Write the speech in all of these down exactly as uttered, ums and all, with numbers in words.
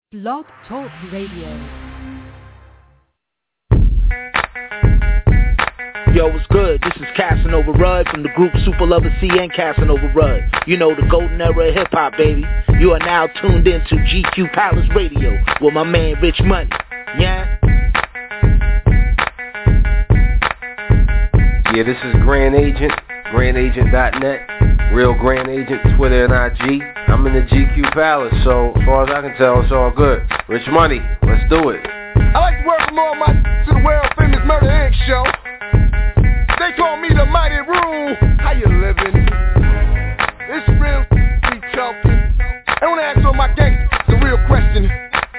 Blog Talk Radio. Yo, what's good? This is Casanova Rudd from the group Super Lover C and Casanova Rudd. You know, the golden era of hip-hop, baby. You are now tuned in to G Q Palace Radio with my man Rich Money. Yeah? Yeah, this is Grand Agent, grand agent dot net, Real Grand Agent, Twitter and I G. I'm in the G Q Palace, so as far as I can tell, it's all good. Rich Money, let's do it. I like to welcome all my to the world famous Murder Incorporated show. They call me the Mighty Rule. How you living? It's real, we talking. I wanna ask all my gangsters the real question.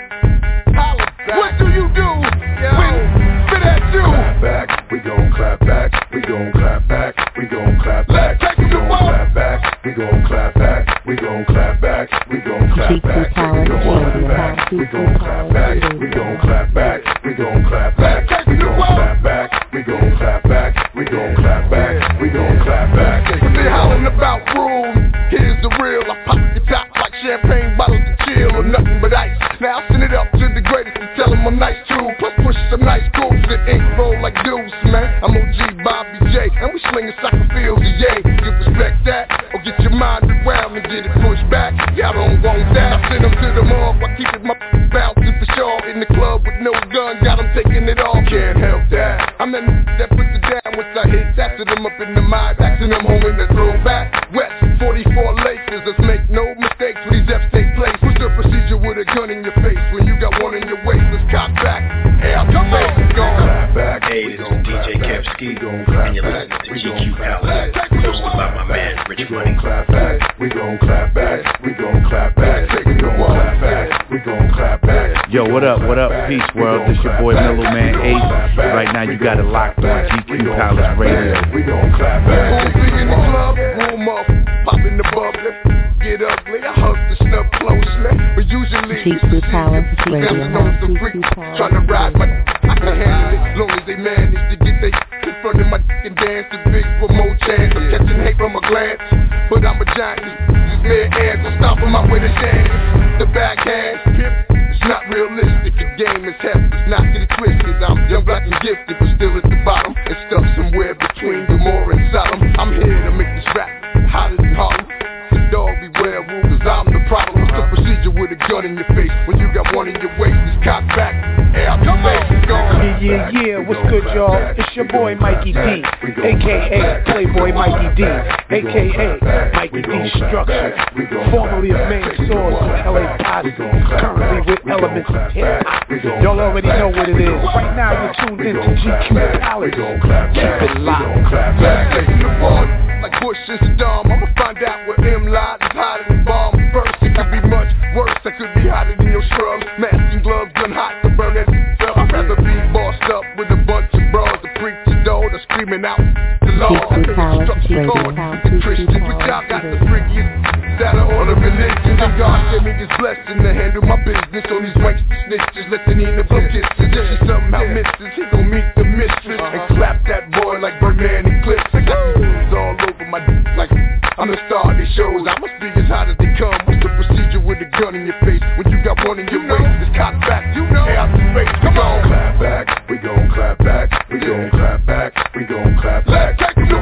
Holla back. What do you do Yo. when spit at you? Clap back, we gon' clap back. We gon' clap back. We gon' clap back. Let's take we it to gon' war. clap back. We gon' clap back. We gon' clap back. We gon' clap back. We gon' clap back. We gon' clap back. We gon' clap back. We gon' clap back. We gon' clap back. We gon' clap back. We gon' clap back. We gon' clap back. When they hollering about rules, here's the real. I pop the top like champagne bottles to chill or nothing but ice. Now I send it up to the greatest and tell them I'm nice too. Plus push some nice grooves and ink roll like deuce, man. I'm O G Bobby J, and we slinging soccer fields, yay. You respect that, or get your mind around and get it pushed back. Y'all don't want that. I send them to the morgue while keeping my bouncing for sure. In the club with no gun, got them taking it all. Can't help that. I'm that that puts it down once I hit. After them up in the mind, back to them home in the throwback. West forty-four Lakers, let's make no mistakes when these F's take place. What's the procedure with a gun in your face when you got one in your waist? Let's cock back. Hey, I'm come on, go clap back. Hey, this is D J Kevski, and you're listening to G Q Palace, hosted by my man Rich Money. Clap back. We gon' clap back. We gon' clap back. We gon' clap back. We gon' clap back. Yo, what up, what up, Peace World? This your boy Mellow Man Ace. Right now you got it locked on G Q Palace Radio. We gon' clap back. Who's in the club? Room up, popping the bubbly. Get ugly, I hug the stuff closely. But usually G Q Palace Radio. the freak trying to ride my I can handle it. Long as they manage to get they in front of my and dance the big for more chance of catching hate from a glance. But I'm a giant, these mere ants are stomping my way to dance. The backhand, it's not realistic. The game is hefty, it's not get it twisted. I'm young, black, and gifted, but still at the bottom. And stuck somewhere between Gomorrah and Sodom. I'm here to make this rap hotter than Harlem. The dog beware, rule, cause I'm the problem. What's the procedure with a gun in your face when you got one in your waist? It's cock back. Hey, I'm come on. Yeah, yeah, yeah, what's good, y'all? It's your boy Mikey D, a k a. Playboy Mikey D, a k a. Mikey D Structure, formerly of Main Source with L A Posse, currently with Elements of Hip Hop. Y'all already know what it is. Right now you're tuned in to G Q Palace. Keep it locked. Taking the ball like Bush and Saddam. I'ma find out where M lies is hotter than bomb. First, it could be much worse. I could be hotter than your scrubs. Mask and gloves, gun hot to burn that up. I'd rather be bossed up with a bunch of bros. The preacher dog, the screaming out the law. I think the structure going. The Christians, but y'all got the freakiest saddle on the religion. And God gave me this blessing to handle my business on these wanks snitches. Let the Nina blow kisses. If she somehow misses, he gon' meet the mistress and clap that boy like Birdman and Clips. I got these all over my d- like I'm the star of these shows. I must be as hot as they come. What's the procedure with a gun in your face when you got one in your waist? It's cock back, you know. Hey, out the face, come on. Clap back. We gon' clap back. We gon' clap back. We gon' clap back.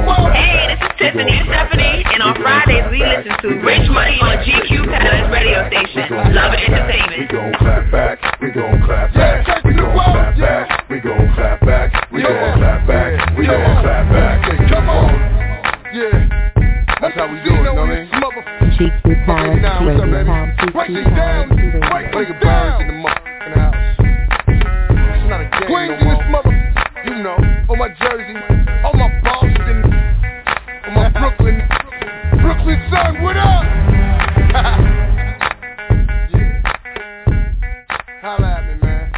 Hey, this is Tiffany and Stephanie, and on Fridays we listen to Rich Money on G Q Palace radio station. Love and Entertainment. We gon' clap back. We gon' clap back. We gon' clap back. We gon' clap back. We gon' clap back. We gon' clap back. Come on. Yeah. That's how we do it, you know what I mean? G Q Palace Radio. Break it down. Break it down. In the motherfucking house. It's not a game Queens no in this mother. You know. On my Jersey. On my Boston. On my Brooklyn. Brooklyn son, what up? Yeah. Holla at me, man.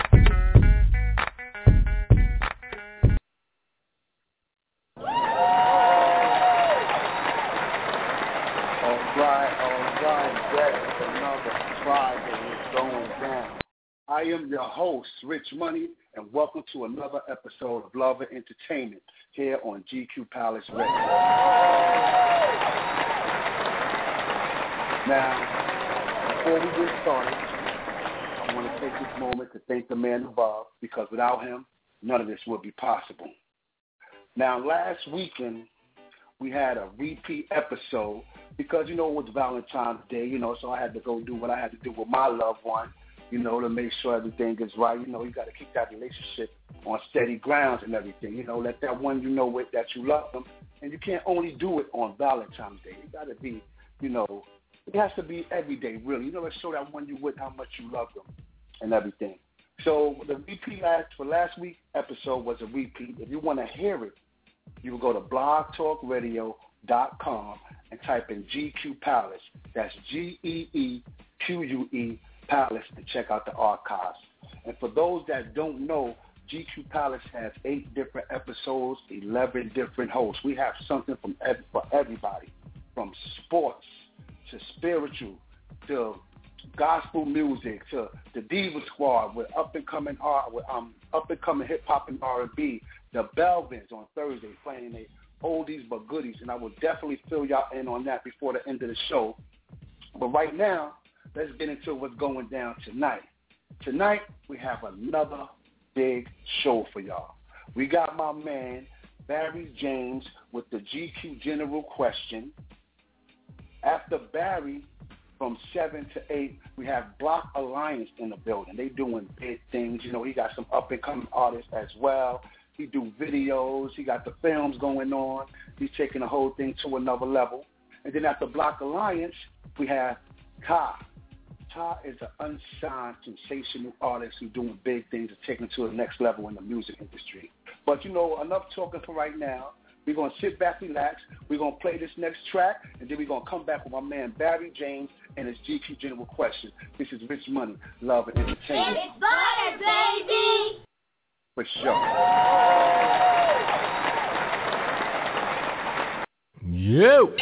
Alright, alright, that's another Friday is going down. I am your host, Rich Money, and welcome to another episode of Love and Entertainment here on G Q Palace Radio. Now, before we get started, I want to take this moment to thank the man above, because without him, none of this would be possible. Now, last weekend, we had a repeat episode because, you know, it was Valentine's Day, you know, so I had to go do what I had to do with my loved one, you know, to make sure everything is right. You know, you got to keep that relationship on steady grounds and everything. You know, let that one you know with that you love them. And you can't only do it on Valentine's Day. You got to be, you know, it has to be every day, really. You know, let's show that one you with how much you love them and everything. So the repeat last, for last week's episode was a repeat. If you want to hear it, you will go to blog talk radio dot com and type in G Q Palace. That's G E E Q U E Palace, and check out the archives. And for those that don't know, G Q Palace has eight different episodes, eleven different hosts. We have something from every, for everybody, from sports to spiritual to gospel music to the Diva Squad with up and coming art, with um up and coming hip hop and R and B. The Belvins on Thursday playing their oldies but goodies, and I will definitely fill y'all in on that before the end of the show. But right now, let's get into what's going down tonight. Tonight, we have another big show for y'all. We got my man, Barry James, with the G Q General Question. After Barry, from seven to eight, we have Block Alliance in the building. They doing big things. You know, he got some up-and-coming artists as well. He do videos. He got the films going on. He's taking the whole thing to another level. And then after Block Alliance, we have Ty. Ty is an unsigned, sensational artist who's doing big things and taking it to the next level in the music industry. But, you know, enough talking for right now. We're going to sit back, relax. We're going to play this next track, and then we're going to come back with my man Barry James and his G Q General Question. This is Rich Money, Love and Entertainment. It's butter, baby! For sure. Yo!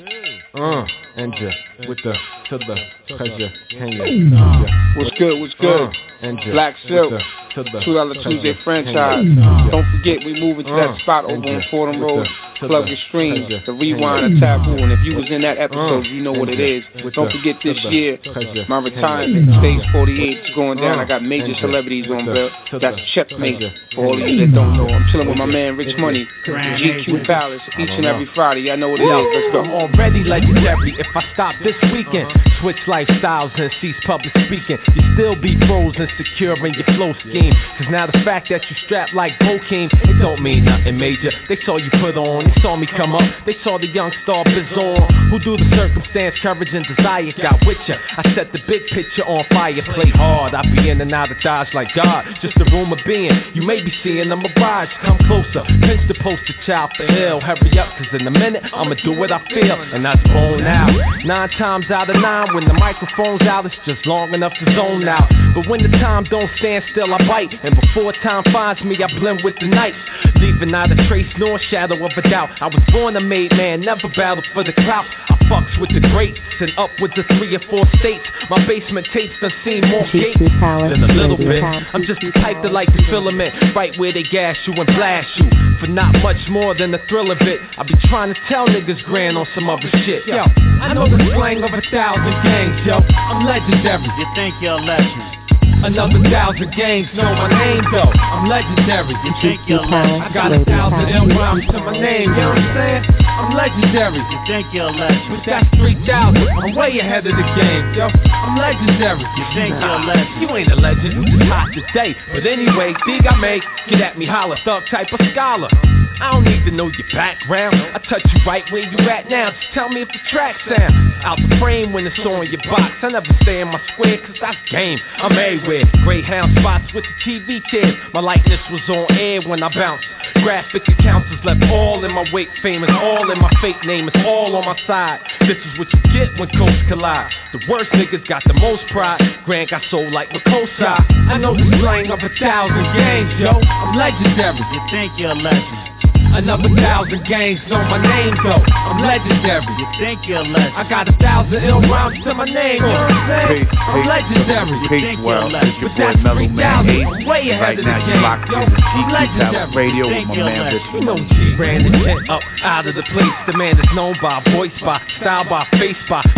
Uh, Enter with the, to the treasure canyon. Uh, what's good, what's good? Uh, Black Silk, to the two dollar Tuesday franchise. Don't forget, we moving to that spot over on Fordham Road. Plug your streams, the rewind of Taboo. And if you was in that episode, you know what it is. Don't forget this year, my retirement, Stage forty-eight is going down. I got major celebrities on bill. That's Checkmate. For all of you that don't know, I'm chilling with my man Rich Money, G Q Palace, each and every Friday. I know what it is. Let's go. I'm already legendary. If I stop this weekend, switch lifestyles and cease public speaking, you still be frozen, secure in your flow scheme. Cause now the fact that you strapped like Bokeem, it don't mean nothing major. They saw you put on, they saw me come up, they saw the young star Bizarre, who do the circumstance, courage and desire got with ya. I set the big picture on fire, play hard, I be in and out of Dodge like God, just a rumor being, you may be seeing a mirage, come closer, pinch the poster child for ill, hurry up cause in a minute, I'ma do what I feel, and that's bone out. Nine times out of nine, when the microphone's out, it's just long enough to zone out, but when the time don't stand still, I bite, and before time finds me, I blend with the night, leaving not a trace nor shadow of a doubt. I was born a made man, never battled for the clout. I fucks with the greats and up with the three or four states. My basement tapes done seen more gates than a little bit. I'm just the type that like the filament, right where they gas you and blast you for not much more than the thrill of it. I be trying to tell niggas grand on some other shit. Yo, I know the slang of a thousand gangs, yo. I'm legendary. You think you're a legend? Another thousand games know my name though. I'm legendary. You think you're a legend? I got a thousand ill rhymes to my name. You know what I'm saying? I'm legendary. You think you're a legend? With that three thousand, I'm way ahead of the game, yo. I'm legendary. You think you're a legend? You ain't a legend, you just hot today. But anyway, big I make, get at me, holler, thug type of scholar. I don't need to know your background. I touch you right where you at now. Just tell me if the track sound out the frame when it's on your box. I never stay in my square cause that's game. I'm everywhere. Greyhound spots with the T V chairs. My likeness was on air when I bounced. Graphic accounts is left all in my wake. Fame is all in my fake name. It's all on my side. This is what you get when coasts collide. The worst niggas got the most pride. Grant got sold like Makosa. I know the slang of a thousand games, yo. I'm legendary. You think you're a legend? Another thousand games know my name though. I'm legendary. You think you're a legend? I got a thousand ill rhymes to my name. You know what I'm saying? Peace, I'm peace, legendary. Peace, You think world. you're a It's your legend? boy But Mellow Man that's Ace. way ahead Right of now the you game. locked Yo, in the G Q I'm Palace legendary. Radio You with think my you're a man legend? Rich You know Money. G ran the tent up out of the place. The man is known by voice, by style, by face, by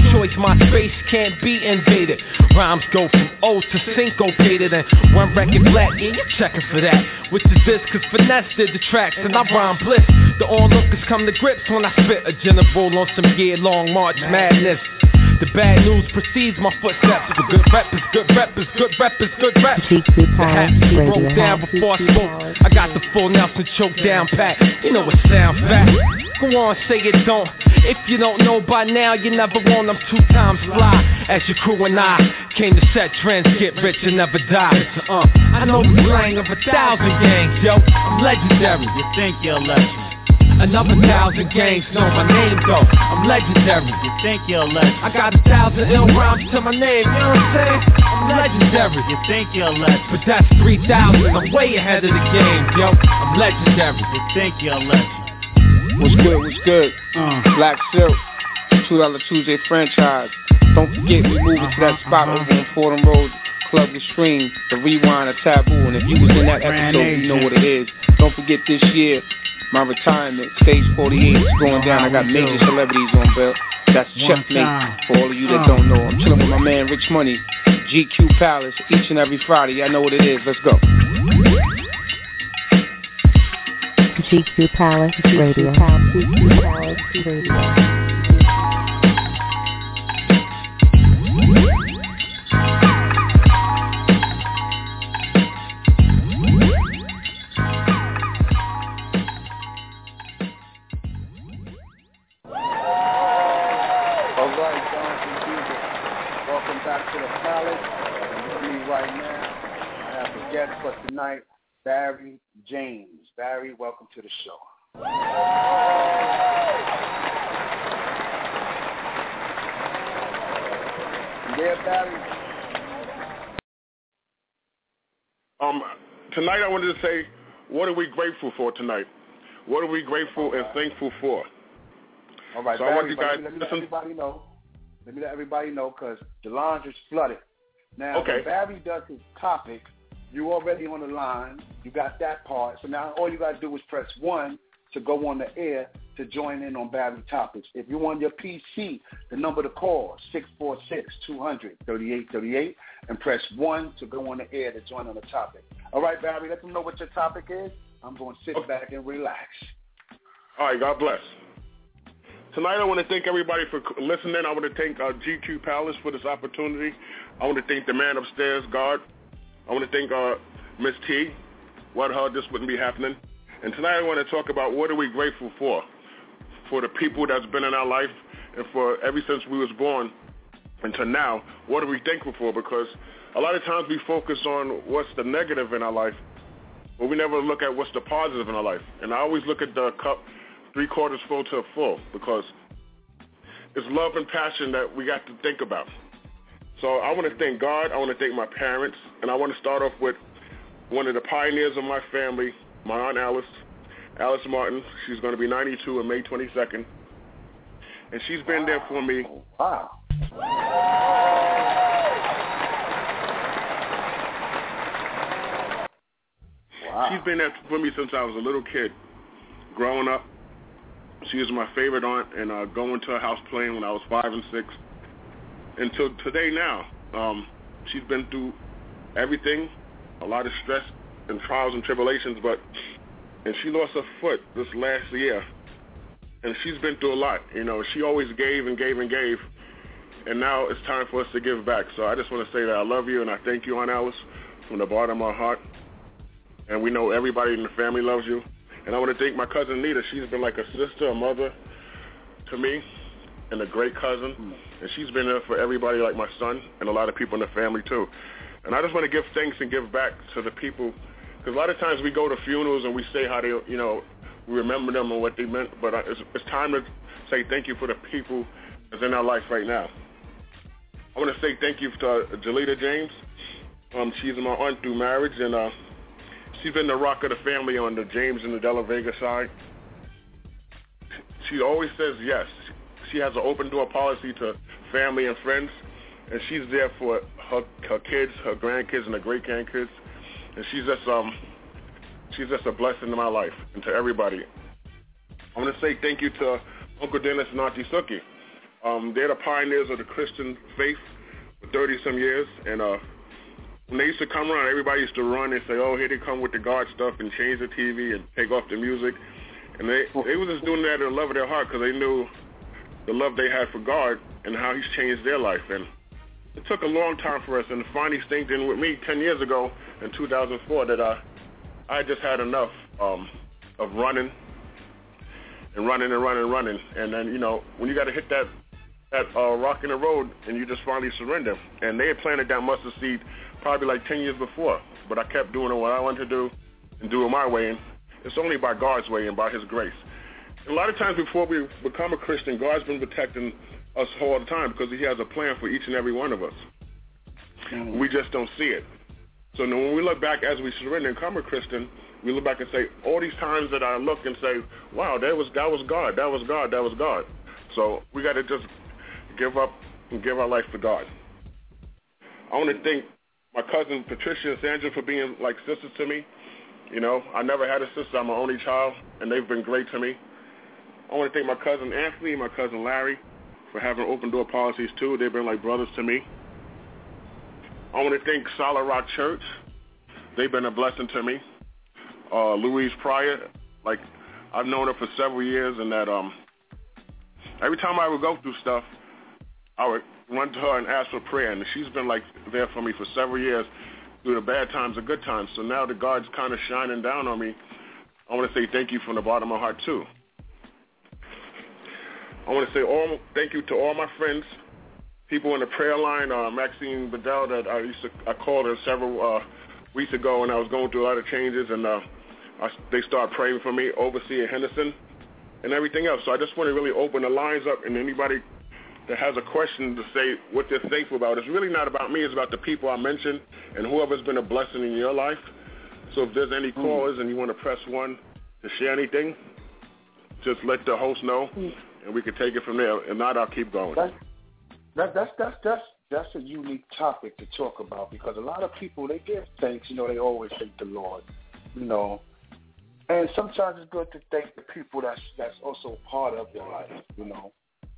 choice, my space can't be invaded. Rhymes go from O to syncopated, and one record black, yeah, you're checking for that. Which is this, cause Finesse did the tracks, and I rhyme bliss. The onlookers come to grips when I spit a general on some year-long March Madness. The bad news precedes my footsteps. The good rep is good rep is good rep is good rep. The hat broke down before I spoke. I got the full Nelson choke down pat. You know it sound fat. Go on, say it don't. If you don't know by now, you never want them two times fly. As your crew and I came to set trends, get rich and never die. Uh, I know the slang of a thousand gangs, yo. I'm legendary. You think you're a legend? Another thousand gangs know my name though. I'm legendary. You think you're a legend? I got a thousand ill rhymes to my name. You know what I'm saying? I'm legendary. You think you're a legend? But that's three thousand. I'm way ahead of the game, yo. I'm legendary. You think you're a legend? What's good? What's good? Uh. Black Silk, two dollar Tuesday franchise. Don't forget we moving uh-huh, to that spot uh-huh. over on Fordham Road. Club Extreme, the Rewind, a Taboo. And if you was in that episode, you know what it is. Don't forget this year. My retirement, stage forty-eight is going down. I got major celebrities on bill. That's Checkmate for all of you that don't know. I'm chilling with my man Rich Money, G Q Palace, each and every Friday. I know what it is. Let's go. G Q Palace Radio. G Q Palace Radio. For tonight, Barry James. Barry, welcome to the show. You there, Barry? Um, tonight I wanted to say, what are we grateful for tonight? What are we grateful right. and thankful for? All right, so Barry, I want you guys let me, let me listen. let everybody know. Let me let everybody know because the lines is flooded. Now, okay. when Barry does his topic, you already on the line. You got that part. So now all you got to do is press one to go on the air to join in on Barry Topics. If you're on your P C, the number to call, six four six, two hundred, thirty-eight thirty-eight, and press one to go on the air to join on the topic. All right, Barry, let them know what your topic is. I'm going to sit okay. back and relax. All right, God bless. Tonight I want to thank everybody for listening. I want to thank uh, G Q Palace for this opportunity. I want to thank the man upstairs, God. I want to thank uh, Miss T. Without her, this wouldn't be happening. And tonight I want to talk about what are we grateful for, for the people that's been in our life, and for ever since we was born until now, what are we thankful for? Because a lot of times we focus on what's the negative in our life, but we never look at what's the positive in our life. And I always look at the cup three quarters full to full, because it's love and passion that we got to think about. So I want to thank God, I want to thank my parents, and I want to start off with one of the pioneers of my family, my Aunt Alice, Alice Martin. She's going to be ninety-two on May twenty-second, and she's been wow. there for me. Wow. Wow. She's been there for me since I was a little kid, growing up. She was my favorite aunt, and uh, going to her house playing when I was five and six. Until today now, um, she's been through everything, a lot of stress and trials and tribulations, but, and she lost her foot this last year, and she's been through a lot. You know, she always gave and gave and gave, and now it's time for us to give back. So I just want to say that I love you, and I thank you, Aunt Alice, from the bottom of my heart, and we know everybody in the family loves you. And I want to thank my cousin Nita. She's been like a sister, a mother to me, and a great cousin. And she's been there for everybody, like my son, and a lot of people in the family, too. And I just want to give thanks and give back to the people, because a lot of times we go to funerals and we say how they, you know, we remember them and what they meant, but it's, it's time to say thank you for the people that's in our life right now. I want to say thank you to uh, Jalita James. Um, she's my aunt through marriage, and uh, she's been the rock of the family on the James and the De La Vega side. She always says yes. She has an open door policy to family and friends, and she's there for her, her kids, her grandkids, and her great grandkids. And she's just um, she's just a blessing in my life and to everybody. I want to say thank you to Uncle Dennis and Auntie Suki. Um, they're the pioneers of the Christian faith for thirty some years, and uh, when they used to come around, everybody used to run and say, "Oh, here they come with the God stuff," and change the T V and take off the music. And they they were just doing that in the love of their heart because they knew the love they had for God and how He's changed their life. And it took a long time for us, and it finally synced in with me ten years ago in two thousand four that I I just had enough um, of running and running and running and running. And then, you know, when you got to hit that that uh, rock in the road and you just finally surrender. And they had planted that mustard seed probably like ten years before, but I kept doing what I wanted to do and do it my way. And it's only by God's way and by His grace. A lot of times before we become a Christian, God's been protecting us all the time because He has a plan for each and every one of us. Mm-hmm. We just don't see it. So now when we look back as we surrender and become a Christian, we look back and say, all these times that I look and say, wow, that was, that was God, that was God, that was God. So we got to just give up and give our life to God. I want to thank my cousin Patricia and Sandra for being like sisters to me. You know, I never had a sister. I'm my only child, and they've been great to me. I want to thank my cousin Anthony and my cousin Larry for having open door policies too. They've been like brothers to me. I want to thank Solid Rock Church. They've been a blessing to me. Uh, Louise Pryor, like I've known her for several years, and that um, every time I would go through stuff, I would run to her and ask for prayer, and she's been like there for me for several years through the bad times and good times. So now that God's kind of shining down on me, I want to say thank you from the bottom of my heart too. I want to say all thank you to all my friends, people in the prayer line, uh, Maxine Bedell that I used to I called her several uh, weeks ago, and I was going through a lot of changes, and uh, I, they started praying for me, Overseer Henderson, and everything else. So I just want to really open the lines up, and anybody that has a question to say what they're thankful about. It's really not about me. It's about the people I mentioned and whoever's been a blessing in your life. So if there's any callers and you want to press one to share anything, just let the host know, and we can take it from there. If not, I'll keep going. That, that, that's, that's, that's, that's a unique topic to talk about because a lot of people, they give thanks. You know, they always thank the Lord, you know. And sometimes it's good to thank the people that's that's also part of your life, you know.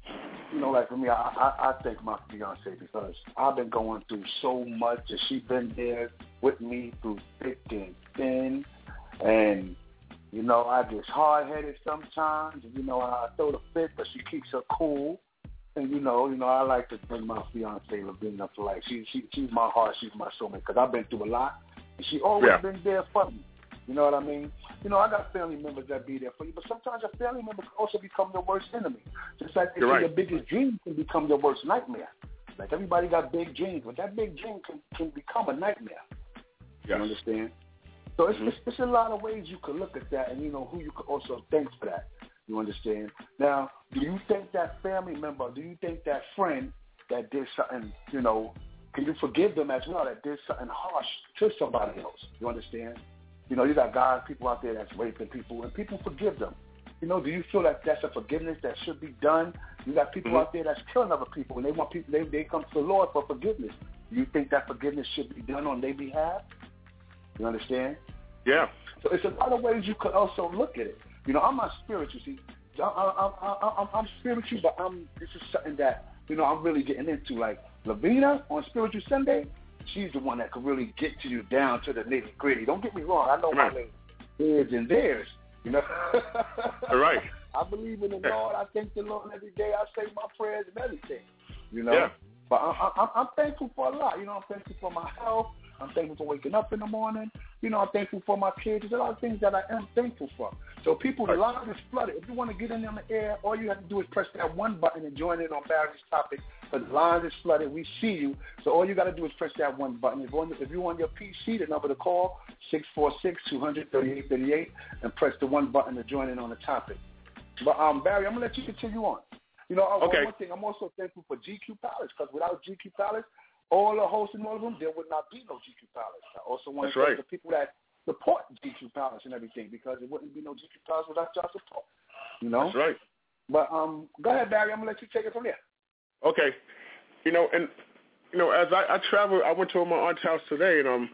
You know, like for me, I, I, I thank my fiance because I've been going through so much, and she's been there with me through thick and thin. And, you know, I get hard-headed sometimes, and, you know, I throw the fit, but she keeps her cool. And, you know, you know, I like to thank my fiance Lavina for, like, she, she, she's my heart, she's my soulmate, because I've been through a lot, and she always yeah. been there for me. You know what I mean? You know, I got family members that be there for you, but sometimes your family members can also become your worst enemy. Just like they say right. your biggest dream can become your worst nightmare. Like everybody got big dreams, but that big dream can, can become a nightmare. Yes. You understand? So it's, mm-hmm. it's it's a lot of ways you could look at that, and you know who you could also thank for that. You understand? Now, do you think that family member, do you think that friend that did something, you know, can you forgive them as well that did something harsh to somebody else? You understand? You know, you got guys, people out there that's raping people, and people forgive them. You know, do you feel like that's a forgiveness that should be done? You got people mm-hmm. out there that's killing other people, and they want people, they, they come to the Lord for forgiveness. Do you think that forgiveness should be done on their behalf? You understand? Yeah. So it's a lot of ways you could also look at it. You know, I'm not spiritual, see. I, I, I, I, I'm spiritual, but I'm, this is something that, you know, I'm really getting into. Like, Lavina on Spiritual Sunday, she's the one that can really get to you down to the nitty gritty. Don't get me wrong. I know my name is and theirs. You know. All right. I believe in the Lord. I thank the Lord every day. I say my prayers and everything. You know. Yeah. But I, I, I'm thankful for a lot. You know, I'm thankful for my health. I'm thankful for waking up in the morning. You know, I'm thankful for my kids. There's a lot of things that I am thankful for. So people, the line is flooded. If you want to get in on the air, all you have to do is press that one button and join in on Barry's topic. But the line is flooded. We see you. So all you got to do is press that one button. If, on, if you're on your P C, the number to call, six four six, two hundred, thirty-eight thirty-eight, and press the one button to join in on the topic. But, um, Barry, I'm going to let you continue on. You know, okay. one thing, I'm also thankful for G Q Palace, because without G Q Palace, all the hosts and all of them, there would not be no G Q Palace. I also want That's to thank right. the people that support G Q Palace and everything, because it wouldn't be no G Q Palace without your support. You know? That's right. But um, go ahead, Barry. I'm going to let you take it from there. Okay. You know, and, you know, as I, I traveled, I went to my aunt's house today, and um,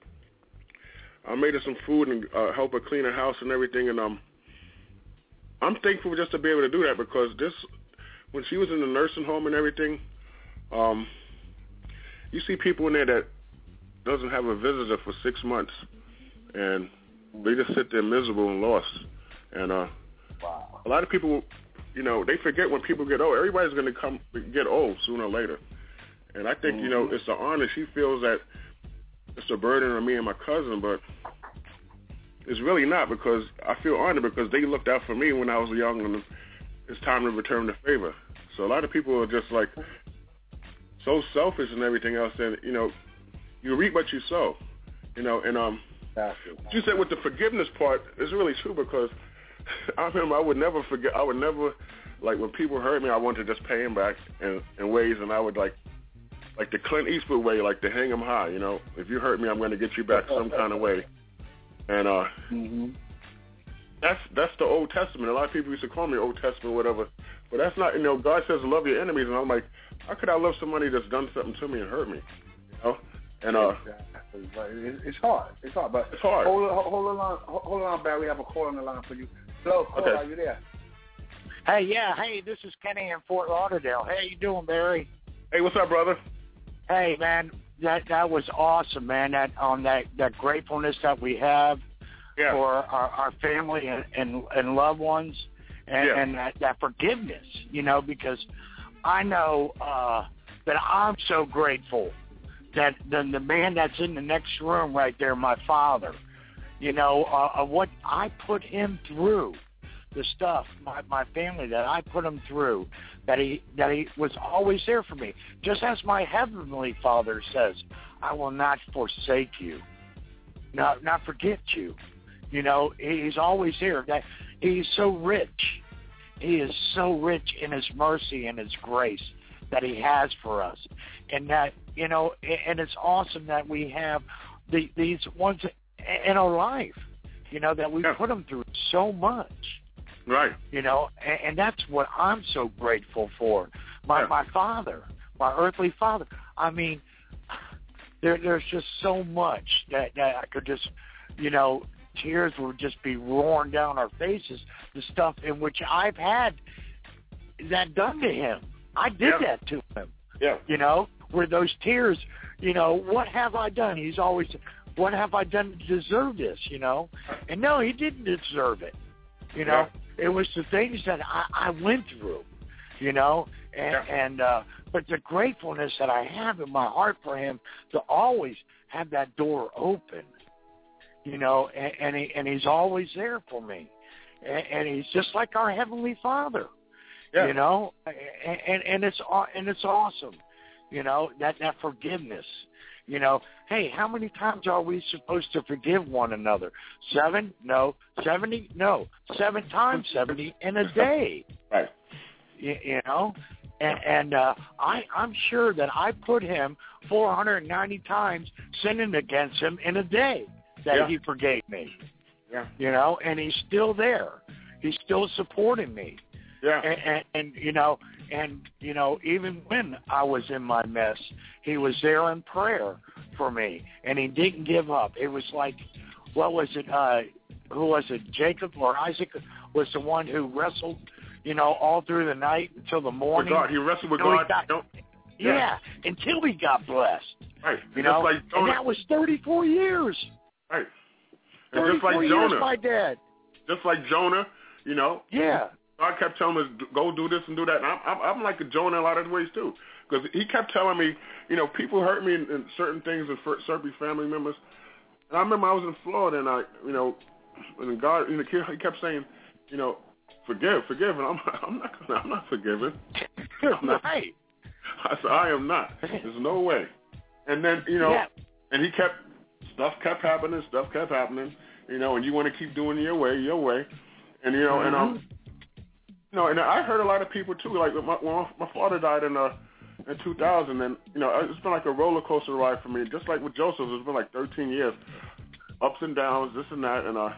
I made her some food and uh, helped her clean her house and everything, and um, I'm thankful just to be able to do that, because this, when she was in the nursing home and everything, um, you see people in there that doesn't have a visitor for six months, and they just sit there miserable and lost. And uh, wow. a lot of people, you know, they forget when people get old. Everybody's going to come get old sooner or later. And I think, mm-hmm. you know, it's an honor. She feels that it's a burden on me and my cousin, but it's really not, because I feel honored because they looked out for me when I was young, and it's time to return the favor. So a lot of people are just like so selfish and everything else that, you know, you reap what you sow, you know. And um, what you said with the forgiveness part is really true, because I remember I would never forget. I would never, like, when people hurt me, I wanted to just pay them back in, in ways, and I would like, like the Clint Eastwood way, like to hang them high. You know, if you hurt me, I'm going to get you back some kind of way. And uh, mm-hmm. that's that's the Old Testament. A lot of people used to call me Old Testament, whatever. But that's not, you know, God says love your enemies, and I'm like, how could I love somebody that's done something to me and hurt me? You know? And uh, exactly. But it's hard. It's hard. But it's hard. Hold on, hold on, hold on, Barry. We have a call on the line for you. Hello, call. Okay. Are you there? Hey, yeah. Hey, this is Kenny in Fort Lauderdale. How you doing, Barry? Hey, what's up, brother? Hey, man. That that was awesome, man. That on um, that that gratefulness that we have yeah. for our, our family and, and and loved ones, and, yeah. and that, that forgiveness, you know, because I know uh, that I'm so grateful that the, the man that's in the next room right there, my father, you know, uh, what I put him through, the stuff, my, my family that I put him through, that he that he was always there for me. Just as my heavenly Father says, I will not forsake you, not not forget you. You know, he's always there. That he's so rich. He is so rich in his mercy and his grace that he has for us. And that, you know, and it's awesome that we have the, these ones in our life, you know, that we yeah. put them through so much. Right. You know, and, and that's what I'm so grateful for. My yeah. my father, my earthly father. I mean, there there's just so much that, that I could just, you know, tears would just be roaring down our faces, the stuff in which I've had that done to him. I did yeah. that to him. Yeah. You know, where those tears, you know, what have I done? He's always, what have I done to deserve this, you know? And no, he didn't deserve it. You know, yeah. it was the things that I, I went through, you know, and, yeah. and uh, but the gratefulness that I have in my heart for him to always have that door open, you know, and, and, he, and he's always there for me. And, and he's just like our Heavenly Father, yeah. you know, and, and, and, it's, and it's awesome, you know, that, that forgiveness. You know, hey, how many times are we supposed to forgive one another? Seven? No. Seventy? No. Seven times seventy in a day. Right. You, you know, and, and uh, I, I'm sure that I put him four hundred ninety times sinning against him in a day that yeah. he forgave me. Yeah. You know, and he's still there. He's still supporting me. Yeah. And, and, and you know, and you know, even when I was in my mess, he was there in prayer for me, and he didn't give up. It was like, what was it? Uh, who was it? Jacob or Isaac was the one who wrestled, you know, all through the night until the morning. With God. He wrestled with until God. Got, Don't, yeah. yeah, until he got blessed. Right. You just know, like and that was thirty-four years. Right. And thirty-four just like years, Jonah. my dad. Just like Jonah, you know. Yeah. God kept telling us, go do this and do that. And I'm, I'm, I'm like a Jonah in a lot of ways, too. Because he kept telling me, you know, people hurt me in, in certain things with certain family members. And I remember I was in Florida, and I, you know, and God, you know, he kept saying, you know, forgive, forgive. And I'm, I'm not, I'm not forgiving. I'm not. Right. I said, I am not. There's no way. And then, you know, yeah. and he kept, stuff kept happening, stuff kept happening, you know, and you want to keep doing it your way, your way. And, you know, mm-hmm. and, um, you know, and I heard a lot of people, too, like, my, when my father died in, uh, in two thousand, and, you know, it's been like a roller coaster ride for me, just like with Joseph, it's been like thirteen years, ups and downs, this and that, and, uh,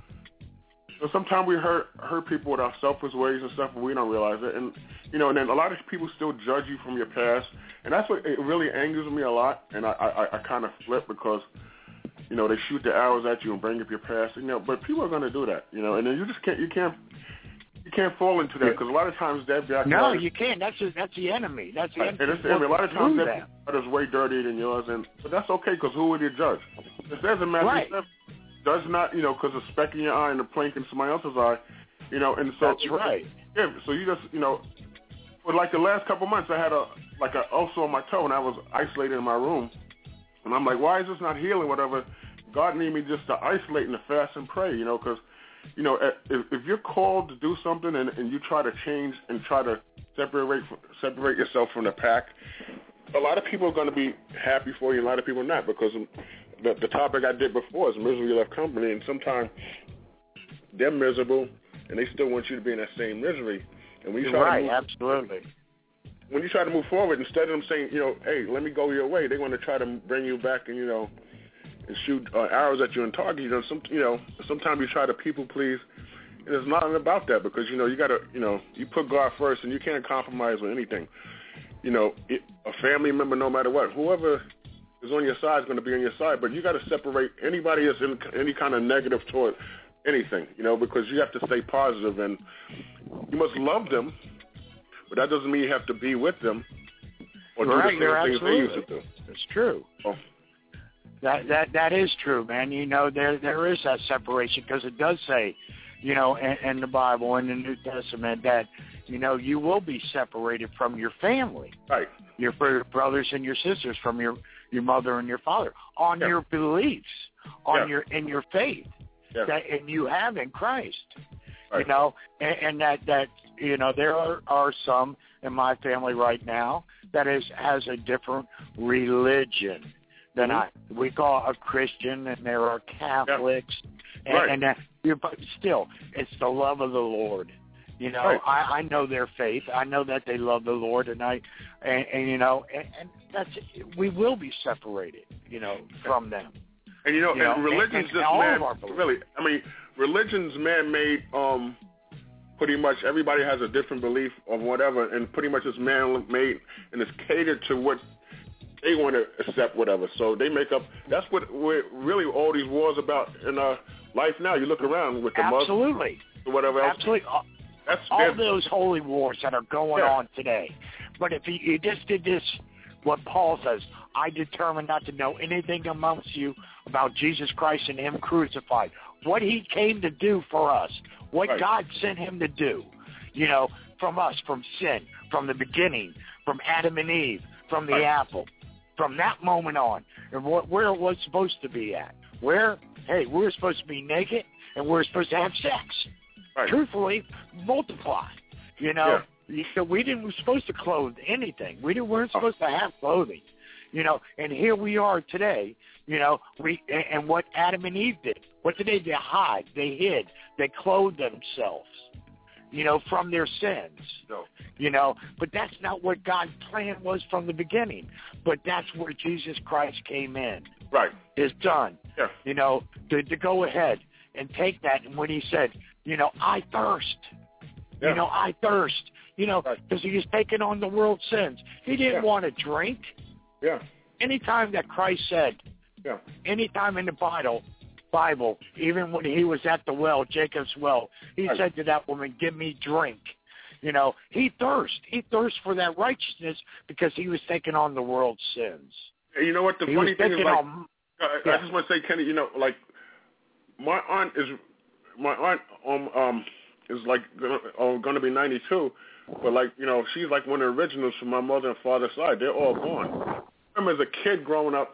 so sometimes we hurt, hurt people with our selfish ways and stuff, and we don't realize it, and, you know, and then a lot of people still judge you from your past, and that's what, it really angers me a lot, and I, I, I kind of flip because, you know, they shoot the arrows at you and bring up your past, you know, but people are going to do that, you know, and then you just can't, you can't, you can't fall into that because a lot of times that backyard. No, you can't. That's a, that's the enemy. That's the right. enemy. And it's the enemy. A lot of times that that. backyard is way dirtier than yours, and but that's okay because who would you judge? It says in Matthew right. seven, does not, you know, because a speck in your eye and a plank in somebody else's eye, you know, and so that's right. Yeah, so you just, you know, for like the last couple months, I had a like an ulcer on my toe, and I was isolated in my room, and I'm like, why is this not healing? Whatever. God need me just to isolate and to fast and pray, you know, because, you know, if, if you're called to do something and, and you try to change and try to separate separate yourself from the pack, a lot of people are going to be happy for you, and a lot of people are not, because the, the topic I did before is misery left company, and sometimes they're miserable, and they still want you to be in that same misery. And when you You're try right, to move, absolutely. When you try to move forward, instead of them saying, you know, hey, let me go your way, they want to try to bring you back and, you know, and shoot uh, arrows at you and target you. Know, some, you know, sometimes you try to people please, and it's not about that because, you know, you got to, you know, you put God first, and you can't compromise with anything. You know, it, a family member, no matter what, whoever is on your side is going to be on your side, but you got to separate anybody that's in any kind of negative toward anything, you know, because you have to stay positive, and you must love them, but that doesn't mean you have to be with them or right, do the same things they used to do. It's true. Oh. That that that is true, man. You know, there there is that separation because it does say, you know, in, in the Bible, in the New Testament, that, you know, you will be separated from your family, right? Your brothers and your sisters, from your, your mother and your father, on yeah. your beliefs, on yeah. your in your faith yeah. that and you have in Christ. Right. You know, and, and that that you know there are, are some in my family right now that is has a different religion than mm-hmm. I. We call a Christian, and there are Catholics, yeah. right. and, and that, but still, it's the love of the Lord. You know, right. I, I know their faith. I know that they love the Lord, and I, and, and you know, and, and that's we will be separated, you know, from them. And you know, you and know, religion's and, just and man. all of our Really, I mean, religion's man-made. Um, pretty much everybody has a different belief of whatever, and pretty much it's man-made, and it's catered to what they want to accept, whatever. So they make up. That's what we're, really all these wars about in our life now. You look around with the absolutely, Muslims, or whatever else. Absolutely. That's all those holy wars that are going yeah. on today. But if you, you just did this, what Paul says, I determined not to know anything amongst you about Jesus Christ and him crucified. What he came to do for us, what right. God sent him to do, you know, from us, from sin, from the beginning, from Adam and Eve, from the right. apple, from that moment on, and what, where it was supposed to be at. Where, hey, we're supposed to be naked, and we're supposed to have sex. Right. Truthfully, multiply. You know, yeah. so we didn't we were supposed to clothe anything. We didn't, weren't supposed to have clothing. You know, and here we are today. You know, we and, and what Adam and Eve did. What did they do? They hide. They hid. They clothed themselves. You know, from their sins. No. You know, but that's not what God's plan was from the beginning. But that's where Jesus Christ came in. Right. Is done. Yeah. You know, to, to go ahead and take that, and when he said, you know, I thirst. Yeah. You know, I thirst. You know, because right. he was taking on the world's sins. He didn't yeah. want to drink. Yeah. Anytime that Christ said, yeah. anytime in the Bible, Bible, even when he was at the well, Jacob's well, he right. said to that woman, give me drink. You know, he thirst. He thirst for that righteousness because he was taking on the world's sins. And you know what? The he funny thing is, like, on, I, yeah. I just want to say, Kenny, you know, like, my aunt is, my aunt um um is like going to be ninety-two, but like, you know, she's like one of the originals from my mother and father's side. They're all gone. I remember as a kid growing up,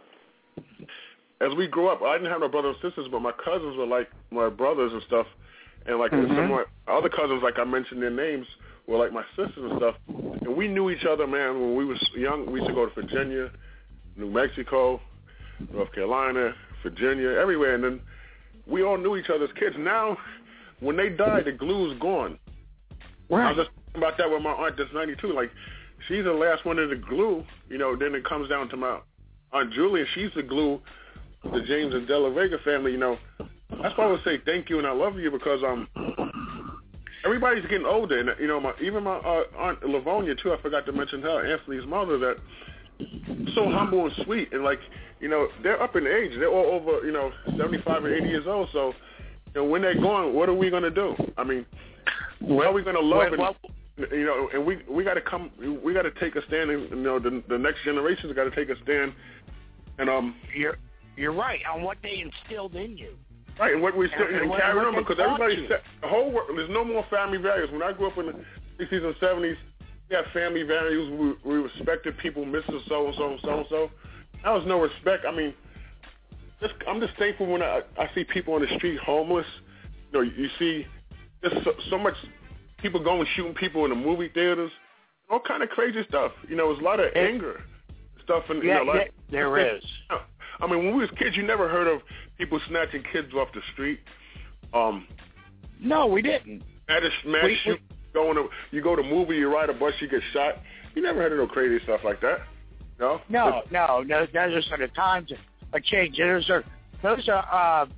as we grew up, I didn't have no brothers and sisters, but my cousins were like my brothers and stuff, and like mm-hmm. some of my other cousins, like I mentioned their names, were like my sisters and stuff, and we knew each other, man. When we was young, we used to go to Virginia, New Mexico, North Carolina, Virginia, everywhere, and then we all knew each other as kids. Now, when they die, the glue's gone. Right. I was just thinking about that with my aunt that's ninety-two. Like, she's the last one of the glue, you know, then it comes down to my Aunt Julia. She's the glue of the James and Della Vega family, you know. That's why I would say thank you and I love you because um everybody's getting older. And, you know, my even my uh, Aunt Livonia, too, I forgot to mention her, Anthony's mother, that so humble and sweet. And, like, you know, they're up in age. They're all over, you know, seventy-five or eighty years old. So, you know, when they're gone, what are we going to do? I mean, How are we going to love well, and, you know, and we we got to come, we got to take a stand, and, you know, the, the next generation's got to take a stand. And um, You're, you're right, on what they instilled in you. Right, and what we still, and, and and carry what, on, what because everybody said, the whole world, there's no more family values. When I grew up in the sixties and seventies, we had family values. We, we respected people, Mister So-and-so and so-and-so. There was no respect. I mean, just, I'm just thankful when I, I see people on the street homeless. You know, you see just so, so much people going shooting people in the movie theaters, all kind of crazy stuff. You know, there's a lot of anger stuff. And, yeah, you know, like, yeah, there is. You know, I mean, when we was kids, you never heard of people snatching kids off the street. Um, no, we didn't. Mass, mass we, shoot, we, going to, you go to a movie, you ride a bus, you get shot. You never heard of no crazy stuff like that. No? No, no, no. Those are the times of change. Those are, those are. Uh,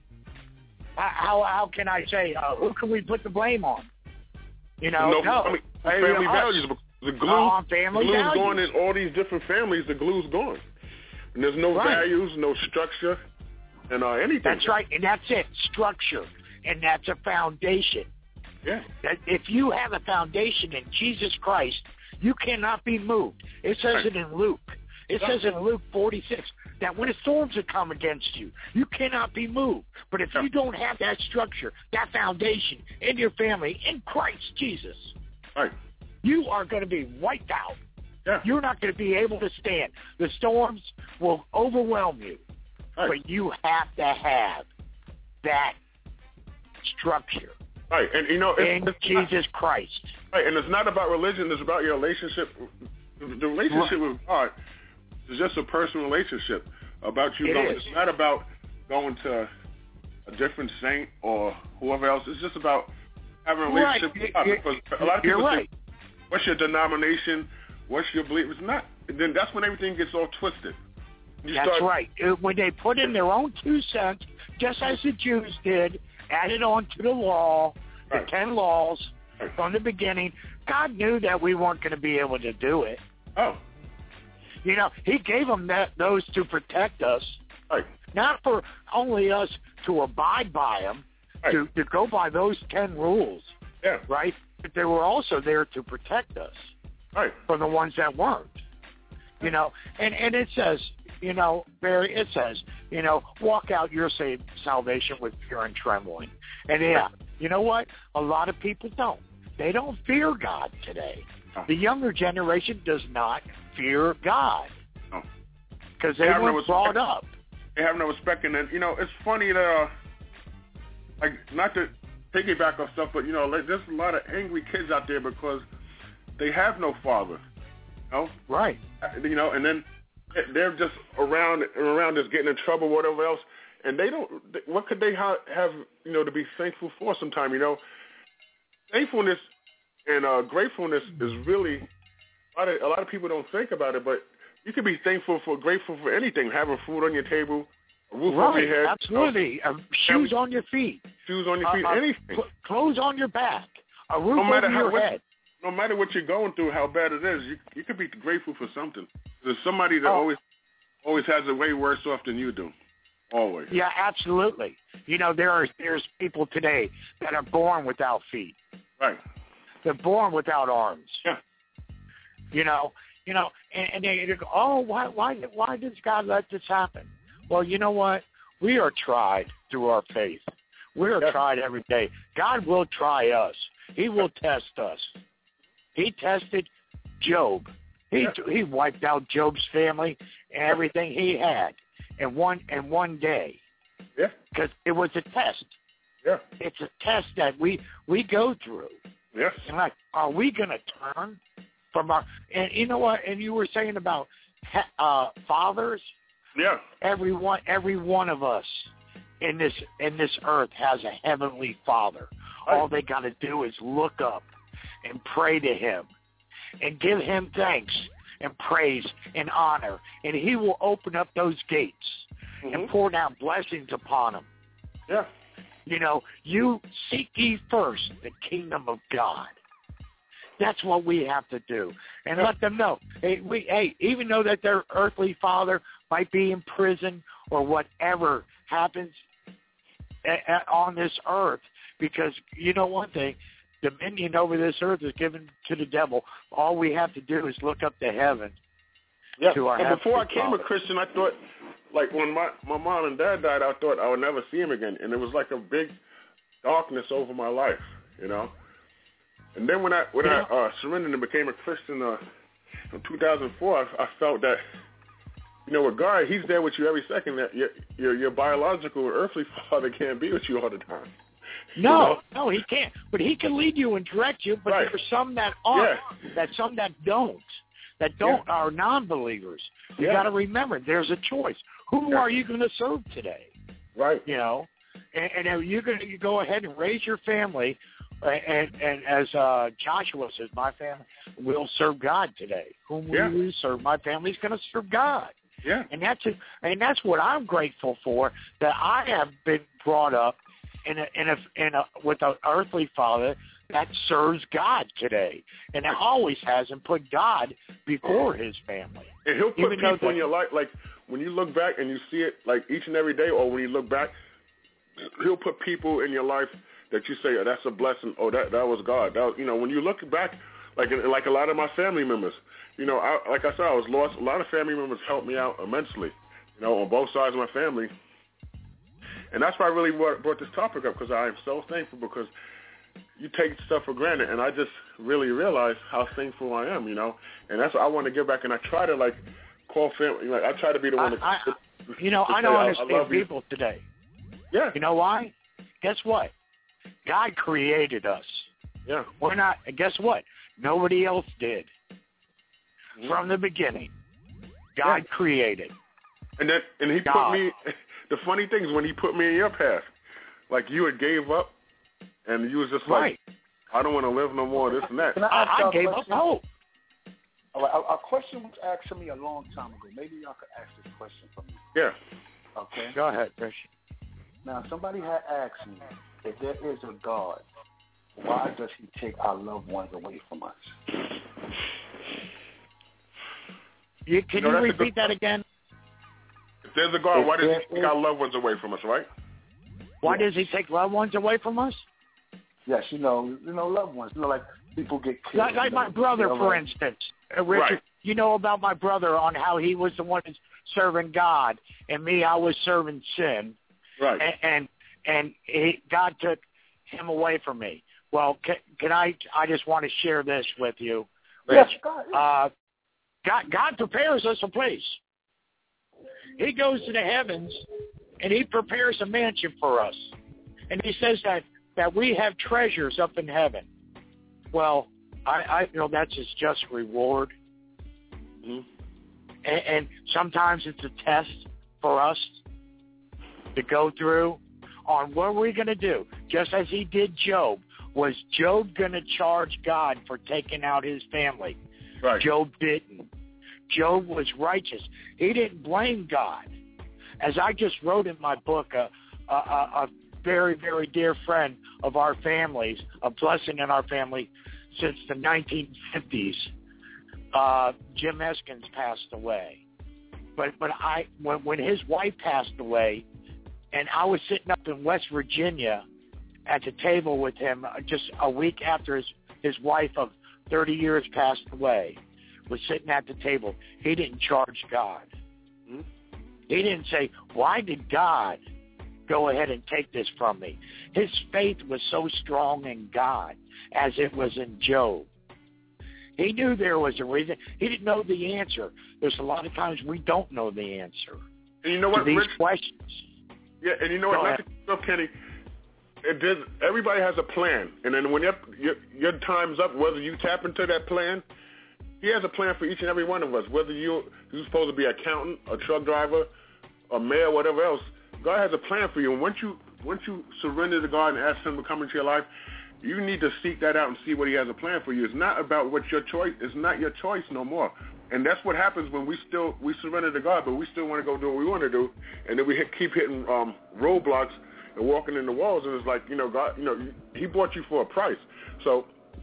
how how can I say? Uh, who can we put the blame on? You know, no. no. I mean, family uh, values. The glue, uh, family the glue's values. gone in all these different families. The glue's gone, and there's no right. values, no structure, and uh, anything. That's right, and that's it. Structure, and that's a foundation. Yeah. That if you have a foundation in Jesus Christ, you cannot be moved. It says right. it in Luke. It says in Luke forty-six that when the storms have come against you, you cannot be moved. But if you don't have that structure, that foundation in your family, in Christ Jesus, right. you are going to be wiped out. Yeah. You're not going to be able to stand. The storms will overwhelm you. Right. But you have to have that structure. Right, and you know, it's, in it's Jesus not, Christ. Right, and it's not about religion. It's about your relationship. The relationship right. with God is just a personal relationship about you it going. Is. It's not about going to a different saint or whoever else. It's just about having a relationship right. with God. You're, because a lot of people you're say, right. "What's your denomination? What's your belief?" It's not. Then that's when everything gets all twisted. You That's start, right. When they put in their own two cents, just as the Jews did, added on to the law, the right. ten laws right. from the beginning, God knew that we weren't going to be able to do it. Oh. You know, he gave them that, those to protect us, right. not for only us to abide by them, right. to, to go by those ten rules, yeah. right? But they were also there to protect us right. from the ones that weren't. You know, and, and it says, you know, Barry, it says, you know, walk out your save, salvation with fear and trembling. And yeah, you know what? A lot of people don't. They don't fear God today. Oh. The younger generation does not fear God because oh. they, they weren't no brought up. They have no respect. And then, you know, it's funny that, uh, like, not to piggyback off stuff, but, you know, like, there's a lot of angry kids out there because they have no father. You know? Right. You know, and then they're just around around us getting in trouble, whatever else, and they don't. What could they ha- have, you know, to be thankful for? Sometime, you know, thankfulness and uh, gratefulness is really a lot, of, a lot of people don't think about it, but you can be thankful for, grateful for anything: having food on your table, a roof right, over your head, absolutely, you know, uh, shoes on your feet, shoes on your feet, uh, anything, cl- clothes on your back, a roof no matter over how, your what, head. No matter what you're going through, how bad it is, you you could be grateful for something. There's somebody that oh. always always has it way worse off than you do. Always. Yeah, absolutely. You know, there are there's people today that are born without feet. Right. They're born without arms. Yeah. You know, you know, and, and they go, oh, why why why does God let this happen? Well, you know what? We are tried through our faith. We are yeah. tried every day. God will try us. He will test us. He tested Job. He yeah. he wiped out Job's family and everything he had in one in one day. Yeah. Because it was a test. Yeah. It's a test that we we go through. Yes. And like, are we going to turn from our? And you know what? And you were saying about uh, fathers. Yeah. Every one, every one of us in this in this earth has a heavenly Father. Right. All they got to do is look up and pray to Him and give Him thanks and praise and honor, and He will open up those gates mm-hmm. and pour down blessings upon them. Yeah. You know, you seek ye first the kingdom of God. That's what we have to do, and let them know. Hey, we, hey, even though that their earthly father might be in prison or whatever happens a, a, on this earth, because you know one thing, dominion over this earth is given to the devil. All we have to do is look up to heaven. Yeah. To our and before I Heavenly came Father. a Christian, I thought, like when my my mom and dad died, I thought I would never see him again, and it was like a big darkness over my life, you know. And then when I when Yeah. I uh, surrendered and became a Christian uh, in two thousand four, I, I felt that, you know, with God, He's there with you every second. That your your, your biological or earthly father can't be with you all the time. No, You know? no, he can't. But he can lead you and direct you. But Right. there's some that aren't. Yeah. That some that don't. That don't Yeah. are non-believers. You Yeah. got to remember, there's a choice. Who Yeah. are you going to serve today? Right. You know, and, and if you're going to you go ahead and raise your family, uh, and and as uh, Joshua says, my family will serve God today. Whom Yeah. will you serve? My family's going to serve God. Yeah. And that's a, and that's what I'm grateful for, that I have been brought up in a, in a, in a, with an earthly father that serves God today, and it always has, and put God before his family. And He'll put Even though people in that- your life, like when you look back and you see it, like each and every day, or when you look back, He'll put people in your life that you say, oh, that's a blessing. Oh, that that was God. That was, you know, when you look back, like like a lot of my family members, you know, I, like I said, I was lost. A lot of family members helped me out immensely, you know, on both sides of my family. And that's why I really brought, brought this topic up, because I am so thankful, because you take stuff for granted, and I just really realized how thankful I am, you know. And that's what I want to give back, and I try to, like, call family. Like, I try to be the one to, I, I, you know, to I say, don't I understand love you. people today. Yeah. You know why? Guess what? God created us. Yeah. We're not. And guess what? Nobody else did. Mm-hmm. From the beginning, God Yeah. created. And then, and He God. put me. The funny thing is when He put me in your path, like you had gave up, and you was just Right. like, I don't want to live no more. This and that. Can I ask I, y'all I a gave up question? hope. All right, a, a question was asked to me a long time ago. Maybe y'all could ask this question for me. Yeah. Okay. Go ahead, Christian. Now, somebody had asked me, if there is a God, why does He take our loved ones away from us? You, can No, you that's a repeat good- that again? If there's a God, If why does there He take is- our loved ones away from us, right? Why Yes. does he take loved ones away from us? Yes, you know, you know, loved ones. You know, like people get killed. Like, like you my know, brother, you know, for like- instance. Uh, Richard, Right. you know about my brother on how he was the one who's serving God, and me, I was serving sin. Right. And and, and he, God took him away from me. Well, can, can I? I just want to share this with you, Rich. Yes, God, yes. Uh, God, God prepares us a place. He goes to the heavens, and He prepares a mansion for us. And He says that that we have treasures up in heaven. Well, I, I you know that's His just reward. Mm-hmm. And, and sometimes it's a test for us to go through on what we're going to do. Just as He did Job. Was Job going to charge God for taking out his family? Right. Job didn't. Job was righteous. He didn't blame God. As I just wrote in my book, a, a, a very, very dear friend of our families, a blessing in our family since the nineteen fifties, uh, Jim Eskins passed away. But but I when when his wife passed away, and I was sitting up in West Virginia at the table with him just a week after his, his wife of thirty years passed away, was sitting at the table. He didn't charge God. Mm-hmm. He didn't say, why did God go ahead and take this from me? His faith was so strong in God as it was in Job. He knew there was a reason. He didn't know the answer. There's a lot of times we don't know the answer And you know to what, these Rich? questions. Yeah, and you know Go what, ahead. not to Kenny, it does, everybody has a plan, and then when your, your your time's up, whether you tap into that plan, He has a plan for each and every one of us. Whether you you're supposed to be an accountant, a truck driver, a mayor, whatever else, God has a plan for you. And once you once you surrender to God and ask Him to come into your life, you need to seek that out and see what He has a plan for you. It's not about what your choice. It's not your choice no more. And that's what happens when we still we surrender to God, but we still want to go do what we want to do, and then we hit, keep hitting um, roadblocks and walking in the walls. And it's like, you know, God, you know, He bought you for a price. So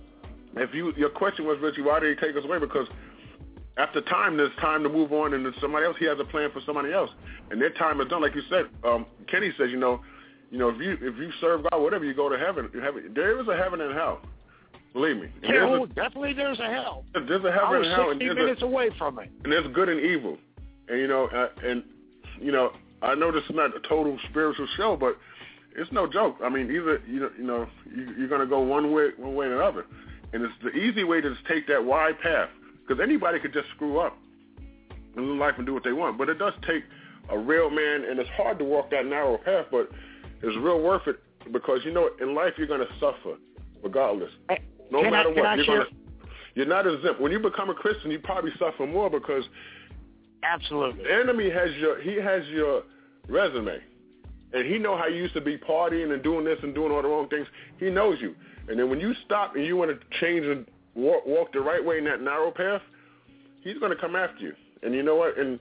if you your question was, Richie, why did He take us away? Because after time, there's time to move on, and there's somebody else. He has a plan for somebody else, and their time is done. Like you said, um, Kenny says, you know, you know, if you if you serve God, whatever, you go to heaven. Heaven, there is a heaven and hell. Believe me. And Yeah, there's oh, a, definitely there's a hell. There's a heaven I was and hell. sixty and minutes a, away from it. And there's good and evil. And, you know, uh, and, you know, I know this is not a total spiritual show, but it's no joke. I mean, either, you know, you know you, you're going to go one way one way or another. And it's the easy way to just take that wide path. Because anybody could just screw up and live life and do what they want. But it does take a real man, and it's hard to walk that narrow path, but it's real worth it because, you know, in life you're going to suffer regardless. No can matter I, what. I You're, share... gonna, you're not exempt. When you become a Christian, you probably suffer more because absolutely the enemy has your, he has your resume. And he know how you used to be partying and doing this and doing all the wrong things. He knows you. And then when you stop and you want to change and walk, walk the right way in that narrow path, he's going to come after you. And you know what? And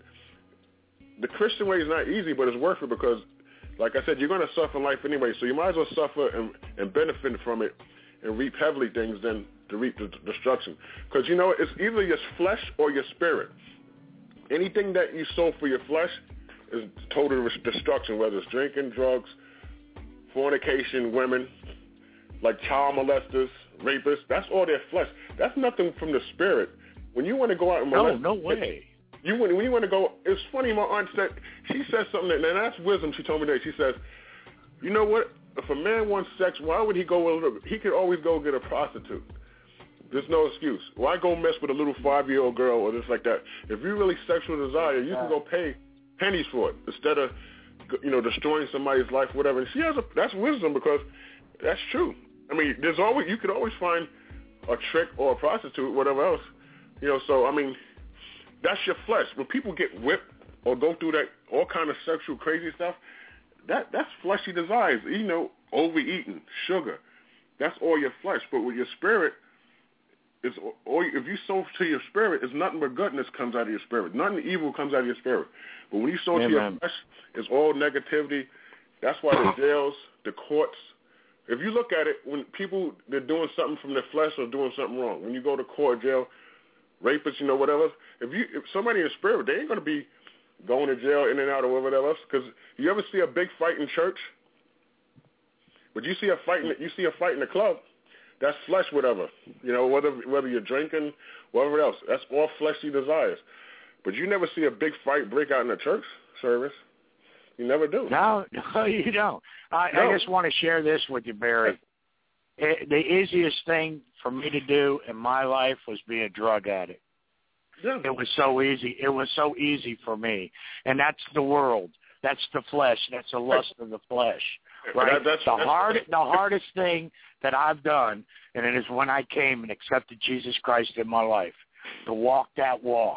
the Christian way is not easy, but it's worth it because, like I said, you're going to suffer in life anyway. So you might as well suffer and, and benefit from it and reap heavily things than to reap the destruction. Because, you know, it's either your flesh or your spirit. Anything that you sow for your flesh is total destruction, whether it's drinking, drugs, fornication, women, like child molesters, rapists. That's all their flesh. That's nothing from the spirit. When you want to go out and molest, no, no way. You when, when you want to go, it's funny. My aunt said she said something, that, and that's wisdom. She told me that she says, you know what? If a man wants sex, why would he go? With a, he could always go get a prostitute. There's no excuse. Why go mess with a little five-year-old girl or this like that? If you really sexual desire, you can go pay pennies for it instead of, you know, destroying somebody's life, whatever. And she has a, that's wisdom because that's true. I mean, there's always, you could always find a trick or a prostitute, whatever else, you know. So I mean, that's your flesh. When people get whipped or go through that all kind of sexual crazy stuff, that that's fleshy desires. You know, overeating, sugar, that's all your flesh. But with your spirit, it's all. If you sow to your spirit, it's nothing but goodness comes out of your spirit. Nothing evil comes out of your spirit. But when you sow to your flesh, it's all negativity. That's why the jails, the courts. If you look at it, when people, they're doing something from their flesh or doing something wrong, when you go to court, jail, rapists, you know, whatever, if you if somebody in spirit, they ain't going to be going to jail in and out or whatever else. Because you ever see a big fight in church? But you see a fight, in, you see a fight in the club, that's flesh, whatever. You know, whether whether you're drinking, whatever else, that's all fleshy desires. But you never see a big fight break out in a church service. You never do. No, no, you don't. I, no. I just want to share this with you, Barry. It, the easiest thing for me to do in my life was be a drug addict. Yeah. It was so easy. It was so easy for me. And that's the world. That's the flesh. That's the lust of the flesh. Right? That, that's, the, that's, hard, the hardest thing that I've done, and it is when I came and accepted Jesus Christ in my life, to walk that walk.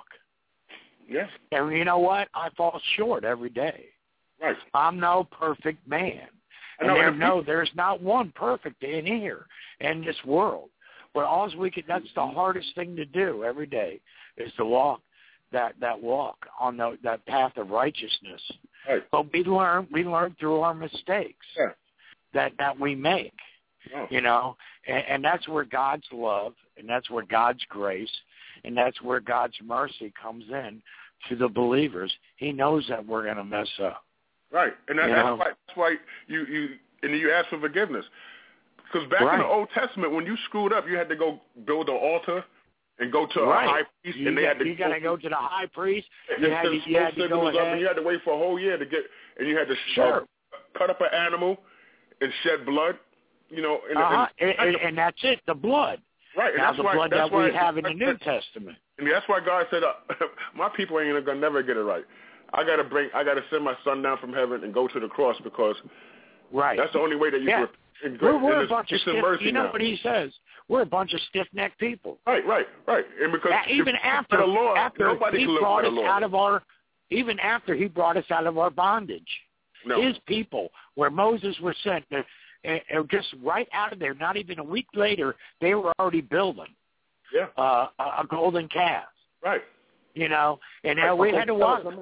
Yes. And you know what? I fall short every day. Right. I'm no perfect man. And know, there, and no, there's not one perfect in here, in this world. But all we can, that's the hardest thing to do every day, is to walk that, that walk on the, that path of righteousness. Right. But we learn, we learn through our mistakes yeah. that, that we make, oh. you know, and, and that's where God's love, and that's where God's grace, and that's where God's mercy comes in to the believers. He knows that we're going to mess up. Right, and that, that's, why, that's why you, you and you ask for forgiveness. Because back right. in the Old Testament, when you screwed up, you had to go build an altar and go to right. a high priest, you and they got, had to. You got to go to the high priest. You had, to, you had to go ahead. And you had to wait for a whole year to get, and you had to sure. uh, cut up an animal and shed blood. You know, and, uh-huh. and, and, and, and that's it, the blood. Right, and now that's the why, blood that's that why, we have in the that's New why, Testament. And that's why God said, uh, "My people ain't gonna never get it right. I gotta bring, I gotta send my son down from heaven and go to the cross because right. that's the only way that you yeah. can." We're, we're a bunch of stiff, mercy you know now. what he says? We're a bunch of stiff-necked people. Right, right, right. And because uh, even after, the law, after nobody he can live brought by us the law. out of our, even after he brought us out of our bondage, no. his people, where Moses was sent, uh, uh, just right out of there, not even a week later, they were already building yeah. uh, a golden calf. Right. You know, and right. uh, we okay, had to walk. Let me,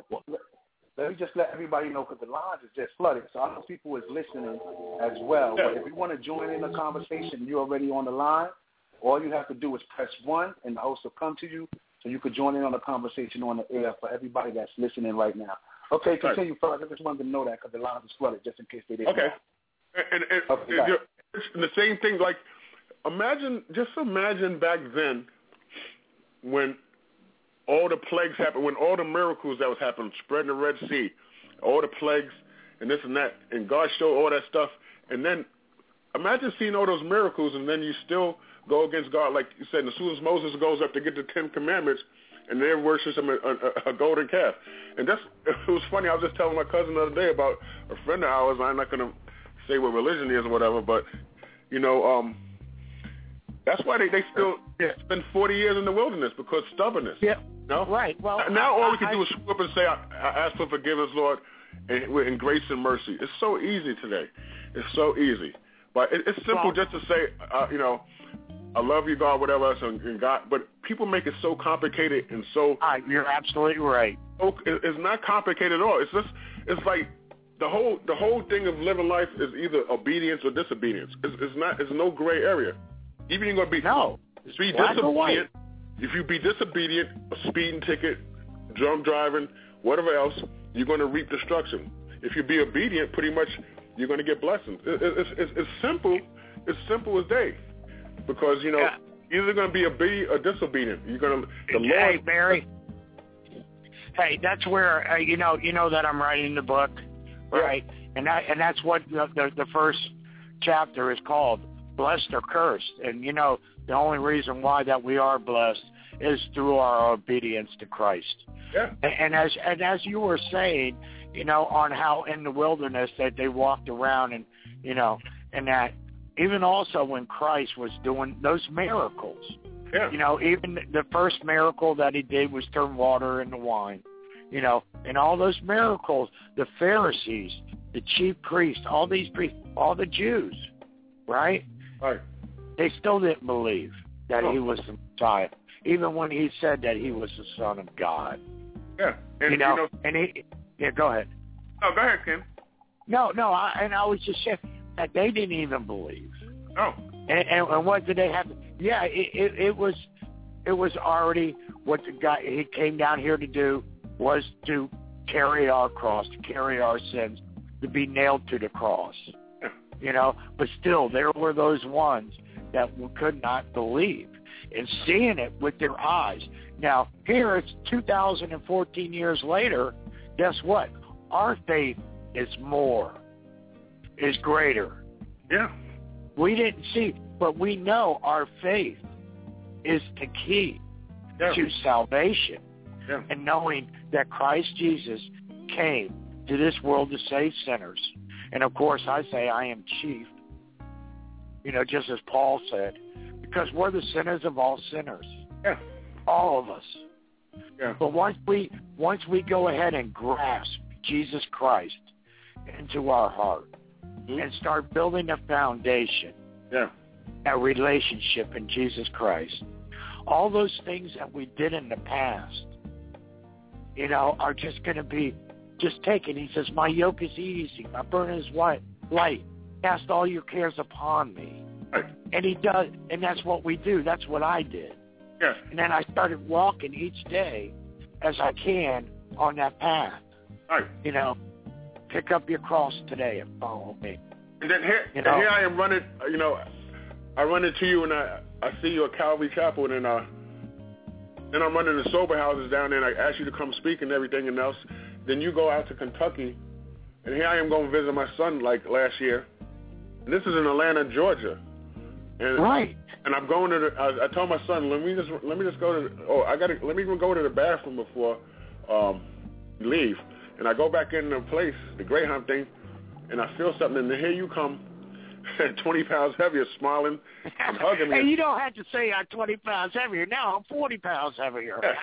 let me just let everybody know because the lines is just flooded. So I know people is listening as well. Yeah. But if you want to join in the conversation, you're already on the line. All you have to do is press one, and the host will come to you, so you could join in on the conversation on the air for everybody that's listening right now. Okay, continue, right. fellas. I just wanted to know that because the lines is flooded, just in case they didn't. Okay. Know. And, and, okay, and it's the same thing. Like imagine, just imagine back then when all the plagues happened, when all the miracles that was happening, spreading the Red Sea, all the plagues and this and that, and God showed all that stuff, and then imagine seeing all those miracles, and then you still go against God, like you said, and as soon as Moses goes up to get the Ten Commandments, and they worship him a, a, a golden calf. And that's, it was funny, I was just telling my cousin the other day about a friend of ours, I'm not going to say what religion is or whatever, but, you know, um, that's why they, they still yeah. spend forty years in the wilderness, because stubbornness. Yeah, no? Right. Well, now all I, we can I, do is swoop up and say, I, I ask for forgiveness, Lord, and in grace and mercy. It's so easy today. It's so easy. But it, it's simple well, just to say, uh, you know, I love you, God, whatever else, and, and God. But people make it so complicated and so. Uh, you're absolutely right. So, it's not complicated at all. It's just, it's like the whole the whole thing of living life is either obedience or disobedience. It's, it's not. It's no gray area. Even you're gonna be no. Be disobedient. If you be disobedient, a speeding ticket, drunk driving, whatever else, you're going to reap destruction. If you be obedient, pretty much you're going to get blessings. It, it, it's, it's, it's simple. It's simple as day. Because, you know, yeah. you're either going to be obedient or disobedient. You're going to, the hey, Lord. Barry. Hey, that's where, uh, you know, you know that I'm writing the book, right? Yeah. And that, and that's what the, the, the first chapter is called, Blessed or Cursed. And, you know, the only reason why that we are blessed is through our obedience to Christ. Yeah. And, and as and as you were saying, you know, on how in the wilderness that they walked around and, you know, and that even also when Christ was doing those miracles, yeah. you know, even the first miracle that he did was turn water into wine, you know, and all those miracles, the Pharisees, the chief priests, all these priests, all the Jews, right? Right. They still didn't believe that oh. he was the Messiah, even when he said that he was the Son of God. Yeah. And, you know, you know and he, yeah, go ahead. No, go ahead, Ken. No, no, I, and I was just saying that they didn't even believe. Oh. And, and, and what did they have? Yeah, it, it, it was, it was already what the guy he came down here to do was to carry our cross, to carry our sins, to be nailed to the cross. Yeah. You know, but still, there were those ones that could not believe and seeing it with their eyes. Now, here it's two thousand fourteen years later. Guess what? Our faith is more, is greater. Yeah. We didn't see, but we know our faith is the key yeah. to salvation. Yeah. And knowing that Christ Jesus came to this world to save sinners. And, of course, I say I am chief, you know, just as Paul said, because we're the sinners of all sinners. Yeah. All of us. Yeah. But once we once we go ahead and grasp Jesus Christ into our heart mm-hmm. and start building a foundation, yeah. a relationship in Jesus Christ, all those things that we did in the past, you know, are just going to be just taken. He says, my yoke is easy, my burden is light. Cast all your cares upon me. Right. And he does, and that's what we do. That's what I did. Yes. And then I started walking each day as I can on that path. Right. You know, pick up your cross today and follow me. And then here, you know? and here I am running, you know, I run into you and I, I see you at Calvary Chapel, and then, uh, then I'm running the sober houses down there, and I ask you to come speak and everything and else. Then you go out to Kentucky, and here I am going to visit my son like last year. And this is in Atlanta, Georgia. And, right. And I'm going to the, I, I told my son, let me just let me just go to, the, oh, I got to, let me even go to the bathroom before um, you leave. And I go back in the place, the Greyhound thing, and I feel something, and here you come, twenty pounds heavier, smiling and hugging me. Hey, you don't have to say I'm twenty pounds heavier. Now I'm forty pounds heavier. Yeah.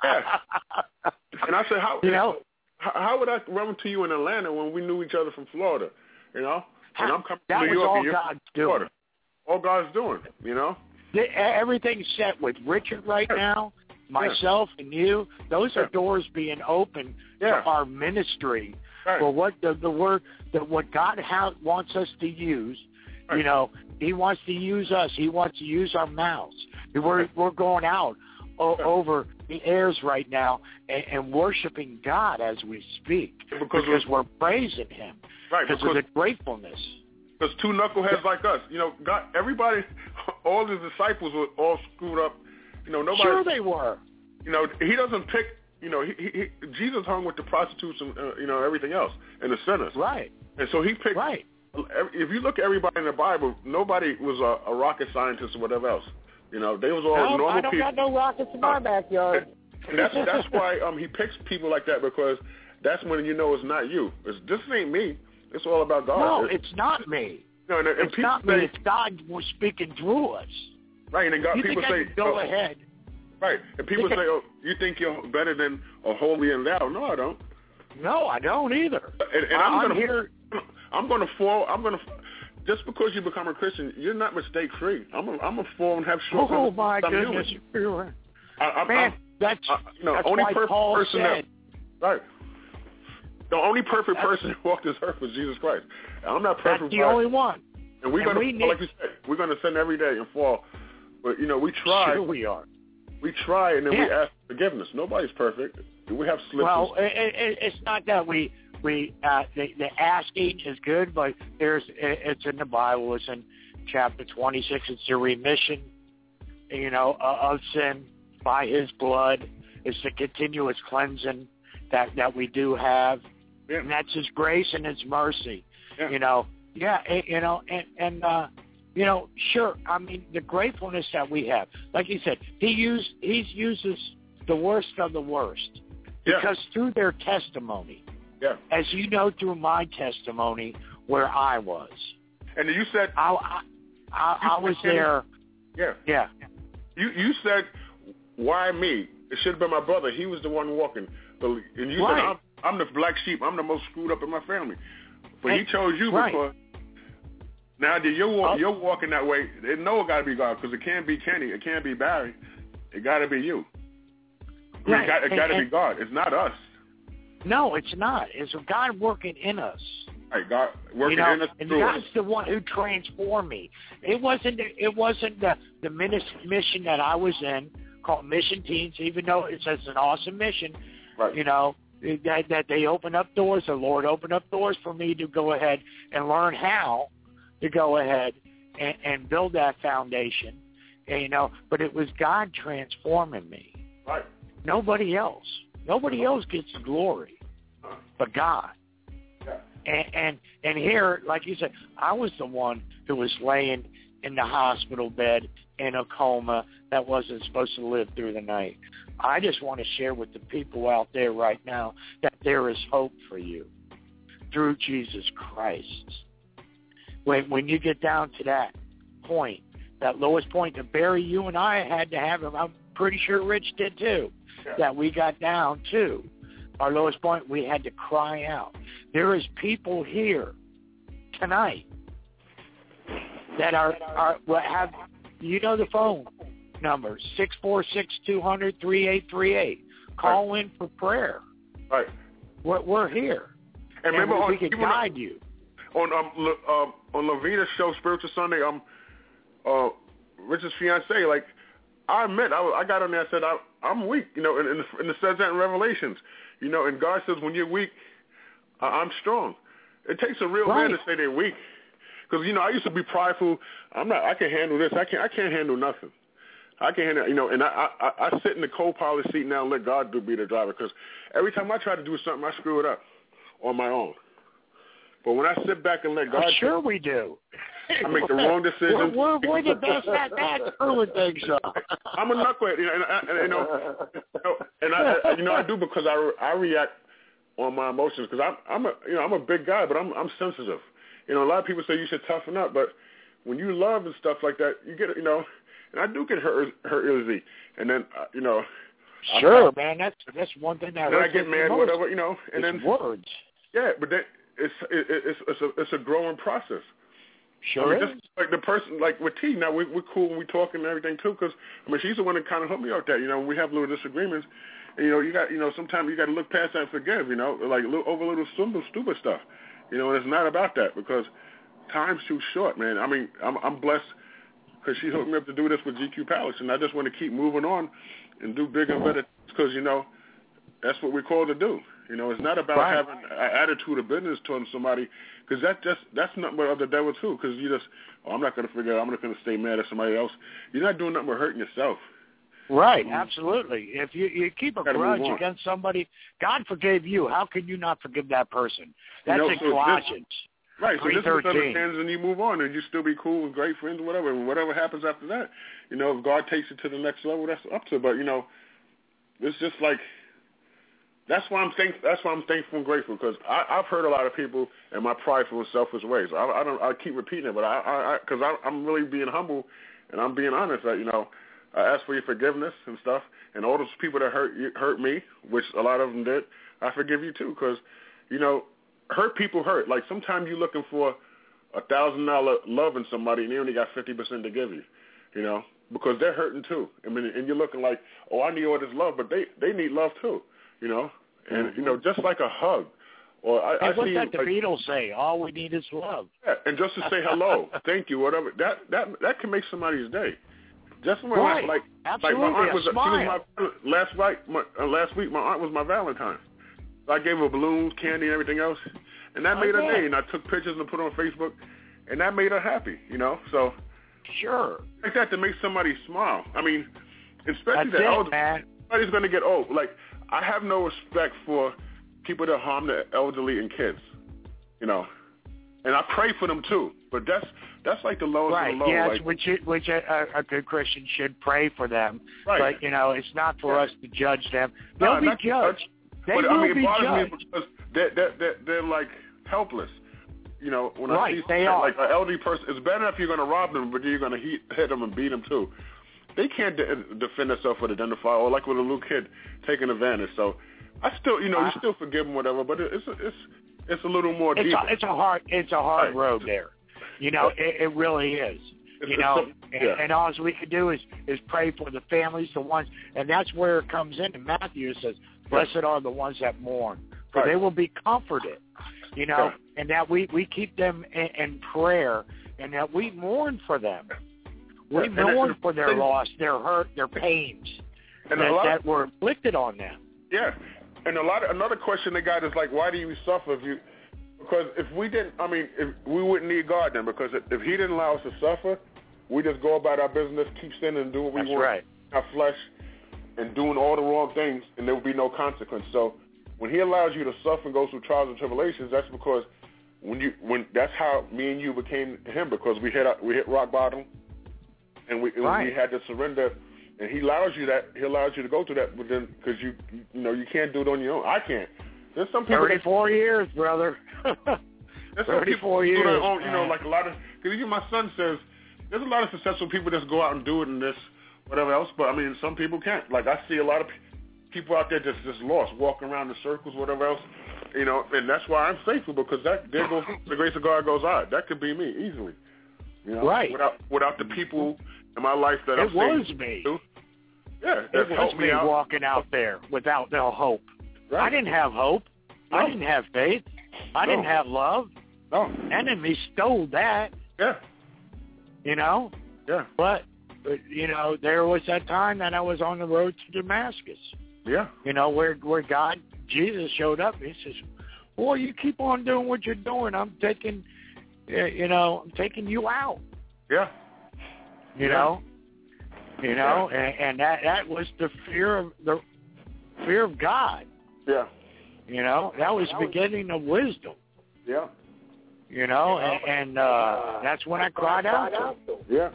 Yeah. And I said, how, you know, how, how would I run to you in Atlanta when we knew each other from Florida, you know? And I'm coming that to New was York all and you're God's from Florida. All God's doing, you know? The, everything's set with Richard right now, myself yeah. and you. Those yeah. are doors being opened yeah. for our ministry, right. for what the, the word, that what God ha- wants us to use. Right. You know, He wants to use us. He wants to use our mouths. We're right. we're going out o- yeah. over the airs right now and, and worshiping God as we speak because, because we're praising Him. Right. Because, because of the gratefulness. Because two knuckleheads like us, you know, God, everybody all his disciples were all screwed up. You know, nobody. Sure, they were. You know, he doesn't pick. You know, he, he, he Jesus hung with the prostitutes and uh, you know everything else and the sinners. Right. And so he picked. Right. If you look at everybody in the Bible, nobody was a, a rocket scientist or whatever else. You know, they was all no, normal I don't people. got no rockets in my backyard. And that's that's why um he picks people like that, because that's when you know it's not you. It's, this ain't me. It's all about God. No, it's, it's not me. No, and, and it's people not say, me. It's God was speaking through us. Right, and then God, you people think say, I can go oh, ahead. Right, and people say, oh, you think you're better than a holy and thou? No, I don't. No, I don't either. And, and I'm, I'm gonna, here. I'm going to fall. I'm going to. Just because you become a Christian, you're not mistake free. I'm a, I'm a fall and have shortcomings. Oh my I'm goodness, human. I, I, man, I'm, that's I, you know, that's only why perfect Paul person said. That, right. The only perfect That's, person who walked this earth was Jesus Christ. I'm not perfect. That's the only one. And we're and going we to, need, like you said, we're going to sin every day and fall. But you know, we try. Sure, we are. We try, and then yeah. we ask for forgiveness. Nobody's perfect. We have slips. Well, it, it, it's not that we we uh, the, the asking is good, but there's it, it's in the Bible. It's in chapter twenty-six. It's the remission, you know, uh, of sin by His blood. It's the continuous cleansing that that we do have, yeah. and that's His grace and His mercy. Yeah. You know, yeah, it, you know, and and. uh You know, sure. I mean, the gratefulness that we have, like you said, he used he uses the worst of the worst, yeah. because through their testimony, yeah. as you know, through my testimony, where I was, and you said I I, I, I was there. Yeah, yeah. You you said, why me? It should have been my brother. He was the one walking. And you right. said I'm, I'm the black sheep. I'm the most screwed up in my family, but and, he chose you right. because. Now that you're, walk, you're walking that way, they know it got to be God, because it can't be Kenny, it can't be Barry, it got to be you. I mean, right. It got, it got to and, be God. It's not us. No, it's not. It's God working in us. Right, God working you know, in us and through God's us. the one who transformed me. It wasn't. It wasn't the the mission that I was in called Mission Teens, even though it's, it's an awesome mission. Right. You know that that they open up doors. The Lord opened up doors for me to go ahead and learn how to go ahead and, and build that foundation, and, you know. But it was God transforming me. Right. Nobody else. Nobody else gets the glory, but God. Yeah. And, and and here, like you said, I was the one who was laying in the hospital bed in a coma that wasn't supposed to live through the night. I just want to share with the people out there right now that there is hope for you through Jesus Christ. When when you get down to that point, that lowest point, that Barry, you and I had to have, I'm pretty sure Rich did too, yeah. that we got down to our lowest point, we had to cry out. There is people here tonight that are, are have, you know the phone number, six four six, two hundred, three eight three eight. Call right. in for prayer. Right. We're, we're here. And, and remember, we, on, we can guide on, you. On um, uh, on Lavina's show, Spiritual Sunday, um, uh, Richard's fiance, like, I admit, I, I got on there and said, I, I'm weak, you know, and, and, and it says that in Revelations, you know, and God says, when you're weak, uh, I'm strong. It takes a real right. man to say they're weak. Because, you know, I used to be prideful. I'm not, I can handle this. I can't, I can't handle nothing. I can handle, you know, and I, I, I sit in the co-pilot seat now and let God do, be the driver. Because every time I try to do something, I screw it up on my own. But when I sit back and let God, I'm sure do, we do. I make the wrong decisions. We're, we're, we're the best at that screwing things up. I'm a knucklehead, you know, and, and, and you know, and I, you know, I do because I, I react on my emotions because I'm, I'm a, you know, I'm a big guy, but I'm, I'm sensitive. You know, a lot of people say you should toughen up, but when you love and stuff like that, you get, you know, and I do get hurt, hurt easily, and then, uh, you know. Sure, I, man, that's that's one thing that. Then I get mad, most. whatever, you know, and it's then words. Yeah, but then it's it, it's it's a it's a growing process. Sure I mean, is. Just like the person, like with T, now we, we're cool when we talk and everything too, because I mean she's the one that kind of helped me out that. You know, we have little disagreements, and you know you got you know sometimes you got to look past that and forgive. You know, like little, over little simple stupid stuff. You know, and it's not about that because time's too short, man. I mean, I'm I'm blessed because she hooked me up to do this with G Q Palace, and I just want to keep moving on and do bigger and better because you know that's what we're called to do. You know, it's not about right. having an attitude of business towards somebody, because that just that's nothing but of the devil too. Because you just, oh, I'm not going to figure out, I'm not going to stay mad at somebody else. You're not doing nothing but hurting yourself. Right, absolutely. If you, you keep a Gotta grudge move on. against somebody, God forgave you. How can you not forgive that person? That's You know, in so Colossians. Right, so this is three thirteen. understands and you move on and you still be cool with great friends or whatever. And whatever happens after that, you know, if God takes it to the next level, that's up to. But you know, it's just like that's why I'm thank that's why I'm thankful and grateful, because I've heard a lot of people in my prideful and selfish ways. I, I don't I keep repeating it, but I because I, I, I'm really being humble and I'm being honest that you know I ask for your forgiveness and stuff, and all those people that hurt you, hurt me, which a lot of them did, I forgive you too, because you know. Hurt people hurt. Like sometimes you're looking for a thousand dollar love in somebody and they only got fifty percent to give you, you know, because they're hurting too. I mean, and you're looking like, oh, I need all this love, but they they need love too, you know, and mm-hmm. you know, just like a hug. Or I, hey, I what's see that the like, Beatles say? All we need is love. Yeah, and just to say hello, thank you, whatever. That that that can make somebody's day. Just when right. like Absolutely. like my aunt was, a smile. she was my last night, my, uh, last week my aunt was my Valentine. So I gave her balloons, candy, and everything else. And that made okay. her day, and I took pictures and put them on Facebook, and that made her happy, you know. So, sure, like that to make somebody smile. I mean, especially That's the it, elderly. Man. Somebody's going to get old. Like I have no respect for people that harm the elderly and kids, you know. And I pray for them too. But that's that's like the lowest right. of the low. Yes, like, which it, which a, a good Christian should pray for them. Right. But you know, it's not for yeah. us to judge them. They'll no, be not judged. Judge. They but, will I mean, be it bothers judged. me because they're, they're, they're, they're like helpless. You know, when right, I see they like are. an elderly person, it's better if you're going to rob them, but you're going to hit, hit them and beat them too. They can't de- defend themselves or identify, or like with a little kid taking advantage. So I still, you know, you still forgive them, whatever, but it's it's it's a little more it's deeper. A, it's a hard it's a hard right. road there. You know, it, it really is. It's, you know, it's a, yeah. and, and all we can do is is pray for the families, the ones, and that's where it comes in. And Matthew says, "Blessed are the ones that mourn, for right. they will be comforted." You know, yeah. and that we, we keep them in, in prayer, and that we mourn for them. We yeah. mourn for their loss, their hurt, their pains and that, a lot that of, were inflicted on them. Yeah, and a lot of, another question they got is like, why do you suffer if you? Because if we didn't, I mean, if we wouldn't need God then, because if, if He didn't allow us to suffer, we just go about our business, keep sinning, and do what we That's want, right. our flesh, and doing all the wrong things, and there would be no consequence. So when He allows you to suffer and go through trials and tribulations, that's because when you when that's how me and you became Him, because we hit we hit rock bottom, and we and right. we had to surrender. And He allows you that He allows you to go through that, but then because you you know you can't do it on your own. I can't. There's some people. Thirty-four that, years, brother. There's some Thirty-four people years. Do own, you know, like a lot of because even my son says there's a lot of successful people that go out and do it and this whatever else. But I mean, some people can't. Like I see a lot of people out there just just lost, walking around in circles, whatever else. You know, and that's why I'm faithful, because that there goes the grace of God goes out. That could be me easily. You know, right. Without without the people in my life that it I'm was saying me. to. Yeah, it was helped me me out. walking out there without no hope. Right. I didn't have hope. No. I didn't have faith. I no. didn't have love. No. Enemy stole that. Yeah. You know? Yeah. But, but, you know, there was that time that I was on the road to Damascus. Yeah. You know, where where God, Jesus showed up. He says, boy, you keep on doing what you're doing. I'm taking, you know, I'm taking you out. Yeah. You yeah. know? You know, yeah. and, and that that was the fear of the fear of God. Yeah. You know, that was the beginning of wisdom. Yeah. You know, and, and uh, that's when I cried out to him. Yeah.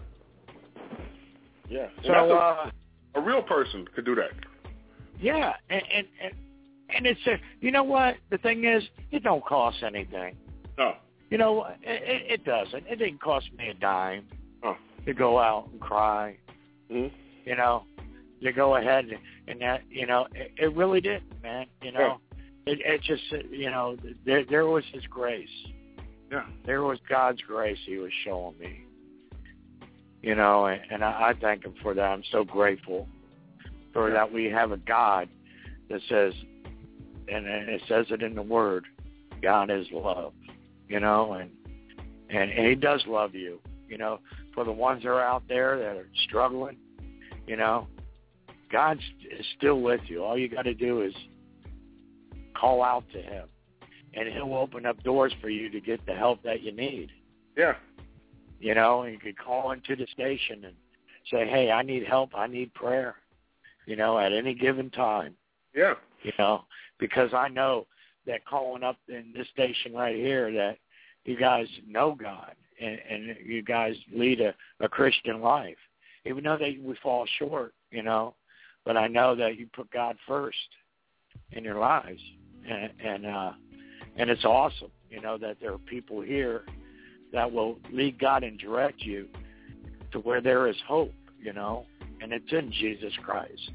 Yeah. So a, uh, a real person could do that. Yeah, and and and, and it's a, you know what the thing is, it don't cost anything. No. You know, it, it doesn't. It didn't cost me a dime oh. to go out and cry. Mm-hmm. You know, to go ahead and, and that, you know, it, it really did, man. You know, yeah. it, it just, you know, there, there was His grace. Yeah. There was God's grace He was showing me. You know, and, and I, I thank Him for that. I'm so grateful for yeah. that we have a God that says, and it says it in the Word, God is love. You know, and, and and He does love you. You know, for the ones that are out there that are struggling, you know, God is still with you. All you got to do is call out to him, and he'll open up doors for you to get the help that you need. Yeah. You know, and you could call into the station and say, hey, I need help, I need prayer, you know, at any given time. Yeah. You know, because I know that calling up in this station right here that you guys know God and, and you guys lead a, a Christian life, even though they, we fall short, you know, but I know that you put God first in your lives, and and, uh, and it's awesome, you know, that there are people here that will lead God and direct you to where there is hope, you know, and it's in Jesus Christ.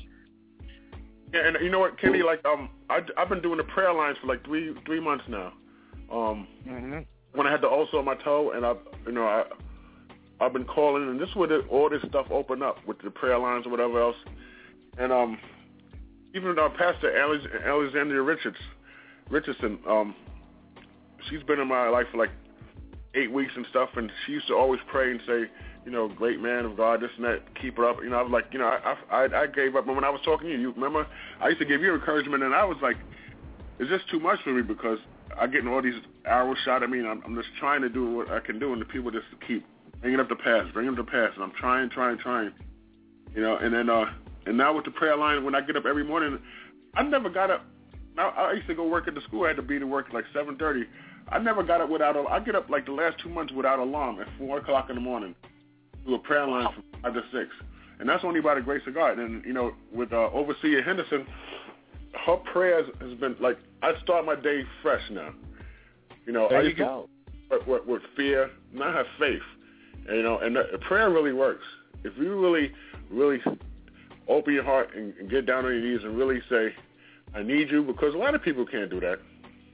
Yeah, and you know what, Kenny, like um, I, I've been doing the prayer lines for like three three months now. Um, mm-hmm. When I had the ulcer on my toe, and I, you know, I I've been calling, and this is where the, all this stuff opened up with the prayer lines or whatever else, and um, even our pastor Alex, Alexandria Richards Richardson, um, she's been in my life for like eight weeks and stuff, and she used to always pray and say, you know, great man of God, this and that, keep it up. You know, I was like, you know, I I, I gave up. And when I was talking to you, you remember, I used to give you encouragement, and I was like, it's just too much for me because I'm getting all these arrows shot at me, and I'm, I'm just trying to do what I can do, and the people just keep bringing up the past, bringing up the past, and I'm trying, trying, trying. You know, and then, uh, and now with the prayer line, when I get up every morning, I never got up. Now, I used to go work at the school. I had to be to work at like seven thirty. I never got up without a, I get up like the last two months without alarm at four o'clock in the morning. Do a prayer line from five to six, and that's only by the grace of God. And you know, with uh, Overseer Henderson, her prayers has been like I start my day fresh now. You know, there I you used go. To, with, with, with fear, not have faith. And, you know, and the, the prayer really works. If you really, really open your heart and, and get down on your knees and really say, "I need you," because a lot of people can't do that.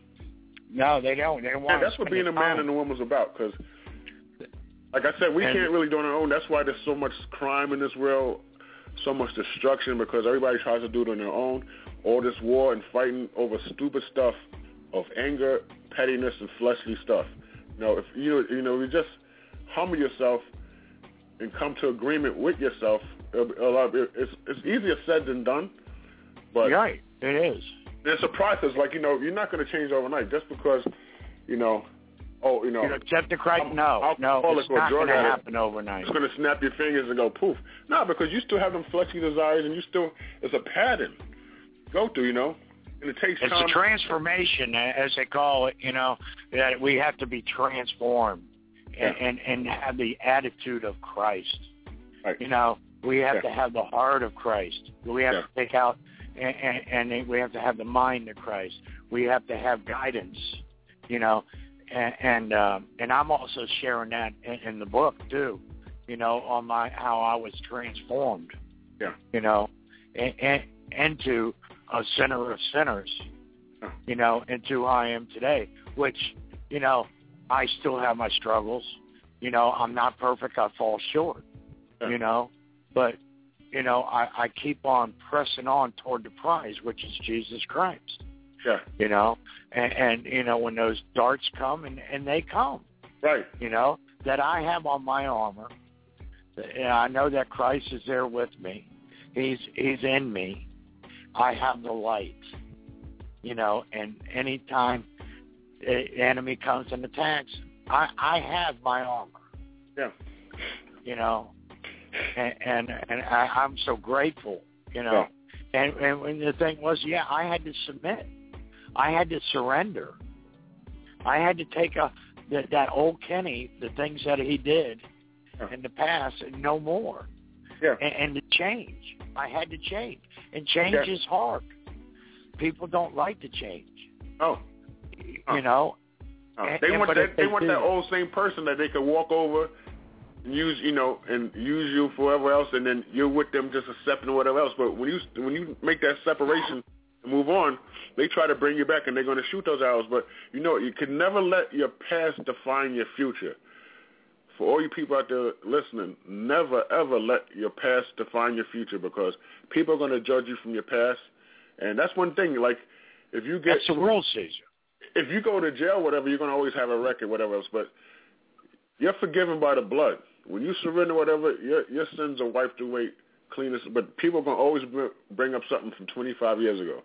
No, they don't. They don't want. And that's what being a man and a woman is about, because. Like I said, we and, can't really do it on our own. That's why there's so much crime in this world, so much destruction, because everybody tries to do it on their own. All this war and fighting over stupid stuff of anger, pettiness, and fleshly stuff. You know, if you you know, you just humble yourself and come to agreement with yourself. A lot, it's it's easier said than done, but right, it is. It's a process. Like, you know, you're not going to change overnight just because, you know. Oh, you know, you accept the Christ? I'm, no, I'm no, it's not going to happen overnight. It's going to snap your fingers and go poof. No, because you still have them fleshly desires, and you still, it's a pattern go through, you know, and it takes it's time. It's a transformation, as they call it, you know, that we have to be transformed and, yeah. and, and have the attitude of Christ. Right. You know, we have yeah. to have the heart of Christ. We have yeah. to take out, and, and, and we have to have the mind of Christ. We have to have guidance, you know. And and, um, and I'm also sharing that in, in the book too, you know, on my how I was transformed, yeah, you know, and, and, into a sinner of sinners, yeah. you know, into who I am today. Which, you know, I still have my struggles, you know, I'm not perfect, I fall short, yeah. you know, but you know, I, I keep on pressing on toward the prize, which is Jesus Christ. Yeah. You know, and, and, you know, when those darts come, and, and they come. Right. You know, that I have on my armor. And I know that Christ is there with me. He's He's in me. I have the light. You know, and anytime the enemy comes and attacks, I, I have my armor. Yeah. You know, and, and, and I, I'm so grateful, you know. Yeah. And, and when the thing was, yeah, I had to submit. I had to surrender. I had to take a that, that old Kenny, the things that he did yeah. in the past, and no more. Yeah. And, and to change. I had to change. And change yeah. is hard. People don't like to change. Oh. You oh. know? Oh. And, they and, want, that, they, they want that old same person that they could walk over and use, you know, and use you for whatever else, and then you're with them just accepting whatever else. But when you when you make that separation and move on, they try to bring you back, and they're going to shoot those arrows. But, you know, you can never let your past define your future. For all you people out there listening, never, ever let your past define your future, because people are going to judge you from your past. And that's one thing, like, if you get... That's the world sees you. If you go to jail, whatever, you're going to always have a record, whatever else. But you're forgiven by the blood. When you surrender, whatever, your, your sins are wiped away clean as... But people are going to always bring up something from twenty-five years ago.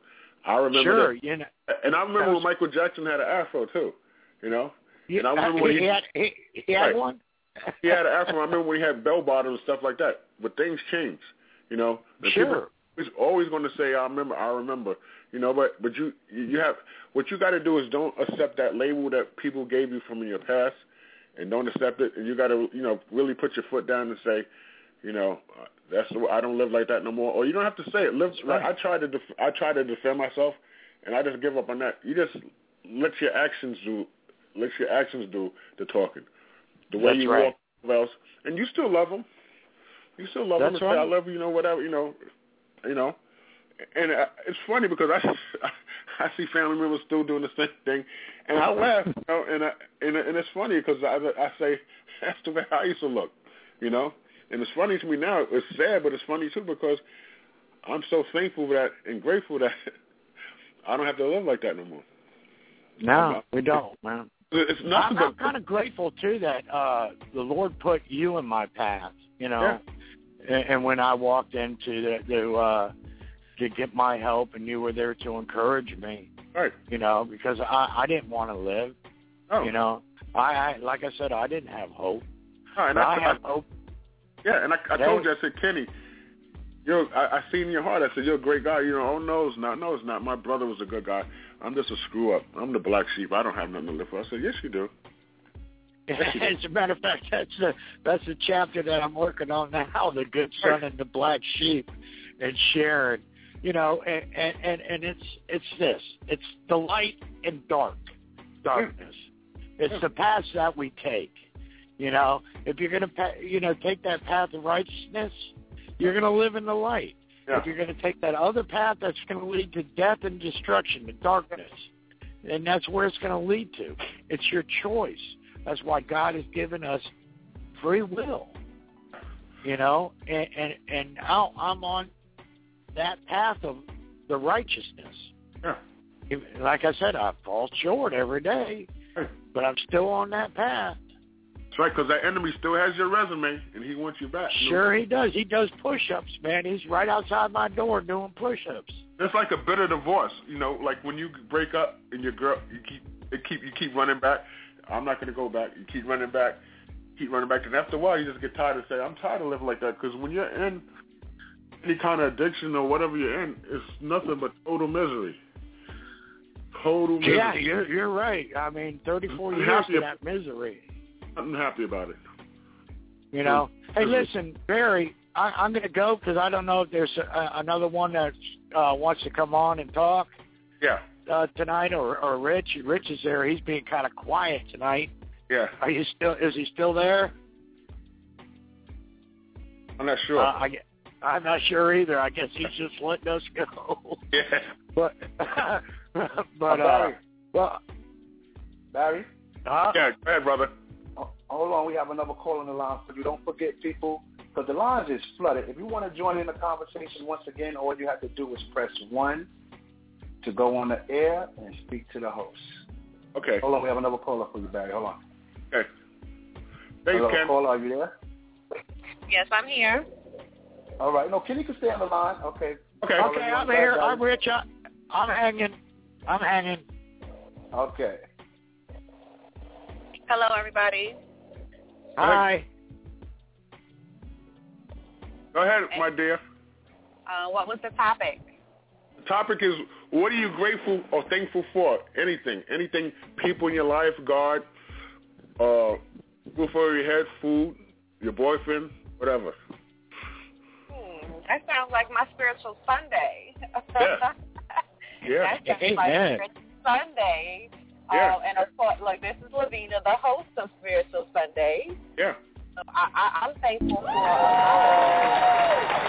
I remember sure, that. you know, and I remember was, when Michael Jackson had an afro too. You know, you, and I remember when he, he, he had he, he had right. one. He had an afro. I remember when he had bell bottoms and stuff like that. But things change. You know, and sure. He's always going to say, "I remember, I remember," you know. But but you you have what you got to do is don't accept that label that people gave you from your past, and don't accept it. And you got to you know really put your foot down and say, you know, uh, that's the, I don't live like that no more. Or you don't have to say it. Live. Like, I try to def, I try to defend myself, and I just give up on that. You just let your actions do let your actions do the talking. The way that's you right. walk, else, and you still love them. You still love that's them and right. say, "I love you," you know, whatever, you know. You know, and uh, it's funny because I, I see family members still doing the same thing, and I laugh, you know, and I, and, and it's funny because I, I say that's the way I used to look, you know, and it's funny to me now. It's sad, but it's funny too because I'm so thankful for that and grateful that I don't have to live like that no more. No, we don't, man. It's nothing. I'm, I'm kind of grateful too that uh, the Lord put you in my path, you know. Yeah. And when I walked into the, to uh, to get my help, and you were there to encourage me, right? You know, because I, I didn't want to live. Oh. You know, I, I like I said, I didn't have hope. Oh, and I, I, I have I, hope. Yeah, and I, I told you, I said, Kenny, you're, I, I seen in your heart. I said, you're a great guy. You know, oh no, it's not. No, it's not. My brother was a good guy. I'm just a screw up. I'm the black sheep. I don't have nothing to live for. I said, yes, you do. As a matter of fact, that's the that's the chapter that I'm working on now, the good son and the black sheep, and Sharon. You know, and and, and it's it's this. It's the light and dark, darkness. Yeah. It's yeah. the paths that we take. You know, if you're gonna you know take that path of righteousness, you're gonna live in the light. Yeah. If you're gonna take that other path, that's gonna lead to death and destruction, and darkness, and that's where it's gonna lead to. It's your choice. That's why God has given us free will, you know, and, and, and now I'm on that path of the righteousness. Yeah. Like I said, I fall short every day, but I'm still on that path. That's right, because that enemy still has your resume, and he wants you back. Sure he does. He does push-ups, man. He's right outside my door doing push-ups. It's like a bitter divorce, you know, like when you break up and your girl, you keep, it keep you keep running back. I'm not going to go back. You keep running back, keep running back. And after a while, you just get tired and say, I'm tired of living like that. Because when you're in any kind of addiction or whatever you're in, it's nothing but total misery. Total misery. Yeah, you're, you're right. I mean, thirty-four I'm years of about, that misery. I'm happy about it. You know? Hey, listen, Barry, I, I'm going to go because I don't know if there's a, another one that uh, wants to come on and talk. Yeah. Uh, tonight, or, or Rich. Rich is there. He's being kind of quiet tonight. Yeah. Are you still? Is he still there? I'm not sure. Uh, I, I'm not sure either. I guess he's just letting us go. Yeah. But but uh, well, Barry. Huh? Yeah. Go ahead, brother. Oh, hold on. We have another call on the line for you. Don't forget, people, because the lines is flooded. If you want to join in the conversation once again, all you have to do is press one to go on the air and speak to the host. Okay. Hold on, we have another caller for you, Barry. Hold on. Okay. Thanks, Hello, Ken. caller, are you there? Yes, I'm here. All right. No, Kenny can stay on the line. Okay. Okay. Okay, I'm here. I'm Rich. I, I'm hanging. I'm hanging. Okay. Hello, everybody. Hi. Go ahead, my dear. Uh, what was the topic? The topic is, what are you grateful or thankful for? Anything. Anything, people in your life, God, uh, roof over your head, food, your boyfriend, whatever. Hmm, that sounds like my spiritual Sunday. Yeah. Yeah. That sounds like spiritual Sunday. Yeah. Um, and of course, like, this is Lavina, the host of Spiritual Sunday. Yeah. So I, I, I'm thankful for uh,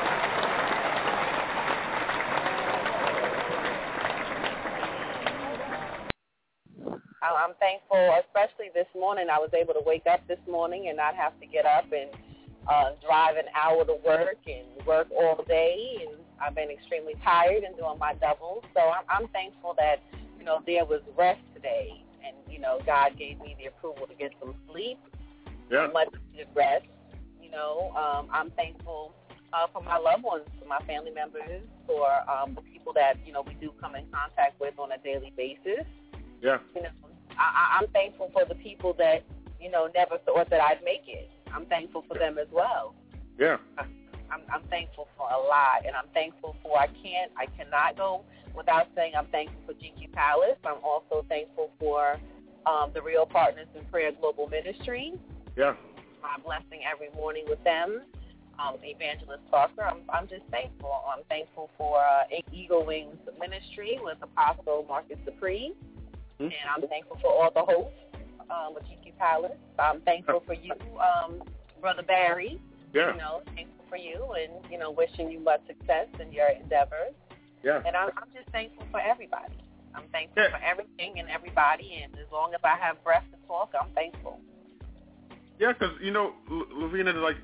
I'm thankful, especially this morning. I was able to wake up this morning and not have to get up and uh, drive an hour to work and work all day. And I've been extremely tired and doing my doubles. So I'm, I'm thankful that, you know, there was rest today. And, you know, God gave me the approval to get some sleep, yeah. much needed rest. You know, um, I'm thankful uh, for my loved ones, for my family members, for um, the people that, you know, we do come in contact with on a daily basis. Yeah. You know, I, I'm thankful for the people that, you know, never thought that I'd make it. I'm thankful for them as well. Yeah. I'm, I'm thankful for a lot, and I'm thankful for, I can't, I cannot go without saying I'm thankful for G Q Palace. I'm also thankful for um, the Real Partners in Prayer Global Ministry. Yeah. I'm blessing every morning with them. Um, Evangelist Parker, I'm, I'm just thankful. I'm thankful for uh, Eagle Wings Ministry with Apostle Marcus Dupree, mm-hmm. and I'm thankful for all the hosts um, with G Q Palace. I'm thankful for you, um, Brother Barry. Yeah. You know, thankful for you, and you know, wishing you much success in your endeavors. Yeah. And I'm, I'm just thankful for everybody. I'm thankful yeah. for everything and everybody, and as long as I have breath to talk, I'm thankful. Yeah, because you know, L- Lavina, like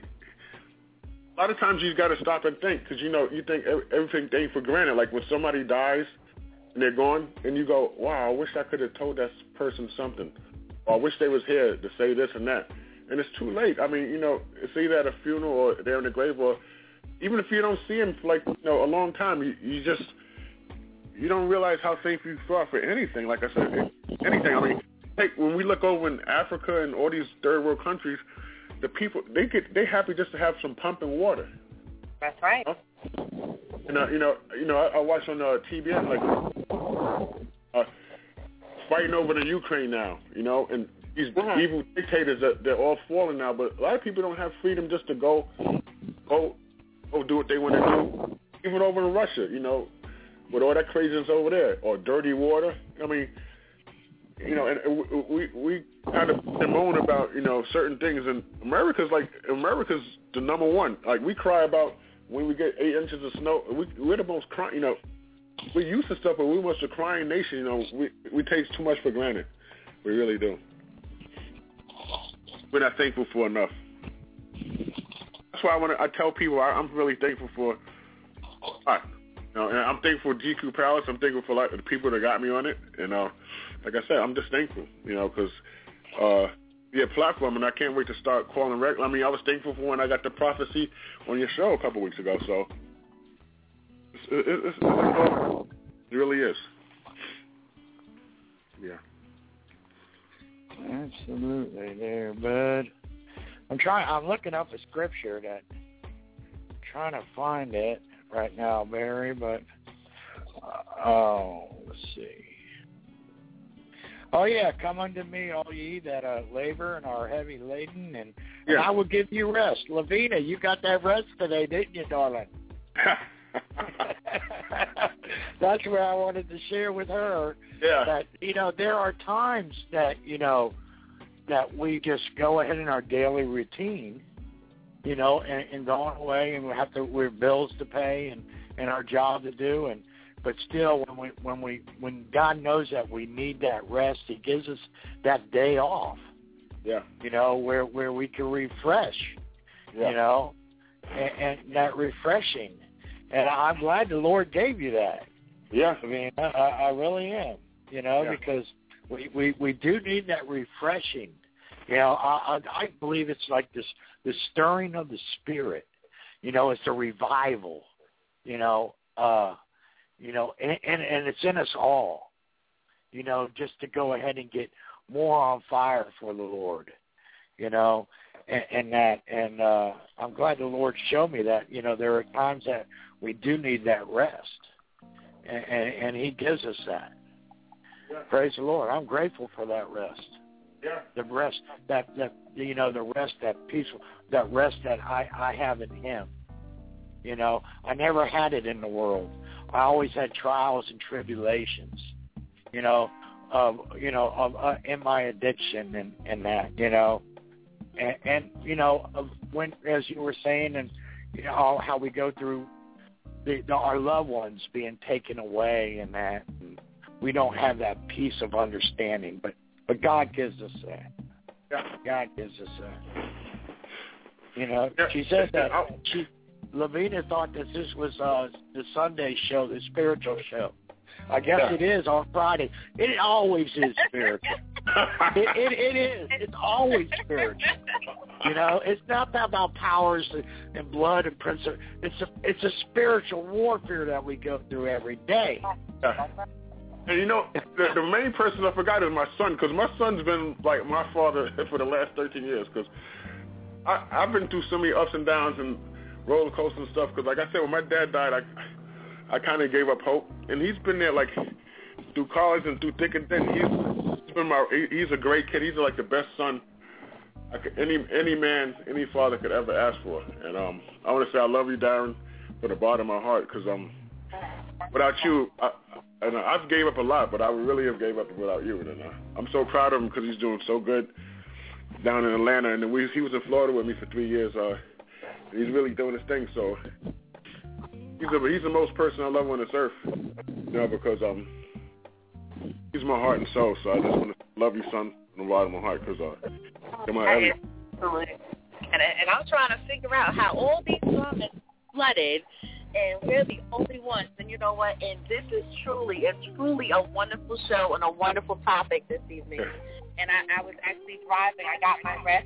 a lot of times you got to stop and think, because you know you think everything taken for granted. Like when somebody dies and they're gone, and you go, "Wow, I wish I could have told that person something," or "I wish they was here to say this and that." And it's too late. I mean, you know, it's either at a funeral or they're in the grave, or even if you don't see them for like, you know, a long time, you, you just, you don't realize how thankful you are for anything. Like I said, anything. I mean, hey, when we look over in Africa and all these third world countries, the people, they get, they happy just to have some pumping water. That's right. You know, you know, you know, I, I watch on uh, T B N, like, uh, fighting over the Ukraine now, you know, and these mm-hmm. evil dictators, that they're all falling now, but a lot of people don't have freedom just to go, go, go do what they want to do. Even over in Russia, you know, with all that craziness over there, or dirty water. I mean, you know, and we we kind of moan about, you know, certain things, and America's like America's the number one. Like we cry about when we get eight inches of snow. We, we're the most crying. You know, we're used to stuff, but we're most a crying nation. You know, we we take too much for granted. We really do. We're not thankful for enough. That's why I want to. I tell people I, I'm really thankful for. Right, you know, and I'm thankful for G Q Palace. I'm thankful for like the people that got me on it. And uh, like I said, I'm just thankful. You know, because uh, yeah, platform, and I can't wait to start calling rec. I mean, I was thankful for when I got the prophecy on your show a couple weeks ago. So it's, it, it's, it's, it really is. Yeah. Absolutely, there, bud. I'm trying. I'm looking up a scripture that. I'm trying to find it right now, Barry. But uh, oh, let's see. Oh yeah, come unto me, all ye that uh, labor and are heavy laden, and, yeah. and I will give you rest. Lavina, you got that rest today, didn't you, darling? That's where I wanted to share with her. Yeah. That, you know, there are times that, you know, that we just go ahead in our daily routine, you know, and, and going away, and we have to, we have bills to pay and, and our job to do, and but still, when we when we when God knows that we need that rest, He gives us that day off. Yeah. You know, where where we can refresh. Yeah. You know, and, and that refreshing. And I'm glad the Lord gave you that. Yeah. I mean, I, I really am, you know, yeah. because we, we, we do need that refreshing. You know, I, I, I believe it's like this, the stirring of the Spirit. You know, it's a revival, you know, uh, you know, and, and, and it's in us all, you know, just to go ahead and get more on fire for the Lord, you know, and, and that, and uh, I'm glad the Lord showed me that, you know, there are times that we do need that rest, and, and, and He gives us that. Yeah. Praise the Lord. I'm grateful for that rest. Yeah. The rest, that, that you know, the rest, that peaceful, that rest that I, I have in Him. You know, I never had it in the world. I always had trials and tribulations, you know, of, you know, of, uh, in my addiction and, and that, you know, and, and you know, of when, as you were saying, and, you know, how we go through the, the, our loved ones being taken away and that, and we don't have that peace of understanding, but, but God gives us that. Yeah. God gives us that. You know, yeah. she said that she, Lavina thought that this was uh, the Sunday show, the spiritual show. I guess yeah. it is on Friday. It always is spiritual. it, it, it is. It's always spiritual. You know, it's not about powers and blood and principle. It's a it's a spiritual warfare that we go through every day. Yeah. And you know, the, the main person I forgot is my son, because my son's been like my father for the last thirteen years. Because I've been through so many ups and downs and roller coasters and stuff. Because like I said, when my dad died, I I kind of gave up hope, and he's been there like through college and through thick and thin. He's, he's been my he's a great kid. He's like the best son I could, any any man, any father could ever ask for. And um, I want to say I love you, Darren, from the bottom of my heart. Because um, without you, I, and I've gave up a lot, but I really have gave up without you. And uh, I'm so proud of him because he's doing so good down in Atlanta. And then we, he was in Florida with me for three years. Uh, he's really doing his thing. So he's a, he's the most person I love on this earth, you know, because um, he's my heart and soul. So I just want to love you, son, from the bottom of my heart, because uh, you're my everything. And, and I'm trying to figure out how all these women flooded, and we're the only ones. And you know what? And this is truly, it's truly a wonderful show and a wonderful topic this evening. And I, I was actually driving. I got my rest,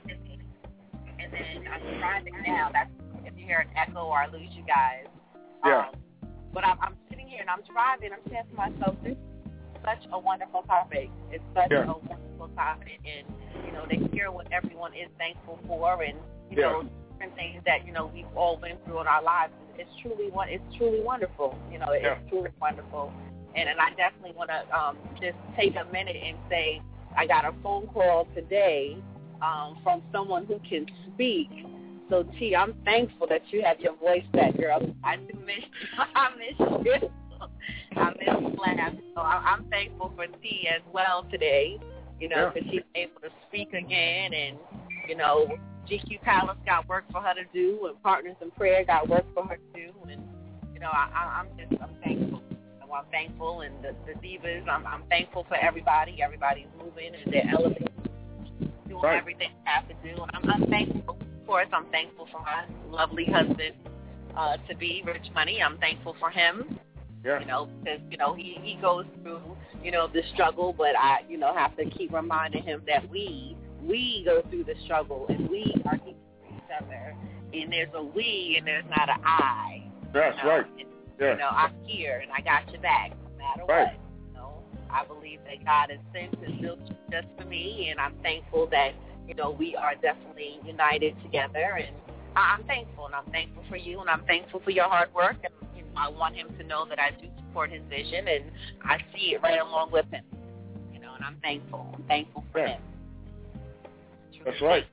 and then I'm driving now. That's if you hear an echo or I lose you guys. Yeah. Um, but I'm, I'm sitting here and I'm driving. I'm saying to myself, this is such a wonderful topic. It's such yeah. a wonderful topic, and you know, to hear what everyone is thankful for, and you yeah. know, different things that you know we've all been through in our lives. It's truly one. It's truly wonderful. You know, it's yeah. truly wonderful. And and I definitely want to um, just take a minute and say I got a phone call today um, from someone who can speak. So T, I'm thankful that you have your voice back, girl. I do miss you. I miss you. I miss Flash. So I'm thankful for T as well today. You know, because yeah. she's able to speak again, and you know, G Q Palace got work for her to do, and Partners in Prayer got work for her to do, and you know, I, I, I'm just I'm thankful. So I'm thankful, and the, the divas, I'm, I'm thankful for everybody. Everybody's moving and they're elevating, doing right. everything they have to do, and I'm, I'm thankful. Of course, I'm thankful for my lovely husband uh, to be, Rich Money. I'm thankful for him. Yeah. You know, because, you know, he, he goes through, you know, the struggle, but I, you know, have to keep reminding him that we, we go through the struggle, and we are here for each other. And there's a we, and there's not an I. That's you know? right. And, yeah. You know, I'm here, and I got your back, no matter right. what. You know, I believe that God is sent and built just for me, and I'm thankful that, you know, we are definitely united together, and I'm thankful, and I'm thankful for you, and I'm thankful for your hard work, and you know, I want him to know that I do support his vision, and I see it right along with him, you know, and I'm thankful. I'm thankful for yeah. him. That's right.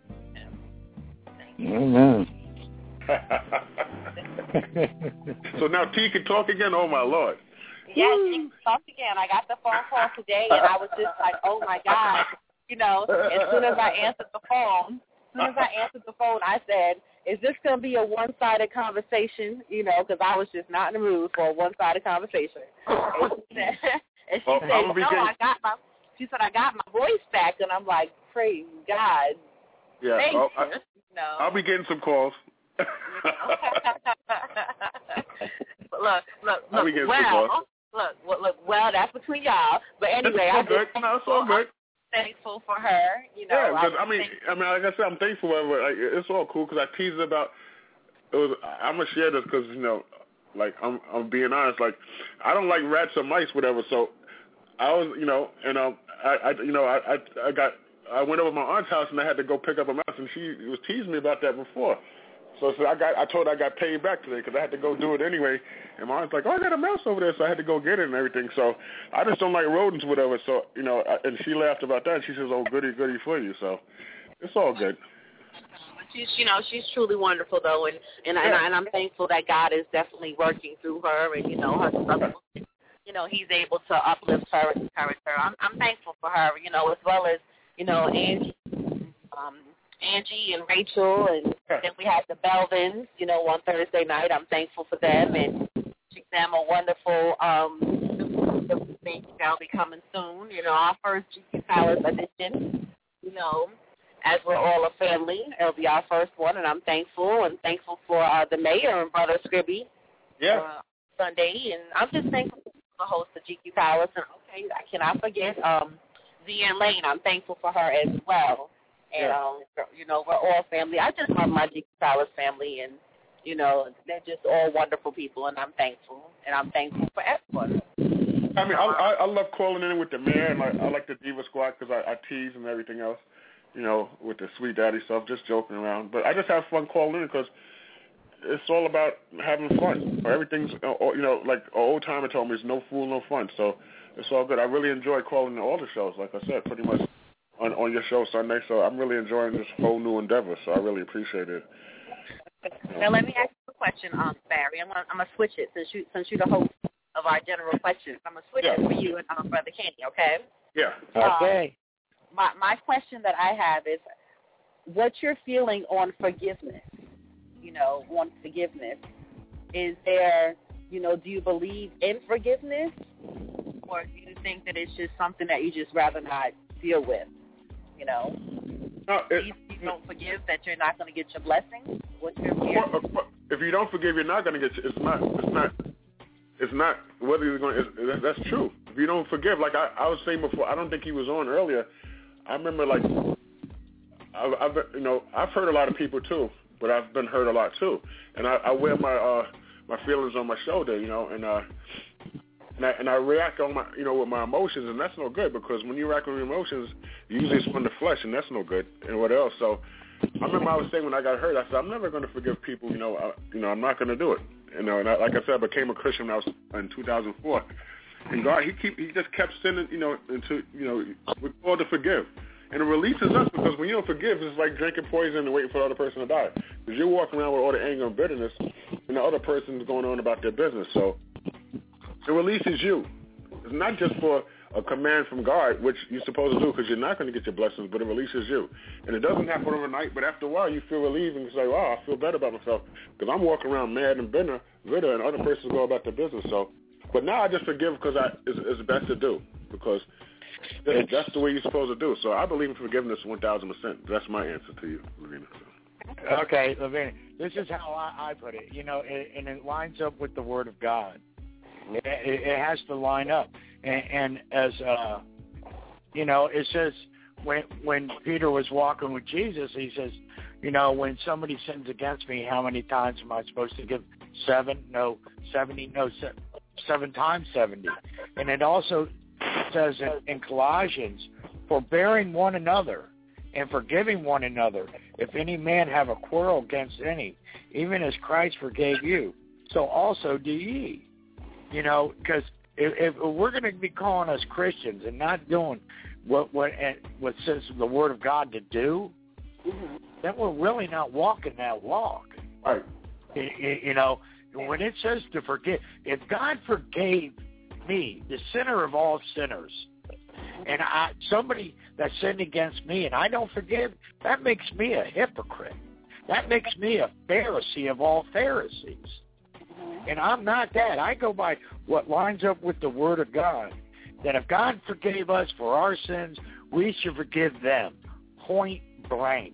Amen. So now T can talk again? Oh, my Lord. Yes, she can talk again. I got the phone call today, and I was just like, oh, my God. You know, as soon as I answered the phone, as soon as I answered the phone, I said, is this going to be a one-sided conversation? You know, because I was just not in the mood for a one-sided conversation. And she said, and she well, said no, getting... I got my, she said, I got my voice back. And I'm like, praise God. Yeah, Thank well, you. I, no. I'll be getting some calls. look, look, I'll be look, getting some calls. well, look, look, look, well, that's between y'all. But anyway, it's all I good. just No, it's all good. thankful for her, you know. Yeah, because, I, I mean, I mean, like I said, I'm thankful. But like, it's all cool because I teased about. It was. I'm gonna share this because you know, like I'm. I'm being honest. Like, I don't like rats or mice, whatever. So, I was, you know, and um, I, I you know, I, I, I got. I went over to my aunt's house and I had to go pick up a mouse, and she was teasing me about that before. So, so I got. I told her I got paid back today because I had to go do it anyway. And my aunt's like, "Oh, I got a mouse over there," so I had to go get it and everything. So I just don't like rodents, whatever. So you know, I, and she laughed about that. She says, "Oh, goody, goody for you." So it's all good. She's, you know, she's truly wonderful though, and and, yeah. and, I, and I'm thankful that God is definitely working through her, and you know, her struggle. You know, He's able to uplift her and encourage her. I'm, I'm thankful for her, you know, as well as you know, Angie, um, Angie and Rachel, and then we had the Belvins, you know, on Thursday night. I'm thankful for them, and them a wonderful um, baby that'll be coming soon. You know, our first G Q Palace edition. You know, as we're all a family, it'll be our first one, and I'm thankful and thankful for uh, the mayor and Brother Scribby. Yeah. Uh, Sunday, and I'm just thankful for the host of G Q Palace. And okay, I cannot forget um, Zian Lane. I'm thankful for her as well. And, yeah. um, you know, we're all family. I just love my G Q Palace family, and, you know, they're just all wonderful people, and I'm thankful. And I'm thankful for everyone. I mean, I, I, I love calling in with the mayor, and I, I like the Diva Squad because I, I tease and everything else, you know, with the Sweet Daddy stuff, just joking around. But I just have fun calling in because it's all about having fun. Everything's, you know, like an old timer told me, it's no fool, no fun. So it's all good. I really enjoy calling in all the shows, like I said, pretty much on, on your show Sunday. So I'm really enjoying this whole new endeavor. So I really appreciate it. Now let me ask you a question, um, Barry. I'm gonna I'm gonna switch it since you since you're the host of our general questions. I'm gonna switch yeah. it for you and um, Brother Kenny. Okay. Yeah. Okay. Um, my my question that I have is, what's your feeling on forgiveness? You know, on forgiveness. Is there, you know, do you believe in forgiveness, or do you think that it's just something that you just rather not deal with? You know, no, it, if you don't forgive, that you're not going to get your blessing. What's your feeling? Well, if you don't forgive, you're not going to get. It's not. It's not. It's not whether you're going. to... That's true. If you don't forgive, like I, I was saying before, I don't think he was on earlier. I remember, like, I've, I've you know, I've hurt a lot of people too, but I've been hurt a lot too, and I, I wear my uh, my feelings on my shoulder, you know, and uh, and I, and I react on my, you know, with my emotions, and that's no good because when you react with your emotions, usually it's from the flesh, and that's no good, and what else? So I remember I was saying when I got hurt, I said I'm never going to forgive people, you know, I, you know, I'm not going to do it, you know, and I, like I said, I became a Christian when I was in two thousand four, and God, he keep he just kept sending, you know, into, you know, we're called to forgive. And it releases us because when you don't forgive, it's like drinking poison and waiting for the other person to die. Because you're walking around with all the anger and bitterness, and the other person's going on about their business. So it releases you. It's not just for a command from God, which you're supposed to do because you're not going to get your blessings, but it releases you. And it doesn't happen overnight, but after a while you feel relieved and say, wow, I feel better about myself because I'm walking around mad and bitter, bitter and other persons go about their business. So, but now I just forgive because I, it's, it's best to do because It's, that's the way you're supposed to do. So I believe in forgiveness one thousand percent. That's my answer to you, Lavina. So. Okay, Lavina, this is how I, I put it. You know, it, and it lines up with the Word of God. It, it, it has to line up. And, and as, uh, you know, it says when when Peter was walking with Jesus, he says, you know, when somebody sins against me, how many times am I supposed to give? Seven? No. Seventy? No. Se- seven times seventy. And it also says in, in Colossians, forbearing one another and forgiving one another, if any man have a quarrel against any, even as Christ forgave you, so also do ye. You know, because if, if we're going to be calling us Christians and not doing what what what says the Word of God to do, mm-hmm. then we're really not walking that walk. Right. You, you know, when it says to forgive, if God forgave me, the sinner of all sinners, and I, somebody that sinned against me and I don't forgive, that makes me a hypocrite. That makes me a Pharisee of all Pharisees. And I'm not that. I go by what lines up with the Word of God, that if God forgave us for our sins, we should forgive them, point blank.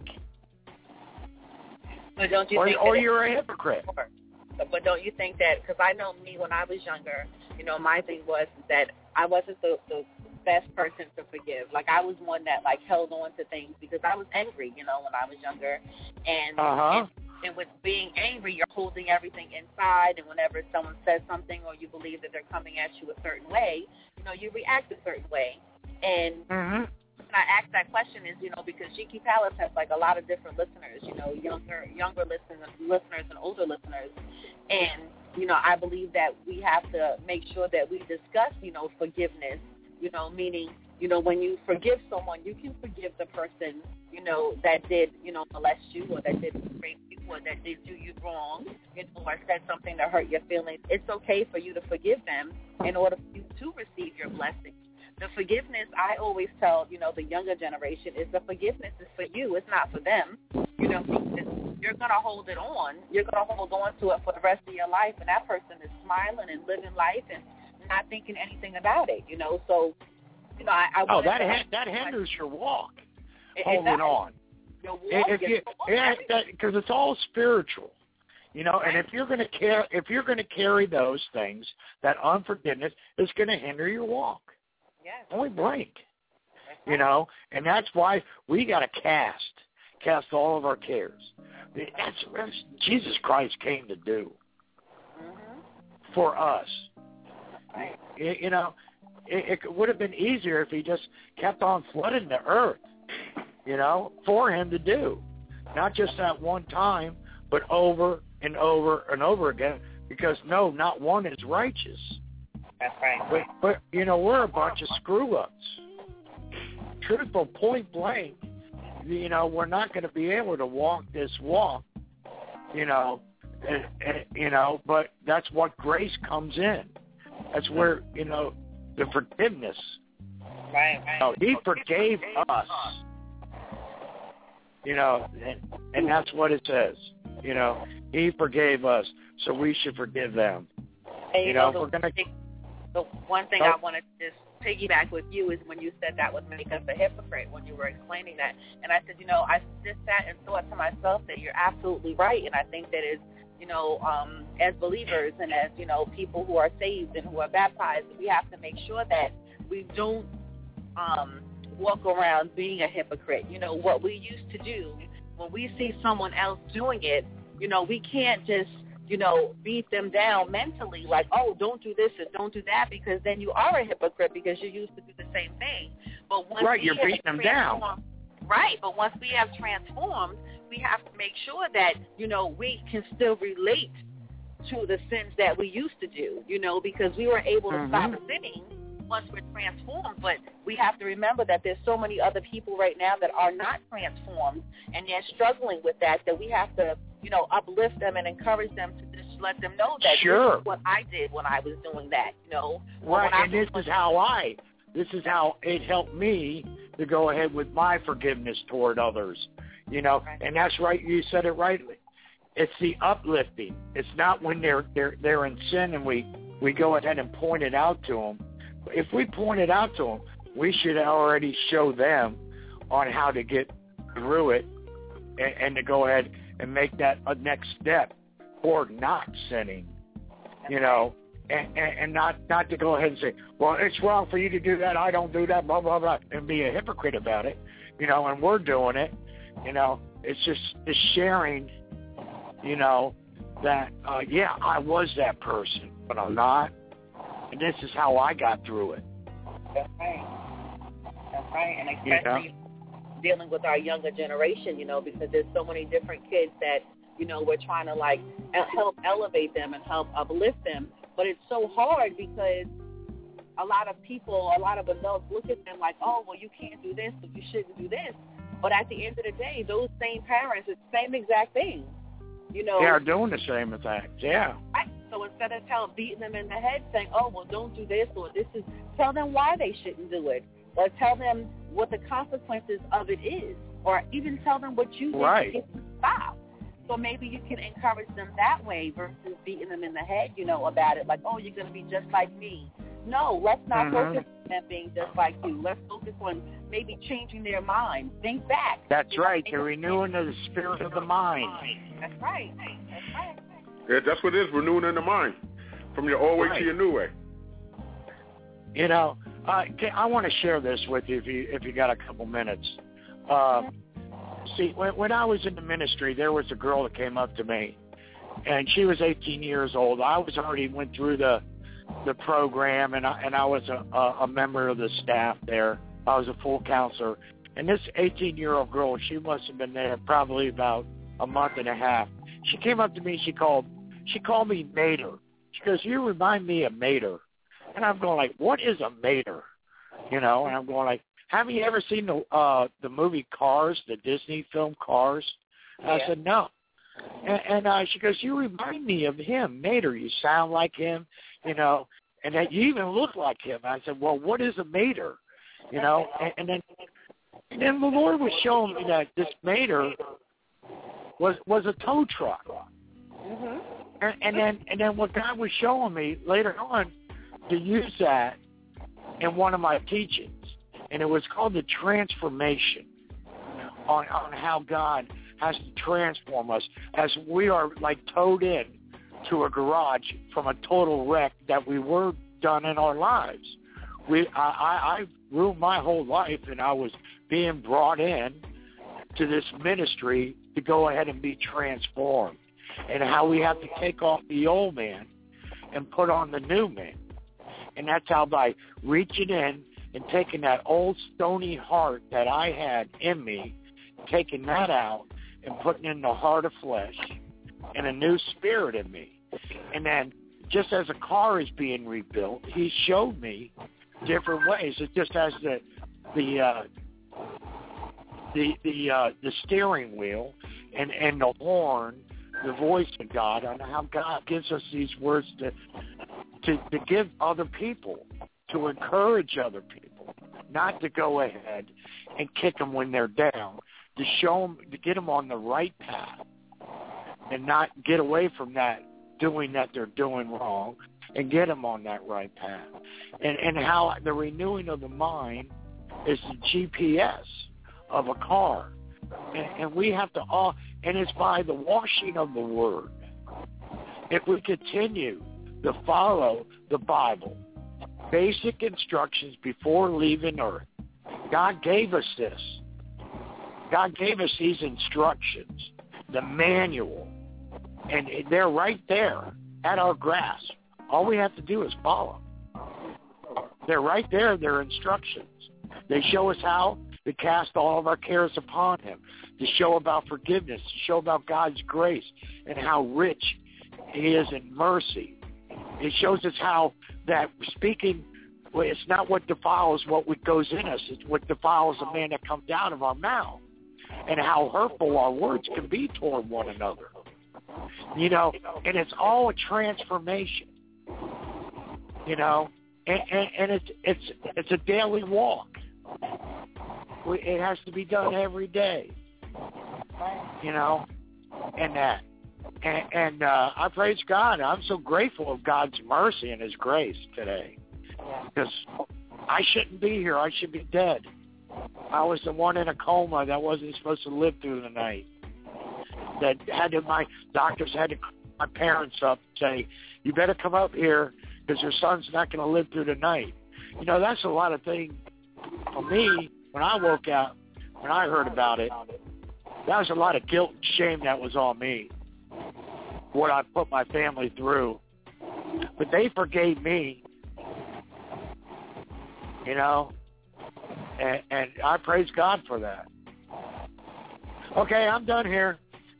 But don't you or think or you're a hypocrite. But don't you think that, because I know me when I was younger, you know, my thing was that I wasn't the, the best person to forgive. Like, I was one that, like, held on to things because I was angry, you know, when I was younger. And, uh-huh. and, and with being angry, you're holding everything inside, and whenever someone says something or you believe that they're coming at you a certain way, you know, you react a certain way. And mm-hmm. I asked that question is, you know, because G Q Palace has, like, a lot of different listeners, you know, younger younger listeners, listeners and older listeners. And, you know, I believe that we have to make sure that we discuss, you know, forgiveness, you know, meaning, you know, when you forgive someone, you can forgive the person, you know, that did, you know, molest you or that did rape you or that did do you wrong, you know, or said something that hurt your feelings. It's okay for you to forgive them in order for you to receive your blessing. The forgiveness, I always tell, you know, the younger generation, is the forgiveness is for you. It's not for them. You know, because you're going to hold it on. You're going to hold on to it for the rest of your life, and that person is smiling and living life and not thinking anything about it, you know. So, you know, I, I Oh, that to, ha- that hinders your walk, it, holding exactly. on. Your walk, if you, yeah, because it's all spiritual. You know, and if you're going to care, if you're going to carry those things, that unforgiveness is going to hinder your walk. Yes. Only blank. you know, and that's why we got to cast, cast all of our cares. That's what Jesus Christ came to do mm-hmm. for us. Right. You, you know, it, it would have been easier if he just kept on flooding the earth, you know, for him to do. Not just that one time, but over and over and over again, because, no, not one is righteous. That's right. But, but you know, we're a bunch of screw-ups. Truthful, point blank, you know, we're not going to be able to walk this walk, you know, and, and, you know, but that's what grace comes in. That's where, you know, the forgiveness. Right, right. So he forgave us, you know, and, and that's what it says. You know, he forgave us, so we should forgive them. And, you, you know, know, the, we're gonna. The one thing oh. I want to just piggyback with you is when you said that would make us a hypocrite when you were explaining that. And I said, you know, I just sat and thought to myself that you're absolutely right. And I think that is, you know, um, as believers and as, you know, people who are saved and who are baptized, we have to make sure that we don't um, walk around being a hypocrite. You know, what we used to do when we see someone else doing it, you know, we can't just, you know, beat them down mentally like, oh, don't do this and don't do that, because then you are a hypocrite because you used to do the same thing. But once right, we you're beating them down. Right, but once we have transformed, we have to make sure that, you know, we can still relate to the sins that we used to do, you know, because we were able to mm-hmm. stop sinning once we're transformed. But we have to remember that there's so many other people right now that are not transformed, and they're struggling with that, that we have to, you know, uplift them and encourage them to just let them know that sure. this is what I did when I was doing that, you know. Right, and this is how I, this is how it helped me to go ahead with my forgiveness toward others, you know, right. And that's right, you said it rightly. It's the uplifting. It's not when they're they're they're in sin and we, we go ahead and point it out to them. If we point it out to them, we should already show them on how to get through it and, and to go ahead and make that a next step toward not sinning, you know, and, and, and not, not to go ahead and say, well, it's wrong for you to do that, I don't do that, blah, blah, blah, and be a hypocrite about it, you know, and we're doing it, you know. It's just it's sharing, you know, that, uh, yeah, I was that person, but I'm not, and this is how I got through it. That's right. That's right, and especially... You know? dealing with our younger generation, you know, because there's so many different kids that, you know, we're trying to, like, help elevate them and help uplift them. But it's so hard because a lot of people, a lot of adults look at them like, oh, well, you can't do this, but you shouldn't do this. But at the end of the day, those same parents, it's the same exact thing, you know. They are doing the same exact, yeah. Right. So instead of telling, beating them in the head, saying, oh, well, don't do this or this is, tell them why they shouldn't do it. Or tell them what the consequences of it is, or even tell them what you did right. to get them to stop. So maybe you can encourage them that way versus beating them in the head, you know, about it, like, oh, you're going to be just like me. No, let's not mm-hmm. focus on them being just like you. Let's focus on maybe changing their mind. Think back. That's you right. Know, the renewing of the spirit of the mind. That's right. That's right. Yeah, that's what it is, renewing in the mind. From your old way right. to your new way. You know, uh, I want to share this with you if you if you got a couple minutes. Uh, see, when, when I was in the ministry, there was a girl that came up to me, and she was eighteen years old. I was already went through the the program, and I, and I was a, a, a member of the staff there. I was a full counselor. And this eighteen-year-old girl, she must have been there probably about a month and a half. She came up to me. She called she called me Mater. She goes, you remind me of Mater. And I'm going like, what is a Mater? You know, and I'm going like, have you ever seen the uh, the movie Cars, the Disney film Cars? And I yeah. said, no. And, and uh, she goes, you remind me of him, Mater. You sound like him, you know, and that you even look like him. I said, well, what is a Mater? You know, and, and then and then the Lord was showing me that this Mater was was a tow truck. Mm-hmm. And, and then and then what God was showing me later on to use that in one of my teachings, and it was called the transformation on on how God has to transform us as we are like towed in to a garage from a total wreck that we were done in our lives. We I, I I've ruined my whole life, and I was being brought in to this ministry to go ahead and be transformed, and how we have to take off the old man and put on the new man. And that's how by reaching in and taking that old stony heart that I had in me, taking that out and putting in the heart of flesh and a new spirit in me. And then just as a car is being rebuilt, he showed me different ways. It just has the the uh, the the uh, the steering wheel and, and the horn, the voice of God, on how God gives us these words to to, to give other people, to encourage other people, not to go ahead and kick them when they're down, to show them, to get them on the right path, and not get away from that, doing that they're doing wrong, and get them on that right path. And and how the renewing of the mind is the G P S of a car. And, and we have to all, and it's by the washing of the Word. If we continue to follow the Bible, basic instructions before leaving earth, God gave us this. God gave us these instructions, the manual, and they're right there at our grasp. All we have to do is follow. They're right there, they're instructions. They show us how to cast all of our cares upon Him, to show about forgiveness, to show about God's grace and how rich He is in mercy. It shows us how that speaking, well, it's not what defiles what goes in us, it's what defiles the man that comes out of our mouth, and how hurtful our words can be toward one another. You know, and it's all a transformation. You know, and, and, and it's it's it's a daily walk. It has to be done every day. You know, and that, and, and uh, I praise God. I'm so grateful of God's mercy and His grace today, because I shouldn't be here. I should be dead. I was the one in a coma that wasn't supposed to live through the night. That had to, my doctors had to call my parents up and say, "You better come up here because your son's not going to live through the night." You know, that's a lot of things for me. When I woke up, when I heard about it, that was a lot of guilt and shame that was on me, what I put my family through. But they forgave me, you know, and, and I praise God for that. Okay, I'm done here.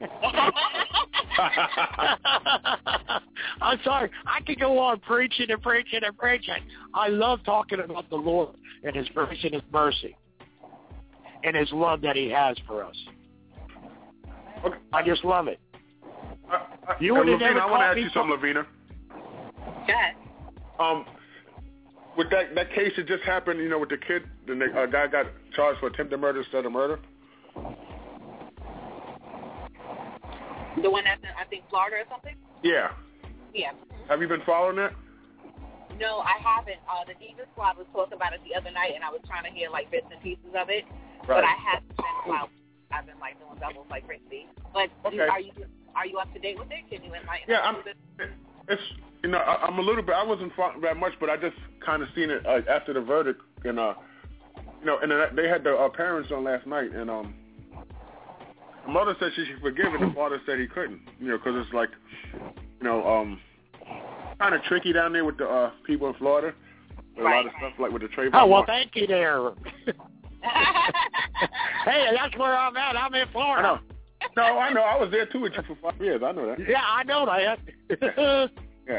I'm sorry. I could go on preaching and preaching and preaching. I love talking about the Lord and His grace and His mercy and His love that He has for us. Okay. I just love it. Uh, uh, You uh, would have Lavina, never I want to ask me you something, Lavina. Yes. Um, with that that case that just happened, you know, with the kid, the uh, guy got charged for attempted murder instead of murder. The one that's in, I think, Florida or something? Yeah. Yeah. Have you been following that? No, I haven't. Uh, the Diva Squad was talking about it the other night, and I was trying to hear, like, bits and pieces of it. Right. But I haven't been, well, I've been, like, doing doubles like crazy. But Okay. you, are you are you up to date with it? Can you enlighten Yeah, us a I'm. little bit? It's you know I, I'm a little bit. I wasn't following that much, but I just kind of seen it uh, after the verdict, and uh, you know, and then they had the uh, parents on last night, and um, the mother said she should forgive, and the father said he couldn't, you know, because it's like, you know, um, kind of tricky down there with the uh, people in Florida, with Right. a lot of stuff like with the Trayvon. Oh, well, Martin. thank you there. Hey, that's where I'm at. I'm in Florida. I know. No, I know. I was there too with you for five years. I know that. Yeah, I know that. Yeah.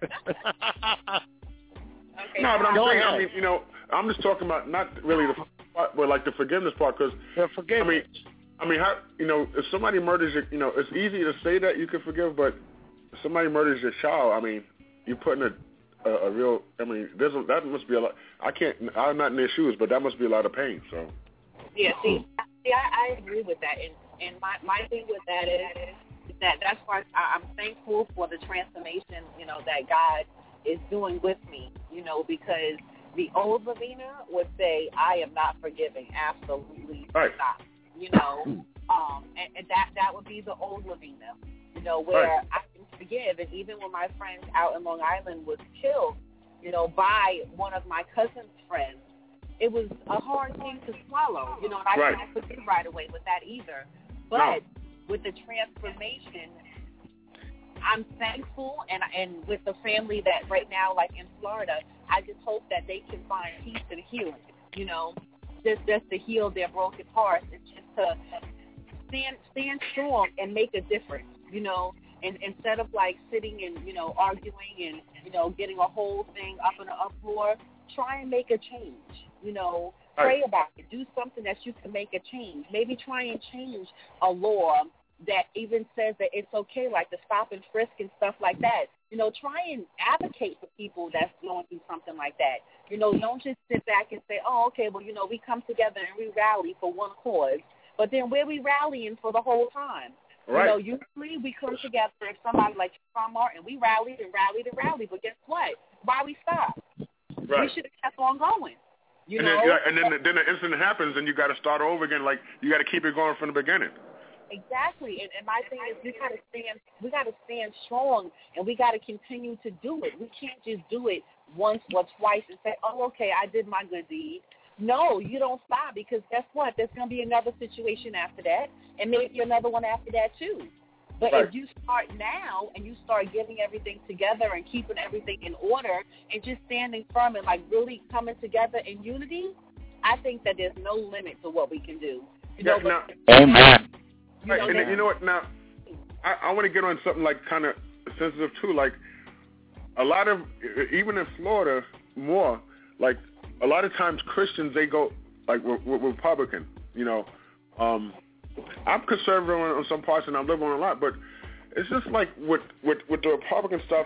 Okay. No, but I'm Go saying, ahead. I mean, you know, I'm just talking about not really the part, but like the forgiveness part, because The forgiveness. I mean, how you know, if somebody murders your, you know, it's easy to say that you can forgive, but if somebody murders your child, I mean, you're putting a, a, a real, I mean, there's a, that must be a lot. I can't, I'm not in their shoes, but that must be a lot of pain. So. Yeah, see, see I, I agree with that. And, and my, my thing with that is, is that that's why I, I'm thankful for the transformation, you know, that God is doing with me, you know, because the old Lavina would say, I am not forgiving. Absolutely Right. not. You know, um, and, and that, that would be the old Lavina, you know, where Right. I can forgive. And even when my friend out in Long Island was killed, you know, by one of my cousin's friends, it was a hard thing to swallow, you know, and I right. can't forgive right away with that either. But no. with the transformation, I'm thankful, and and with the family that right now, like in Florida, I just hope that they can find peace and healing, you know, just, just to heal their broken hearts and just to stand stand strong and make a difference, you know, and instead of like sitting and, you know, arguing and, you know, getting a whole thing up in an uproar, try and make a change, you know, pray about it, do something that you can make a change. Maybe try and change a law that even says that it's okay, like the stop and frisk and stuff like that. You know, try and advocate for people that's going through something like that. You know, don't just sit back and say, oh, okay, well, you know, we come together and we rally for one cause, but then where we rallying for the whole time? Right. You know, usually we come together, if somebody like Trayvon Martin, we rallied and rallied and rallied, but guess what? Why we stop? Right. We should have kept on going. You and know? then, yeah, and then, the, then the incident happens, and you got to start over again. Like, you got to keep it going from the beginning. Exactly, and, and my thing is we got to stand, we got to stand strong, and we got to continue to do it. We can't just do it once or twice and say, oh, okay, I did my good deed. No, you don't stop, because guess what? There's going to be another situation after that, and maybe another one after that too. But right. if you start now and you start getting everything together and keeping everything in order and just standing firm and like really coming together in unity, I think that there's no limit to what we can do. You yeah, know, now, amen. You right, know, and then, you know what? Now, I, I want to get on something like kind of sensitive too. Like a lot of, even in Florida, more like a lot of times Christians, they go like with, with Republican. You know, um, I'm conservative on, on some parts and I'm liberal on a lot, but it's just like with with, with the Republican stuff.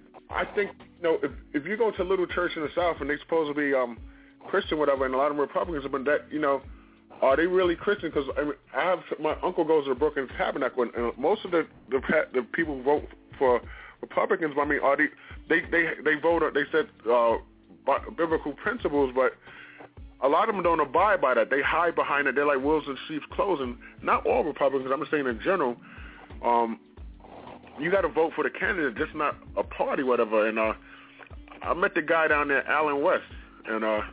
I think you know if if you go to a little church in the South and they're supposed to be um, Christian, whatever, and a lot of them Republicans have been that you know. Are they really Christian? Because I, mean, I have my uncle goes to the Brooklyn Tabernacle, and, and most of the, the the people who vote for Republicans. I mean, are they they they they vote? They said uh, biblical principles, but a lot of them don't abide by that. They hide behind it. They're like wolves in sheep's clothing. Not all Republicans. I'm just saying in general. Um, you got to vote for the candidate, just not a party, whatever. And uh, I met the guy down there, Alan West, and uh,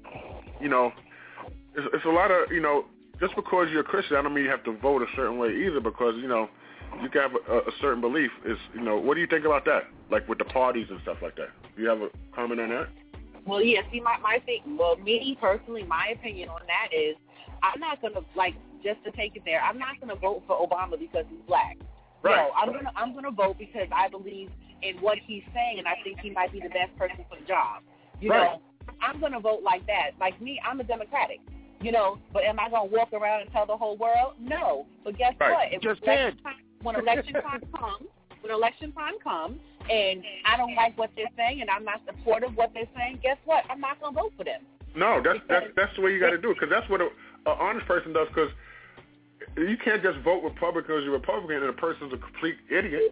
you know. It's, it's a lot of, you know, just because you're a Christian, I don't mean you have to vote a certain way either because, you know, you can have a, a certain belief. Is you know, what do you think about that? Like with the parties and stuff like that. Do you have a comment on that? Well, yeah, see, my, my thing, well, me personally, my opinion on that is I'm not going to, like, just to take it there, I'm not going to vote for Obama because he's black. Right. No, I'm going to I'm gonna vote because I believe in what he's saying, and I think he might be the best person for the job. You right. know, I'm going to vote like that. Like me, I'm a Democratic. You know, but am I going to walk around and tell the whole world? No. But guess right. what? If Just election did. Time, when election time comes, when election time comes, and I don't like what they're saying, and I'm not supportive of what they're saying, guess what? I'm not going to vote for them. No, that's that's that's the way you got to do it, because that's what an honest person does. Because you can't just vote Republican because you're Republican and the person's a complete idiot.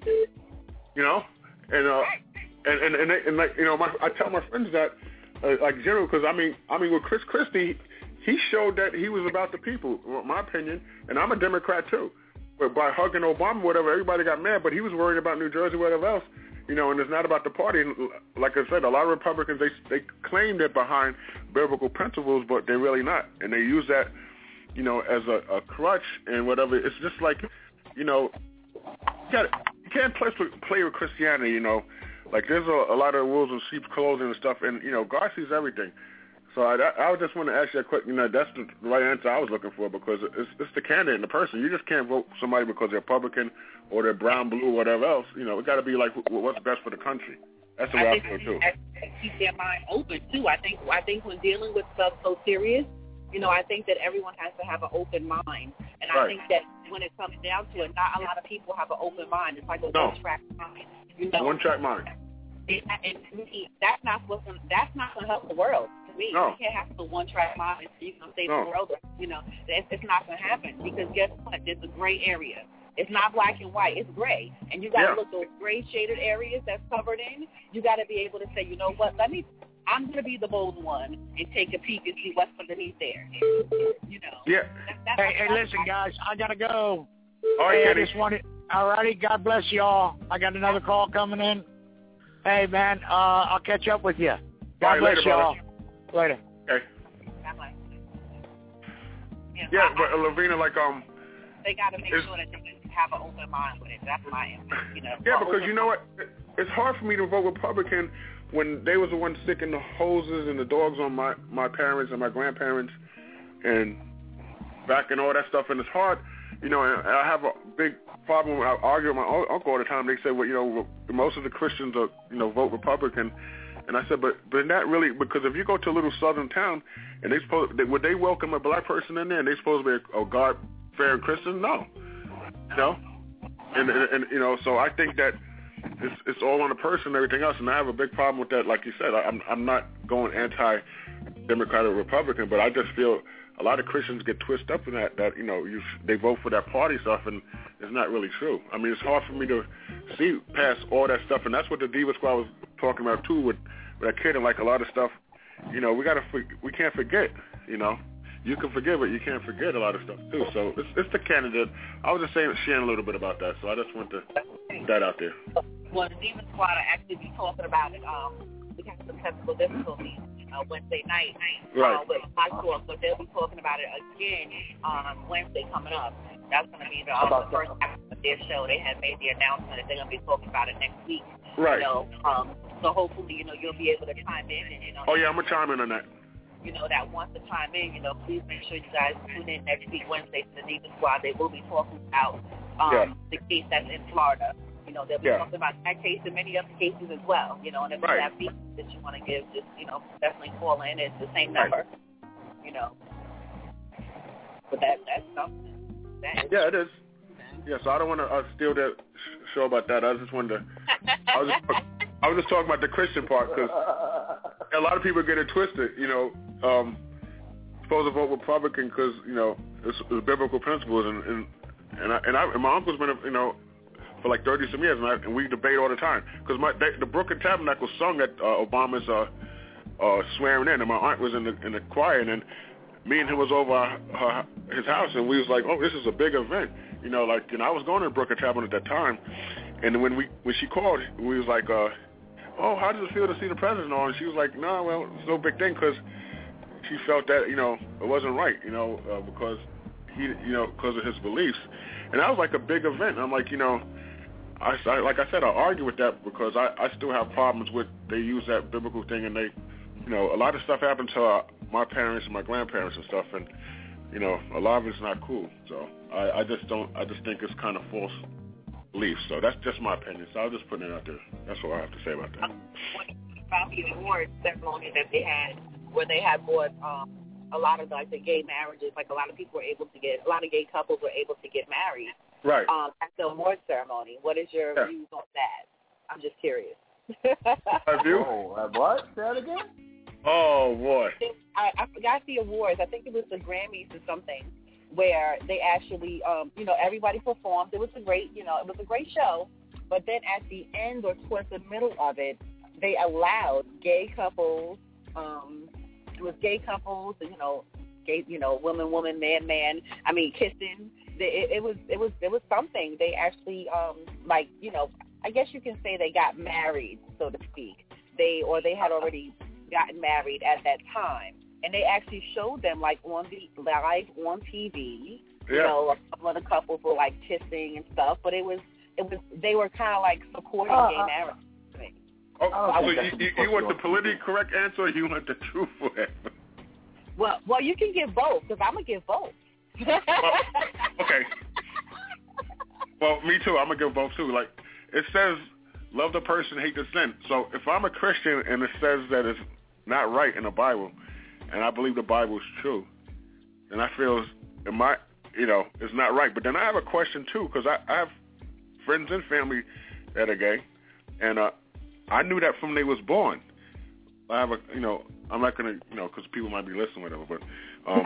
You know, and uh, and and and, they, and like you know, my, I tell my friends that, uh, like general, because I mean, I mean with Chris Christie. He showed that he was about the people, my opinion, and I'm a Democrat too. But by hugging Obama, whatever, everybody got mad, but he was worried about New Jersey, whatever else, you know, and it's not about the party. And like I said, a lot of Republicans, they they claim they're behind biblical principles, but they're really not. And they use that, you know, as a, a crutch and whatever. It's just like, you know, you, gotta, you can't play with, play with Christianity, you know. Like there's a, a lot of wolves in sheep's clothing and stuff, and, you know, God sees everything. So I, I just want to ask you a quick, you know, that's the right answer I was looking for because it's, it's the candidate and the person. You just can't vote for somebody because they're Republican or they're brown, blue, whatever else. You know, it got to be like what's best for the country. That's the way I, I feel too. I keep their mind open too. I think I think when dealing with stuff so serious, you know, I think that everyone has to have an open mind, and right. I think that when it comes down to it, not a lot of people have an open mind. It's like a no. one-track mind. You know? One-track mind. And, and to me, that's not what's gonna, that's not going to help the world. To me, no. you can't have a one-track mind and you can save no. the world. You know, it's, it's not going to happen because guess what? There's a gray area. It's not black and white. It's gray, and you got to yeah. look those gray shaded areas that's covered in. You got to be able to say, you know what? Let me. I'm going to be the bold one and take a peek and see what's underneath there. You know. Yeah. That, that's hey, hey, listen, guys, I gotta go. All right, hey, I Kenny. just wanted. All righty, God bless y'all. I got another call coming in. Hey, man, uh, I'll catch up with you. God right, bless later, y'all. brother. Later. Okay. You know, yeah, I, but uh, Lavina, like um, they got to make sure that they have an open mind with it. That's my answer. You know. Yeah, because you know what? It's hard for me to vote Republican when they was the ones sticking the hoses and the dogs on my, my parents and my grandparents and back and all that stuff. And it's hard, you know, and I have a big problem when I argue with my uncle all the time. They say, well, you know, most of the Christians are, you know, vote Republican. And I said, but but not really, because if you go to a little southern town and they supposed, they, would they welcome a black person in there and they supposed to be a, a God-fearing Christian? No. You know? And, and, and, you know, so I think that It's it's all on the person and everything else, and I have a big problem with that. Like you said, I, I'm I'm not going anti-Democrat or Republican, but I just feel a lot of Christians get twisted up in that. That you know, you they vote for that party stuff, and it's not really true. I mean, it's hard for me to see past all that stuff, and that's what the Diva Squad was talking about too with, with that kid and like a lot of stuff. You know, we gotta we can't forget. You know. You can forgive it, you can't forget a lot of stuff too. So it's, it's the candidate. I was just saying, sharing a little bit about that, so I just want to put that out there. Well, the Demon Squad will actually be talking about it. Um, we have some technical difficulties uh, Wednesday night right. uh, with my talk, but they'll be talking about it again on um, Wednesday coming up. That's going to be the, um, the first time of their show. They had made the announcement that they're going to be talking about it next week. Right. You know, um, so hopefully, you know, you'll be able to chime in. And, you know, oh yeah, I'm gonna chime in on that. You know, that wants to chime in, you know, please make sure you guys tune in next week, Wednesday, to the Diva Squad. They will be talking about um, yeah. the case that's in Florida. You know, they'll be yeah. talking about that case and many other cases as well. You know, and if right. you have feedback that you want to give, just, you know, definitely call in. It's the same number, right. you know. But that that's something. That is yeah, it is. Yeah, so I don't want to uh, steal that show about that. I just wanted to, I was just, I was just talking about the Christian part because a lot of people get it twisted, you know. Um, supposed to vote Republican because you know it's, it's biblical principles, and and and, I, and, I, and my uncle's been you know for like thirty some years, and, I, and we debate all the time because my they, the Brooklyn Tabernacle sung at uh, Obama's uh, uh, swearing in, and my aunt was in the in the choir, and then me and him was over her, his house, and we was like, oh, this is a big event, you know, like you know I was going to the Brooklyn Tabernacle at that time, and when we when she called, we was like, uh, oh, how does it feel to see the president on? And she was like, no, nah, well, it's no big thing because she felt that, you know, it wasn't right, you know, uh, because he, you know, because of his beliefs. And that was like a big event. And I'm like, you know, I, I like I said, I argue with that because I, I still have problems with they use that biblical thing and they, you know, a lot of stuff happened to uh, my parents and my grandparents and stuff. And, you know, a lot of it's not cool. So I, I just don't, I just think it's kind of false beliefs. So that's just my opinion. So I was just putting it out there. That's what I have to say about that. About the award ceremony that they had, where they had brought um, a lot of like the gay marriages, like a lot of people were able to get, a lot of gay couples were able to get married. Right. Um, at the award ceremony. What is your yeah. views on that? I'm just curious. I do. Oh, uh, what? Say that again? Oh boy. I, I forgot the awards. I think it was the Grammys or something, where they actually, um, you know, everybody performed. It was a great, you know, it was a great show. But then at the end or towards the middle of it, they allowed gay couples. Um, it was gay couples, you know, gay, you know, woman, woman, man, man. I mean, kissing. It, it was, it was, it was something. They actually, um, like, you know, I guess you can say they got married, so to speak. They or they had already gotten married at that time, and they actually showed them like on the live on T V. Yeah. You know, some of the couples were like kissing and stuff, but it was, it was, they were kind of like supporting uh, gay marriage. Oh, so you, you, you want the politically correct answer, or you want the truthful answer? Well, well, you can give both because I'm gonna give both. well, okay. Well, me too. I'm gonna give both too. Like it says, love the person, hate the sin. So if I'm a Christian and it says that it's not right in the Bible, and I believe the Bible is true, then I feel it might, you know, it's not right. But then I have a question too, because I, I have friends and family that are gay, and uh. I knew that from they was born. I have a, you know, I'm not gonna, you know, because people might be listening, whatever. But, um,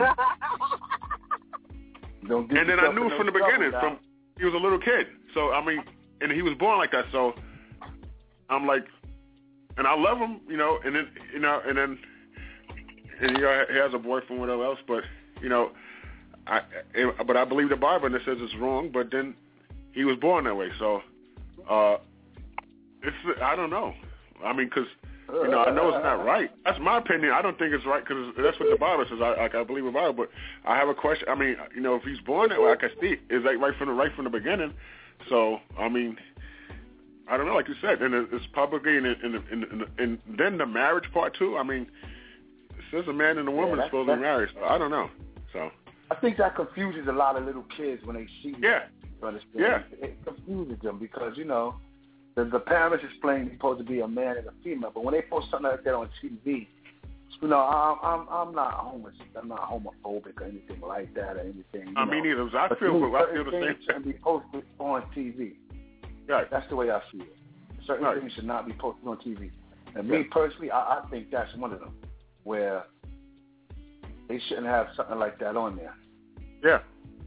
Don't and then I knew from the beginning, now. from he was a little kid. So I mean, and he was born like that. So I'm like, and I love him, you know. And then, you know, and then, and you know, he has a boyfriend, whatever else. But you know, I, it, but I believe the Bible and it says it's wrong. But then he was born that way. So. uh It's, I don't know. I mean, because You know, I know it's not right. That's my opinion. I don't think it's right because that's what the Bible says. I, I, I believe the Bible, but I have a question. I mean, you know, if he's born that way, like I see, is that right from the right from the beginning? So, I mean, I don't know. Like you said, and it's publicly, and, and, and, and, and then the marriage part too. I mean, it says a man and a woman yeah, are supposed to be married. So I don't know. So I think that confuses a lot of little kids when they see. Yeah. You understand? Yeah. It confuses them because you know. The, the parents explain he's supposed to be a man and a female, but when they post something like that on T V, you know, I'm I'm, I'm not homo, I'm not homophobic or anything like that or anything. I mean, either. I feel, me, I feel the same. Shouldn't be posted on T V. Right. That's the way I feel. Certain right. things should not be posted on T V. And yeah. me personally, I, I think that's one of them where they shouldn't have something like that on there. Yeah.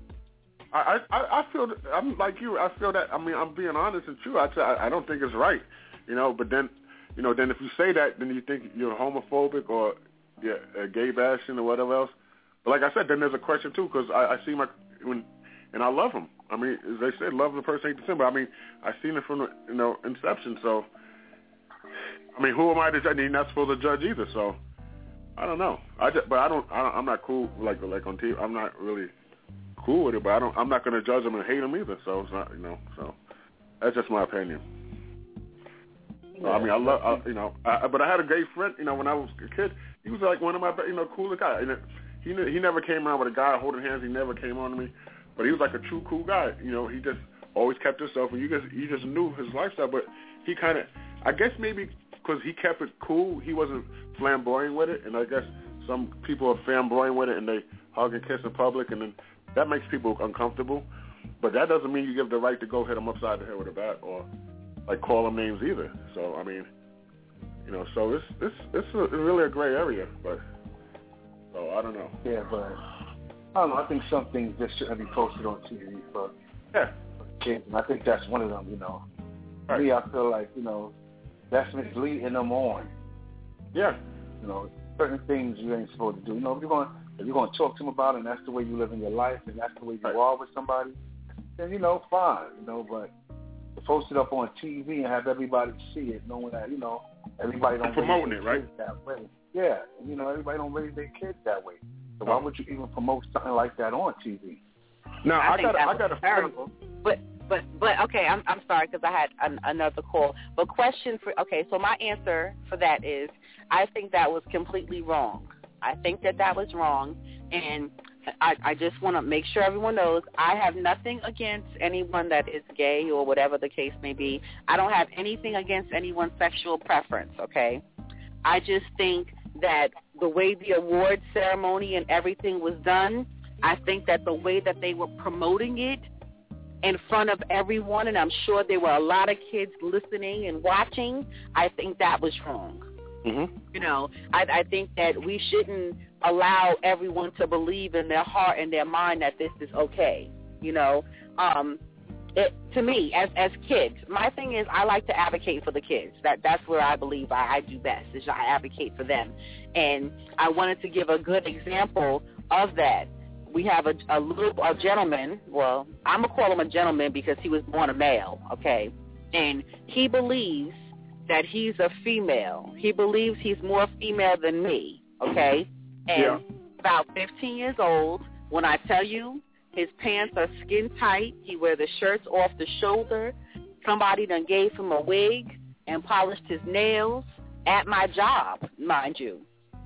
I, I, I feel I'm like you. I feel that. I mean, I'm being honest and true. I, I don't think it's right, you know. But then, you know, then if you say that, then you think you're homophobic or yeah, gay bashing or whatever else. But like I said, then there's a question too because I, I see my when and I love them. I mean, as they said, love the person hate the sin. But I mean, I seen it from the you know inception. So I mean, who am I to judge? You're not supposed to judge either. So I don't know. I just, but I don't. I don't I'm not cool like like on T V. I'm not really. Cool with it, but I don't. I'm not going to judge them and hate them either. So it's not, you know. So that's just my opinion. So, I mean, I love, I, you know. I, but I had a gay friend, you know, when I was a kid. He was like one of my, you know, coolest guys. And he he never came around with a guy holding hands. He never came on to me, but he was like a true cool guy. You know, he just always kept himself, and you just you just knew his lifestyle. But he kind of, I guess maybe because he kept it cool, he wasn't flamboyant with it. And I guess some people are flamboyant with it, and they hug and kiss in public, and then. That makes people uncomfortable, but that doesn't mean you give the right to go hit them upside the head with a bat or like call them names either. So I mean, you know, so it's it's it's a, really a gray area, but so I don't know. Yeah, but I don't know. I think some things just shouldn't be posted on T V for yeah kids, and I think that's one of them. You know, right. me, I feel like you know that's misleading them on. Yeah, you know, certain things you ain't supposed to do. You know, if you're going If you're going to talk to them about it and that's the way you live in your life and that's the way you right. are with somebody, then, you know, fine, you know, but to post it up on T V and have everybody see it, knowing that, you know, everybody don't promoting raise it, their right? kids that way. Yeah, you know, everybody don't raise their kids that way. So why would you even promote something like that on T V? No, I, I got I got a terrible. But but but okay, I'm I'm sorry because I had an, another call. But question for okay, so my answer for that is I think that was completely wrong. I think that that was wrong, and I, I just want to make sure everyone knows I have nothing against anyone that is gay or whatever the case may be. I don't have anything against anyone's sexual preference, okay? I just think that the way the award ceremony and everything was done, I think that the way that they were promoting it in front of everyone, and I'm sure there were a lot of kids listening and watching, I think that was wrong. Mm-hmm. You know, I, I think that we shouldn't allow everyone to believe in their heart and their mind that this is okay. You know, um, it, to me, as as kids, my thing is I like to advocate for the kids. That that's where I believe I, I do best, is I advocate for them. And I wanted to give a good example of that. We have a, a little a gentleman. Well, I'm gonna call him a gentleman because he was born a male. Okay, and he believes that he's a female. He believes he's more female than me, okay? And yeah. about fifteen years old, when I tell you his pants are skin tight, he wears the shirts off the shoulder, somebody done gave him a wig and polished his nails at my job, mind you.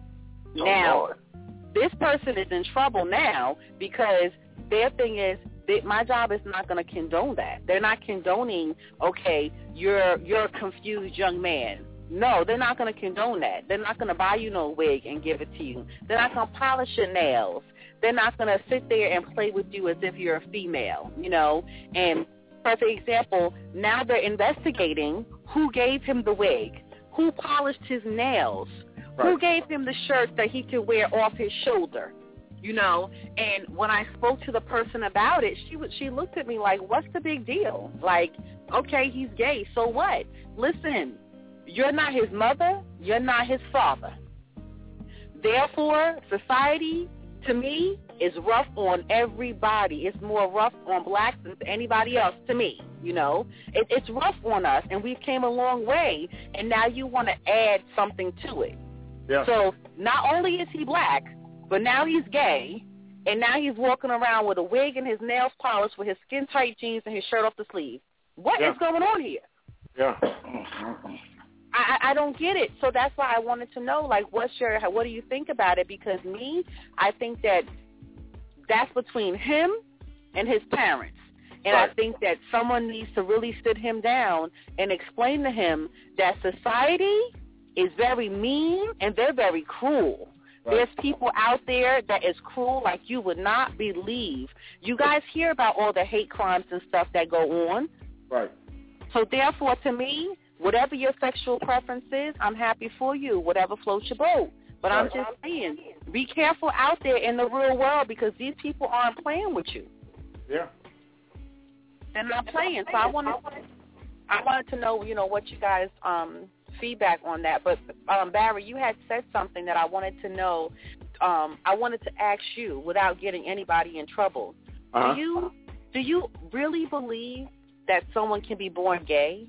Oh, now, Lord. This person is in trouble now because their thing is, They, my job is not going to condone that. They're not condoning, okay, you're you're a confused young man. No, they're not going to condone that. They're not going to buy you no wig and give it to you. They're not going to polish your nails. They're not going to sit there and play with you as if you're a female, you know. And perfect example, now they're investigating who gave him the wig, who polished his nails, right. who gave him the shirt that he could wear off his shoulder. You know, and when I spoke to the person about it, she would, she looked at me like, what's the big deal? Like, okay, he's gay, so what? Listen, you're not his mother, you're not his father. Therefore, society, to me, is rough on everybody. It's more rough on blacks than anybody else to me, you know. It, it's rough on us, and we've came a long way, and now you want to add something to it. Yeah. So not only is he black, but now he's gay, and now he's walking around with a wig and his nails polished with his skin-tight jeans and his shirt off the sleeve. What yeah. is going on here? Yeah. I, I don't get it. So that's why I wanted to know, like, what's your, what do you think about it? Because me, I think that that's between him and his parents. And right. I think that someone needs to really sit him down and explain to him that society is very mean and they're very cruel. Right. There's people out there that is cruel like you would not believe. You guys hear about all the hate crimes and stuff that go on. Right. So therefore, to me, whatever your sexual preference is, I'm happy for you, whatever floats your boat. But I'm just saying, be careful out there in the real world because these people aren't playing with you. Yeah. They're not playing. So I wanted, I wanted to know, you know, what you guys um, feedback on that. But um, Barry, you had said something that I wanted to know. Um, I wanted to ask you without getting anybody in trouble. Uh-huh. Do you do you really believe that someone can be born gay?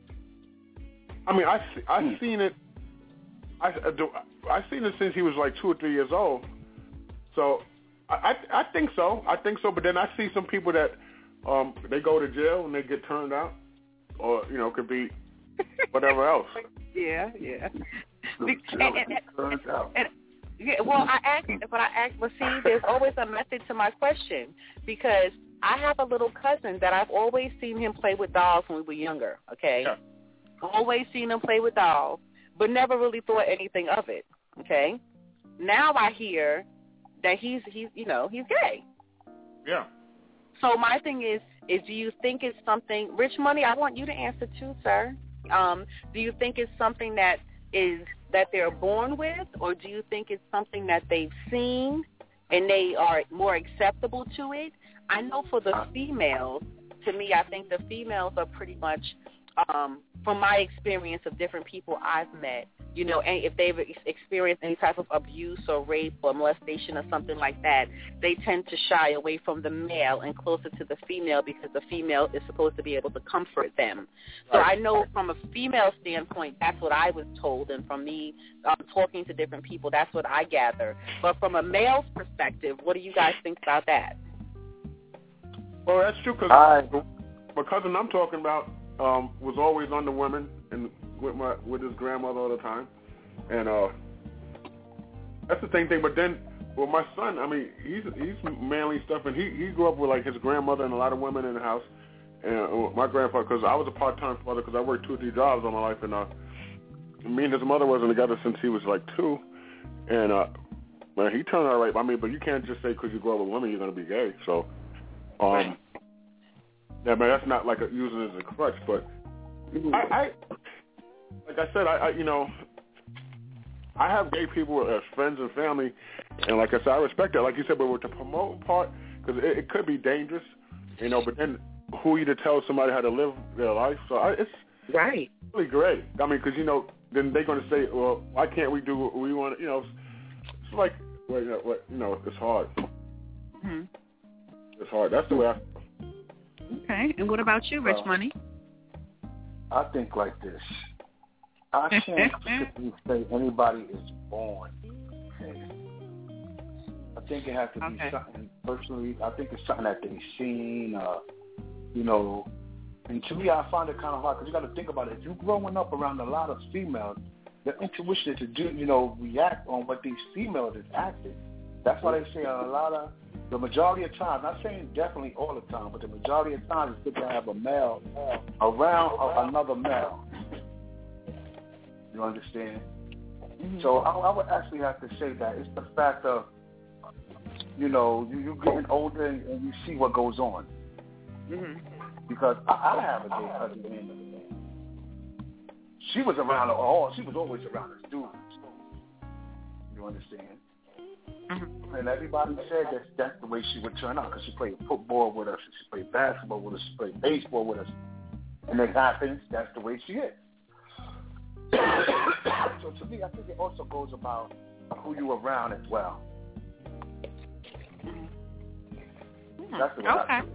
I mean, I I've seen it. I I've seen it since he was like two or three years old. So I I, I think so. I think so. But then I see some people that um they go to jail and they get turned out, or you know, could be whatever else. Yeah, yeah. and, and, and, and, yeah, well, I asked, but I asked, but see, there's always a method to my question because I have a little cousin that I've always seen him play with dolls when we were younger. Okay. Yeah. Always seen him play with dolls, but never really thought anything of it. Okay. Now I hear that he's he's you know he's gay. Yeah. So my thing is is do you think it's something? Rich Money, I want you to answer too, sir. Um, do you think it's something that is that they're born with, or do you think it's something that they've seen and they are more acceptable to it? I know for the females, to me, I think the females are pretty much. Um, from my experience of different people I've met, you know, and if they've experienced any type of abuse or rape or molestation or something like that, they tend to shy away from the male and closer to the female because the female is supposed to be able to comfort them. So I know from a female standpoint, that's what I was told, and from me um, talking to different people, that's what I gather. But from a male's perspective, what do you guys think about that? Well, that's true because my cousin I'm talking about, Um, was always under women and with my with his grandmother all the time, and uh, that's the same thing. But then, well, my son, I mean, he's he's manly stuff, and he he grew up with like his grandmother and a lot of women in the house, and uh, my grandfather, because I was a part-time father because I worked two or three jobs all my life, and uh, me and his mother wasn't together since he was like two, and uh, man, he turned out right. I mean, but you can't just say because you grow up with women you're gonna be gay. So, um. Yeah, man, that's not like a, using it as a crutch, but I, I like I said, I, I, you know, I have gay people as friends and family, and like I said, I respect that. Like you said, but with the promote part, because it, it could be dangerous, you know. But then, who are you to tell somebody how to live their life? So I, it's right, really great. I mean, because you know, then they're going to say, well, why can't we do what we want? You know, it's like, well, you know, what, you know it's hard. Mm-hmm. It's hard. That's the way I. Okay, and what about you, Rich uh, Money? I think like this. I can't specifically say anybody is born. Okay. I think it has to be okay. something personally. I think it's something that they've seen, uh, you know. And to me, I find it kind of hard because you got to think about it. If you're growing up around a lot of females, the intuition is to do, you know, react on what these females is acting. That's why they say a lot of. The majority of times, not saying definitely all the time, but the majority of times it's good to have a male around another male. You understand? Mm-hmm. So I, I would actually have to say that it's the fact of, you know, you, you're getting older and, and you see what goes on. Mm-hmm. Because I, I have a gay cousin, and she was around all. She was always around us dudes. You understand? Mm-hmm. And everybody said that that's the way she would turn out because she played football with us, she played basketball with us, she played baseball with us. And it happens, that's the way she is. So to me, I think it also goes about who you around as well. That's the way I Okay.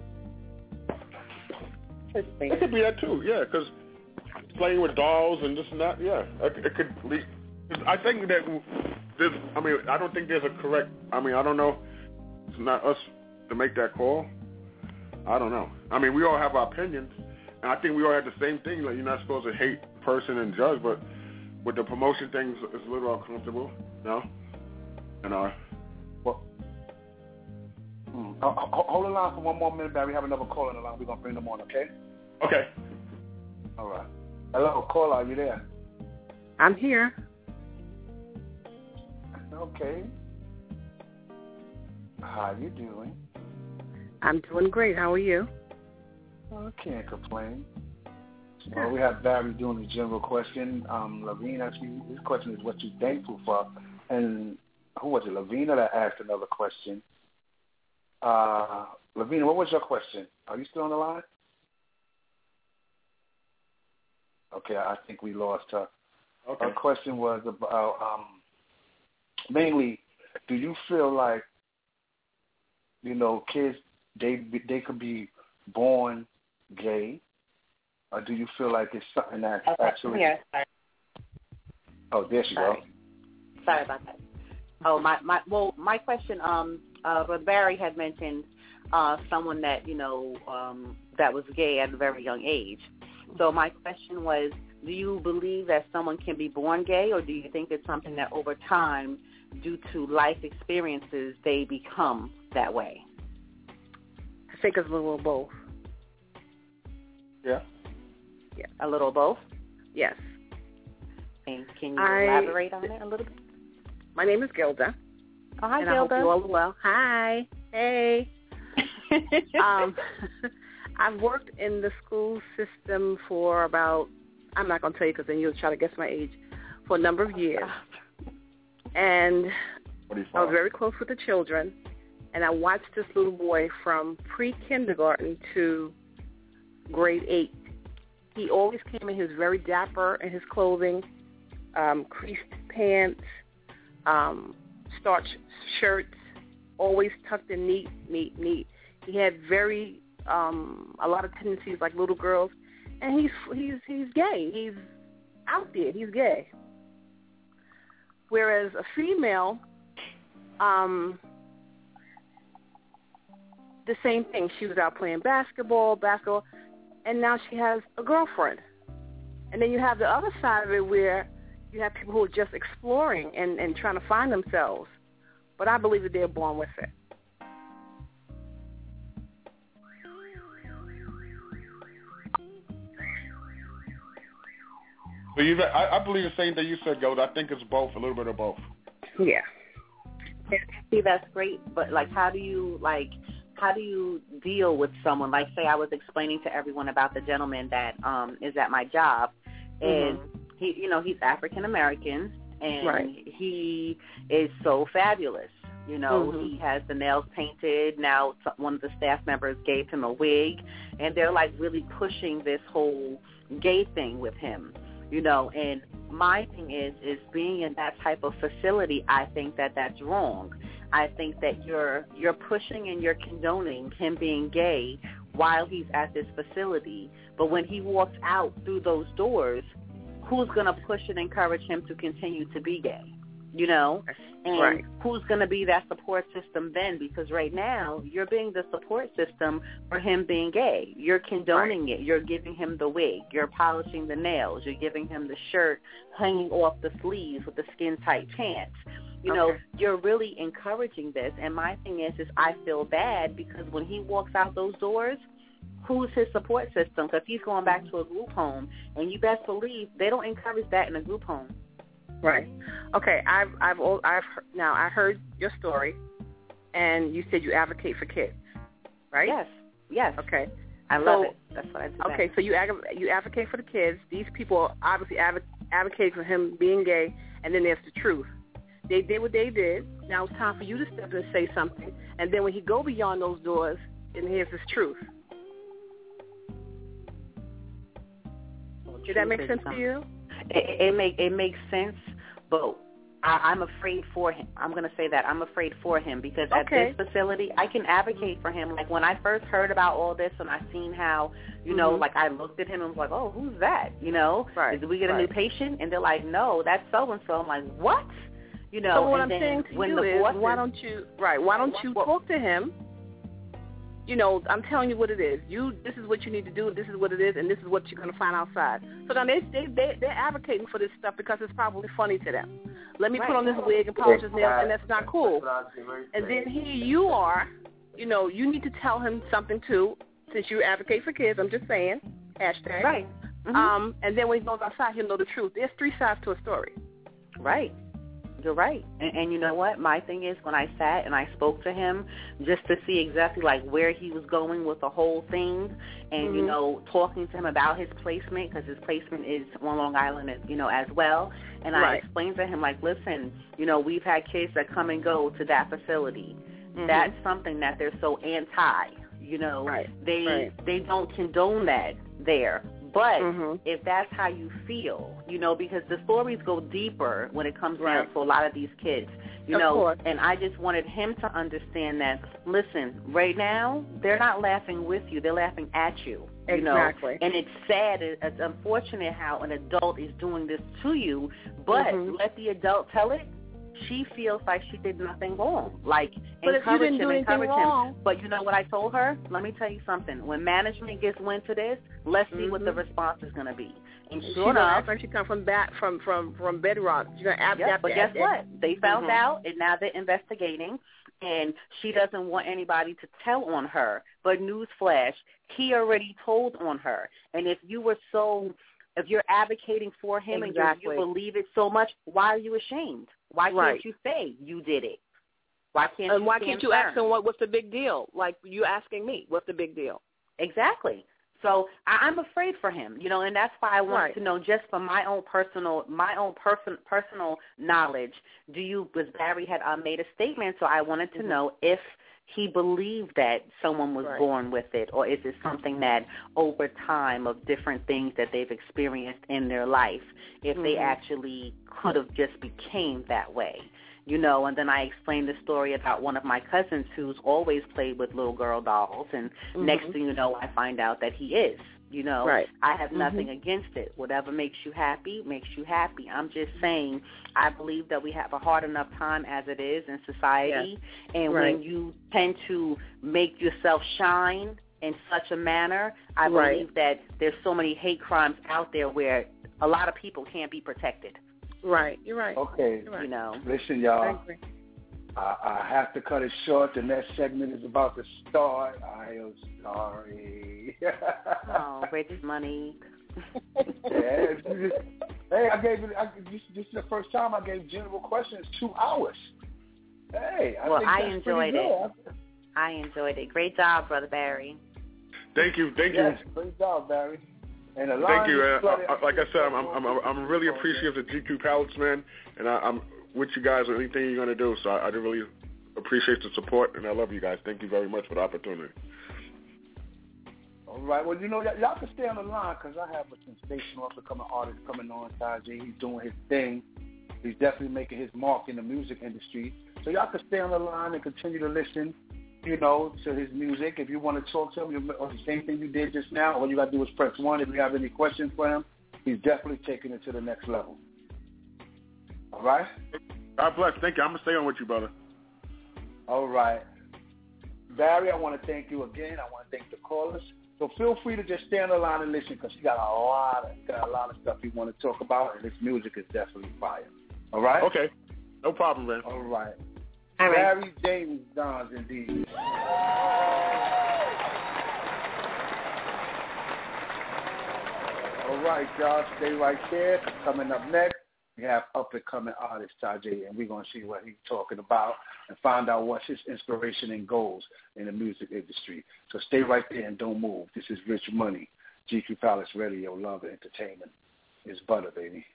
It could be that too, yeah, because playing with dolls and this and that, yeah, it, it could lead. I think that there's, I mean, I don't think there's a correct, I mean, I don't know, it's not us to make that call. I don't know. I mean, we all have our opinions, and I think we all have the same thing, like you're not supposed to hate the person and judge, but with the promotion things, it's a little uncomfortable, you know? And, uh, well, mm, uh, hold the line for one more minute, Barry. We have another call on the line. We're going to bring them on, okay? Okay. All right. Hello, caller, are you there? I'm here. Okay. How you doing? I'm doing great. How are you? Well, I can't complain. Well, we have Barry doing the general question. Um, Lavina, actually, this question is what you're thankful for. And who was it, Lavina, that asked another question? Uh, Lavina, what was your question? Are you still on the line? Okay, I think we lost her. Okay. Her question was about, um, mainly, do you feel like, you know, kids, they they could be born gay, or do you feel like it's something that's okay. actually... Yeah, sorry. Oh, there she sorry. goes. Sorry about that. Oh, my, my well, my question, um, uh, Brother Barry had mentioned uh, someone that, you know, um, that was gay at a very young age. So my question was, do you believe that someone can be born gay, or do you think it's something that over time, due to life experiences, they become that way? I think it's a little of both. Yeah? Yeah, a little of both? Yes. And can you I, elaborate on it a little bit? My name is Gilda. Oh, hi, and Gilda. I hope you all are well. Hi. Hey. um, I've worked in the school system for about, I'm not going to tell you because then you'll try to guess my age, for a number of years. And I was very close with the children, and I watched this little boy from pre-kindergarten to grade eight. He always came in, he was very dapper in his clothing, um, creased pants, um, starched shirts, always tucked in neat, neat, neat. He had very, um, a lot of tendencies like little girls, and he's he's he's gay. He's out there. He's gay. Whereas a female, um, the same thing. She was out playing basketball, basketball, and now she has a girlfriend. And then you have the other side of it where you have people who are just exploring and, and trying to find themselves. But I believe that they're born with it. So you, I, I believe the same thing you said, Gold. I think it's both, a little bit of both. Yeah. See, that's great, but like, how do you like, how do you deal with someone? Like, say, I was explaining to everyone about the gentleman that um is at my job, and mm-hmm. he, you know, he's African American, and right. he is so fabulous. You know, mm-hmm. he has the nails painted. Now one of the staff members gave him a wig, and they're like really pushing this whole gay thing with him. You know, and my thing is, is being in that type of facility, I think that that's wrong. I think that you're you're pushing and you're condoning him being gay while he's at this facility. But when he walks out through those doors, who's going to push and encourage him to continue to be gay? You know? And right. who's going to be that support system then? Because right now, you're being the support system for him being gay. You're condoning right. it. You're giving him the wig. You're polishing the nails. You're giving him the shirt hanging off the sleeves with the skin-tight pants. You okay. know, you're really encouraging this. And my thing is, is I feel bad because when he walks out those doors, who's his support system? Because he's going back to a group home. And you best believe they don't encourage that in a group home. Right. Okay. I've I've I've now I heard your story, and you said you advocate for kids, right? Yes. Yes. Okay. I so, love it. That's what I do. Okay. So you ag- you advocate for the kids. These people obviously adv- advocate for him being gay, and then there's the truth. They did what they did. Now it's time for you to step in and say something. And then when he go beyond those doors, and here's his truth. Well, Did that make sense to you? It, it make it makes sense, but I, I'm afraid for him. I'm going to say that. I'm afraid for him because at Okay. this facility, I can advocate for him. Like, when I first heard about all this and I seen how, you know, Mhm. like, I looked at him and was like, oh, who's that? You know? Right, Did we get a new right. patient? And they're like, no, that's so-and-so. I'm like, what? You know, So what and I'm then saying to when you the is, bosses, why don't you, right, why don't you talk to him? You know, I'm telling you what it is. You, this is what you need to do, this is what it is, and this is what you're going to find outside. So now they, they, they, they're advocating for this stuff because it's probably funny to them. Let me put on this wig and polish his nails, and that's not cool. And then here you are, you know, you need to tell him something too, since you advocate for kids, I'm just saying, hashtag. Right. Mm-hmm. Um, and then when he goes outside, he'll know the truth. There's three sides to a story. Right. You're right. And, and you know what? My thing is when I sat and I spoke to him just to see exactly like where he was going with the whole thing and, Mhm. you know, talking to him about his placement because his placement is on Long Island, you know, as well. And I Right. explained to him, like, listen, you know, we've had kids that come and go to that facility. Mhm. That's something that they're so anti, you know. Right. They, Right. they don't condone that there. But Mhm. if that's how you feel, you know, because the stories go deeper when it comes Right. down to a lot of these kids, you Of know, course. and I just wanted him to understand that, listen, right now, they're not laughing with you, they're laughing at you, you Exactly. know, and it's sad, it's unfortunate how an adult is doing this to you, but Mhm. let the adult tell it. She feels like she did nothing wrong. Like, But if you encourage didn't him, do anything encourage wrong- him. But you know what I told her? Let me tell you something. When management gets wind to this, let's see what the Mhm. response is going to be. And She's sure gonna enough, act like she come from back from from from bedrock. She's gonna act yep, that. but guess what? They found Mhm. out, and now they're investigating, and she doesn't want anybody to tell on her. But newsflash, he already told on her. And if you were so, if you're advocating for him Exactly. and you believe it so much, why are you ashamed? Why can't Right. you say you did it? Why can't And you why stand can't you firm? ask him what what's the big deal? Like you asking me, what's the big deal? Exactly. So I, I'm afraid for him, you know, and that's why I wanted Right. to know, just from my own personal, my own person, personal knowledge. Do you? Because Barry had uh, made a statement, so I wanted to Mhm. know if he believed that someone was Right. born with it, or is it something that over time of different things that they've experienced in their life, if they Mhm. actually could have just became that way. You know, and then I explained the story about one of my cousins who's always played with little girl dolls, and Mhm. next thing you know, I find out that he is, you know. Right. I have nothing Mhm. against it. Whatever makes you happy, makes you happy. I'm just saying I believe that we have a hard enough time as it is in society, and Right. when you tend to make yourself shine in such a manner, I Right. believe that there's so many hate crimes out there where a lot of people can't be protected. Right. You're right. Okay. You're right. You know. Listen, I y'all. agree. I, I have to cut it short. The next segment is about to start. I am sorry. Oh, rich money. Yeah, hey, I gave it. I, this, this is the first time I gave general questions two hours. Hey, I well, think I that's enjoyed pretty it. good. I enjoyed it. Great job, Brother Barry. Thank you, thank Yes, you, great job, Barry. And the thank line you. is Uh, flooded. uh, like I said, I'm I'm I'm, I'm really appreciative of G Q Palace, man, and I, I'm with you guys on anything you're gonna do. So I, I do really appreciate the support, and I love you guys. Thank you very much for the opportunity. All right. Well, you know, y- y'all can stay on the line because I have a sensational up-and-coming artist coming on, Tajay. He's doing his thing. He's definitely making his mark in the music industry. So y'all can stay on the line and continue to listen, you know, to his music. If you want to talk to him, you, or the same thing you did just now, all you got to do is press one. If you have any questions for him, he's definitely taking it to the next level. All right? God bless. Thank you. I'm gonna stay on with you, brother. All right. Barry, I want to thank you again. I want to thank the callers. So feel free to just stay on the line and listen because he got a lot of got a lot of stuff he want to talk about, and his music is definitely fire. All right? Okay. No problem, man. All right. All right. Barry James Dons, indeed. All right, y'all. Stay right there. Coming up next, we have up-and-coming artist Tajay, and we're going to see what he's talking about and find out what's his inspiration and goals in the music industry. So stay right there and don't move. This is Rich Money, G Q Palace Radio, Love and Entertainment. It's butter, baby.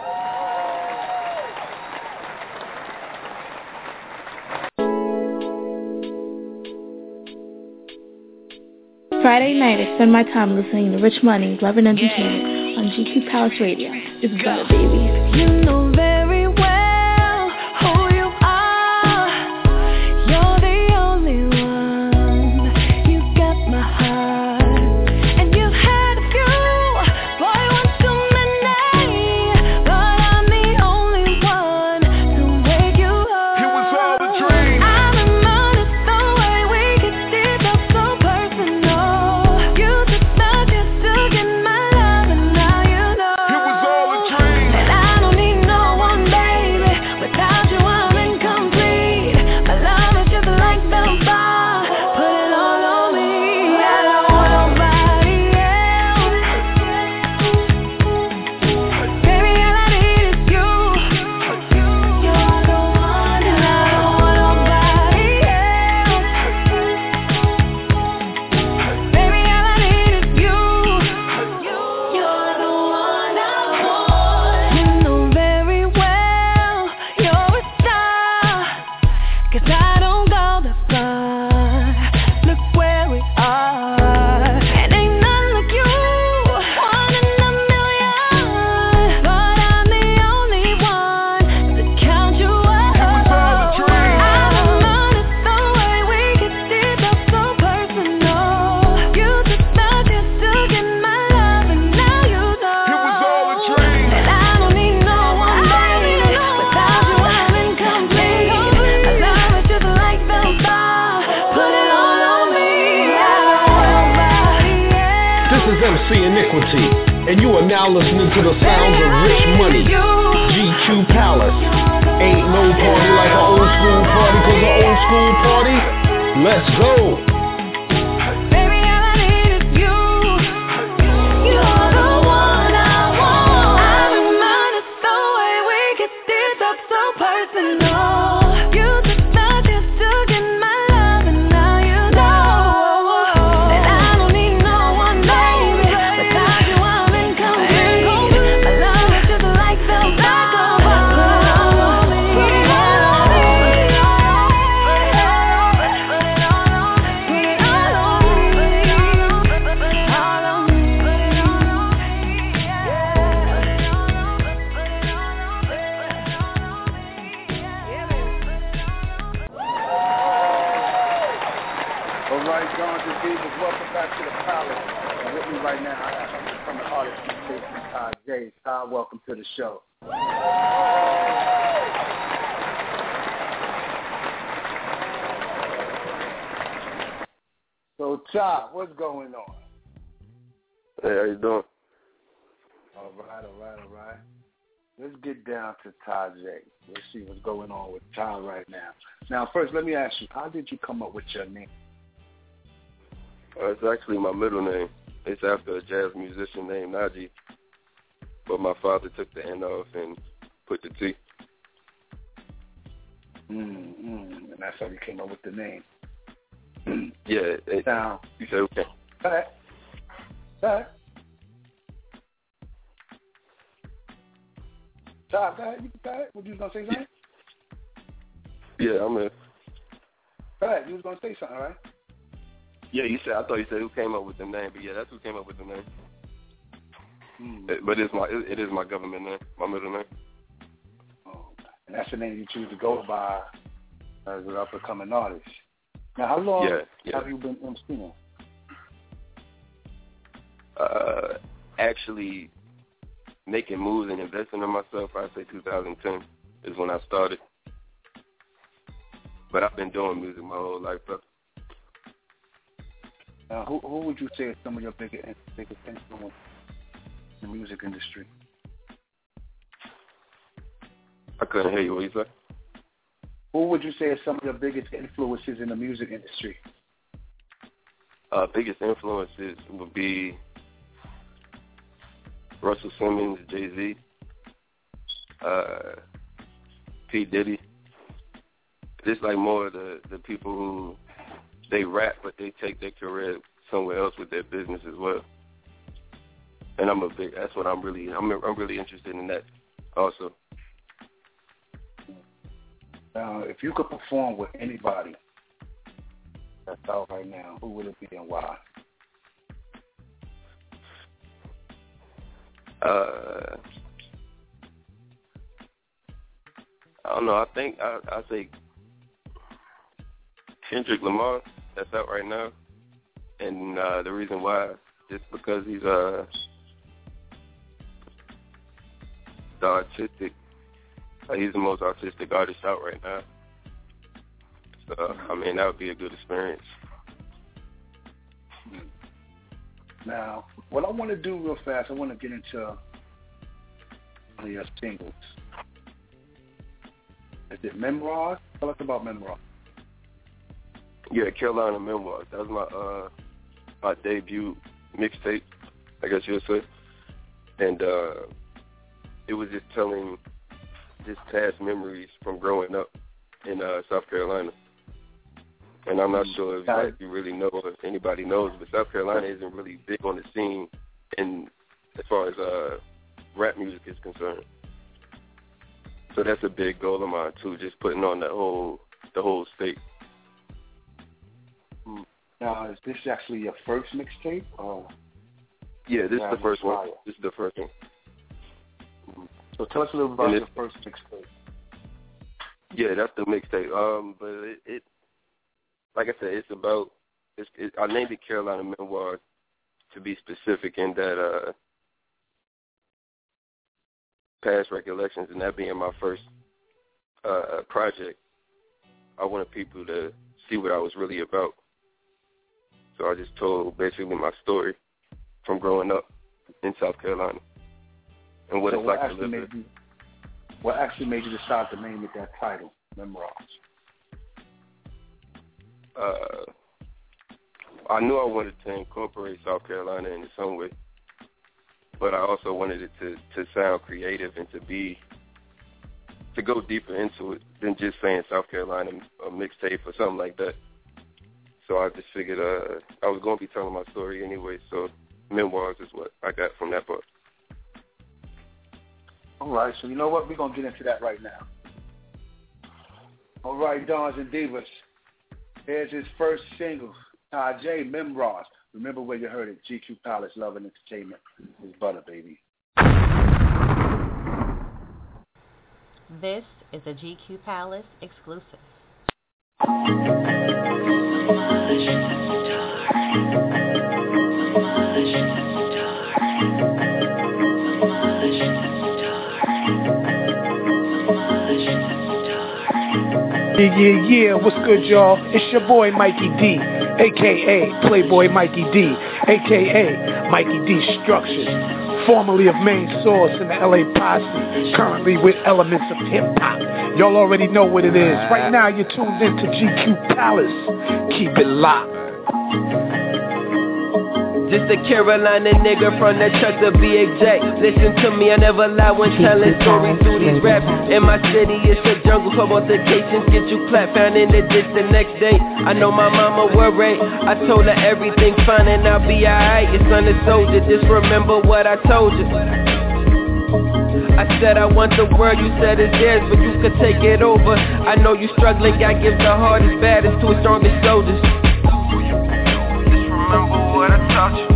Friday night, I spend my time listening to Rich Money, Love and Entertainment on G Q Palace Radio. It's better, baby. You know very well see iniquity. And you are now listening to the sounds of Rich Money, G Q Palace. Ain't no party like an old school party, cause an old school party, let's go. Welcome to the show. So, Chop, what's going on? Hey, how you doing? All right, all right, all right. Let's get down to Tajay. Let's see what's going on with Ty right now. Now, first, let me ask you, how did you come up with your name? Uh, it's actually my middle name. It's after a jazz musician named Najee. But my father took the N off and put the T. Mm-hmm. And that's how you came up with the name. Yeah. It, now, you said okay. All right. All right. Todd, go ahead. You can go ahead. What you was going to say something? Yeah, I'm in. Go ahead. You was going to say something, right? Yeah, you said, I thought you said who came up with the name, but yeah, that's who came up with the name. Mm. It, but it's my, it, it is my government name, my middle name. Oh, and that's the name you choose to go by as an up-and-coming artist. Now, how long yeah, yeah. have you been emceeing? Uh, actually making moves and investing in myself, I'd say two thousand ten is when I started. But I've been doing music my whole life, though. Now, who, who would you say is some of your biggest, biggest influence in the music industry? I couldn't hear you. What you say? Who would you say is some of your biggest influences in the music industry? Uh, biggest influences would be Russell Simmons, Jay-Z, uh, P. Diddy. Just like more of the, the people who they rap, but they take their career somewhere else with their business as well. And I'm a big. That's what I'm really. I'm. I'm really interested in that, also. Now, if you could perform with anybody that's out right now, who would it be and why? Uh, I don't know. I think I I say Kendrick Lamar. That's out right now, and uh, the reason why, just because he's uh the artistic. Uh, he's the most artistic artist out right now. So I mean, that would be a good experience. Now, what I want to do real fast, I want to get into one of your singles. Is it Memoirs? Tell us about Memoirs. Yeah, Carolina Memoirs. That was my uh, my debut mixtape, I guess you would say. And uh, it was just telling just past memories from growing up in uh, South Carolina. And I'm not sure if like, you really know or if anybody knows, but South Carolina isn't really big on the scene in as far as uh, rap music is concerned. So that's a big goal of mine too, just putting on the whole the whole state. Now, is this actually your first mixtape? Or yeah, this yeah, is the first one. right. This is the first one. So tell us a little about your first mixtape. Yeah, that's the mixtape. Um, but it, it, like I said, it's about. It's, it, I named it Carolina Memoirs to be specific in that uh, past recollections, and that being my first uh, project. I wanted people to see what I was really about. So I just told basically my story from growing up in South Carolina and what so it's what like to live there. You, what actually made you decide to name it that title, Memoirs? Uh, I knew I wanted to incorporate South Carolina in some way, but I also wanted it to, to sound creative and to be to go deeper into it than just saying South Carolina a mixtape or something like that. So I just figured uh, I was going to be telling my story anyway, so Memoirs is what I got from that part. All right, so you know what? We're going to get into that right now. All right, Dons and Divas. Here's his first single, Tajay, Memoirs. Remember where you heard it, G Q Palace, Love and Entertainment. It's butter, baby. This is a G Q Palace exclusive. Yeah, yeah, yeah, what's good, y'all? It's your boy, Mikey D, a k a. Playboy Mikey D, a k a. Mikey D Structures. Formerly of Main Source in the L A Posse, currently with elements of hip-hop. Y'all already know what it is. Right now, you're tuned in to G Q Palace. Keep it locked. Just a Carolina nigga from the truck to be exact. Listen to me, I never lie when telling stories through these raps. In my city, it's a jungle for altercations. Get you clapped, found in the ditch the next day. I know my mama worried. I told her everything fine and I'll be alright. Your son is soldier, just remember what I told you. I said I want the world, you said it's theirs, but you could take it over. I know you struggling, God gives the hardest, baddest to his strongest soldiers. Remember what I taught you.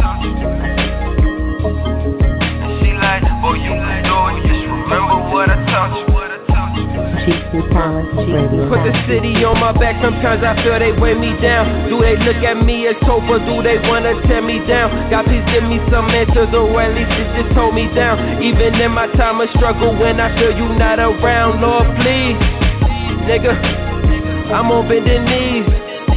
And she like, boy, you can do it. Just remember what I taught you. G Q Palace Radio. Put the city on my back, sometimes I feel they weigh me down. Do they look at me as hope or do they wanna tear me down? God, please give me some answers or at least it just hold me down. Even in my time of struggle when I feel you not around, Lord, please. Nigga, I'm on bending knees.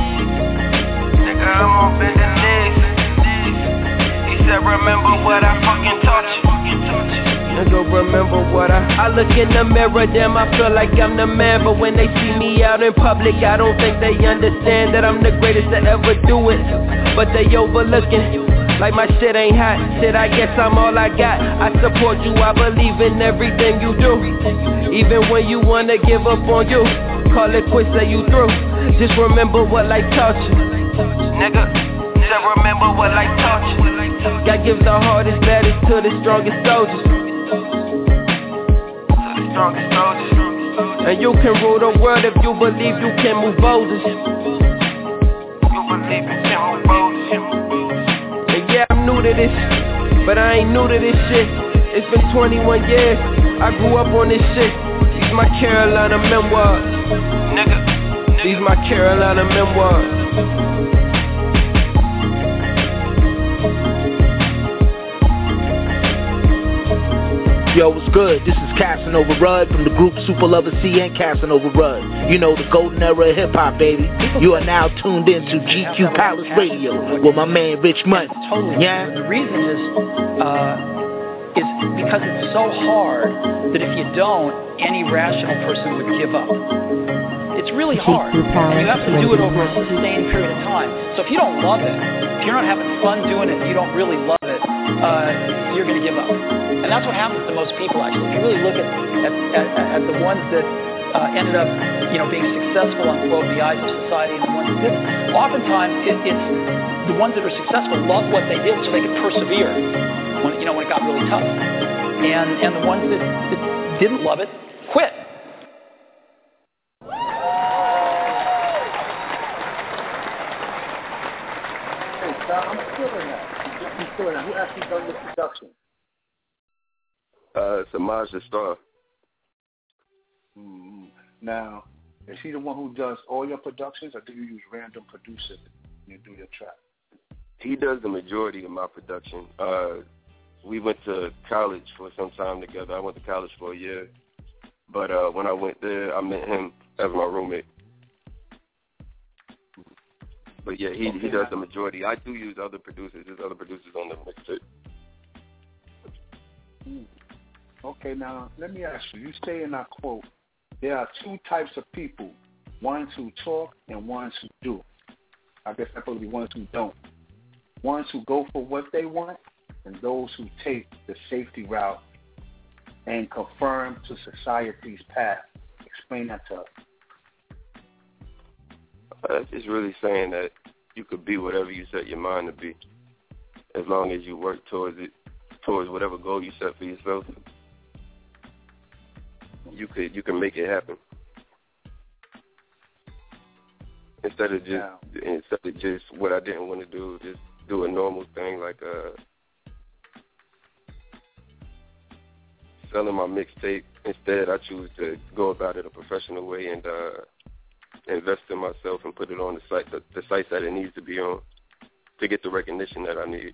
I'm on bending knees. He said, remember what I fucking taught you. Nigga, remember what I I look in the mirror, damn, I feel like I'm the man. But when they see me out in public, I don't think they understand that I'm the greatest to ever do it. But they overlooking like my shit ain't hot. Shit, I guess I'm all I got. I support you, I believe in everything you do. Even when you wanna give up on you, call it quits, say you through. Just remember what life taught you. Nigga, just remember what life taught you. God gives the hardest, baddest to the strongest soldiers. To the strongest soldiers. And you can rule the world if you believe you can move boulders. You believe you can move boulders. And yeah, I'm new to this, but I ain't new to this shit. It's been twenty-one years, I grew up on this shit. These my Carolina memoirs. Nigga, these my Carolina memoirs. Yo, what's good? This is Casanova Rudd from the group Super Lover C and Casanova Rudd. You know, the golden era of hip-hop, baby. You are now tuned in to G Q Palace Radio with my man Rich Money. Totally. Yeah? The reason is, uh, is because it's so hard that if you don't, any rational person would give up. It's really hard, and you have to do it over a sustained period of time. So if you don't love it, if you're not having fun doing it, you don't really love it, uh, you're going to give up. And that's what happens to most people, actually. If you really look at at, at, at the ones that uh, ended up, you know, being successful on quote the eyes of society and the ones that didn't, oftentimes it, it's the ones that are successful love what they did so they could persevere when, you know, when it got really tough. And and the ones that, that didn't love it quit. I'm still in that. I'm still in that. Who actually done this production? Uh, Samaj the Star. Mm-hmm. Now, is he the one who does all your productions, or do you use random producers when you do your track? He does the majority of my production. Uh, we went to college for some time together. I went to college for a year. But uh, when I went there, I met him as my roommate. But yeah, he okay, he does now. the majority. I do use other producers. There's other producers on the mixtape. Hmm. Okay, now let me ask you. You say in that quote, there are two types of people: ones who talk and ones who do. I guess that probably be ones who don't. Ones who go for what they want, and those who take the safety route and conform to society's path. Explain that to us. Uh, it's just really saying that you could be whatever you set your mind to be, as long as you work towards it, towards whatever goal you set for yourself. You could you can make it happen. Instead of just yeah. instead of just what I didn't want to do, just do a normal thing like uh, selling my mixtape. Instead, I choose to go about it a professional way and uh, invest in myself and put it on the site, the, the sites that it needs to be on, to get the recognition that I need.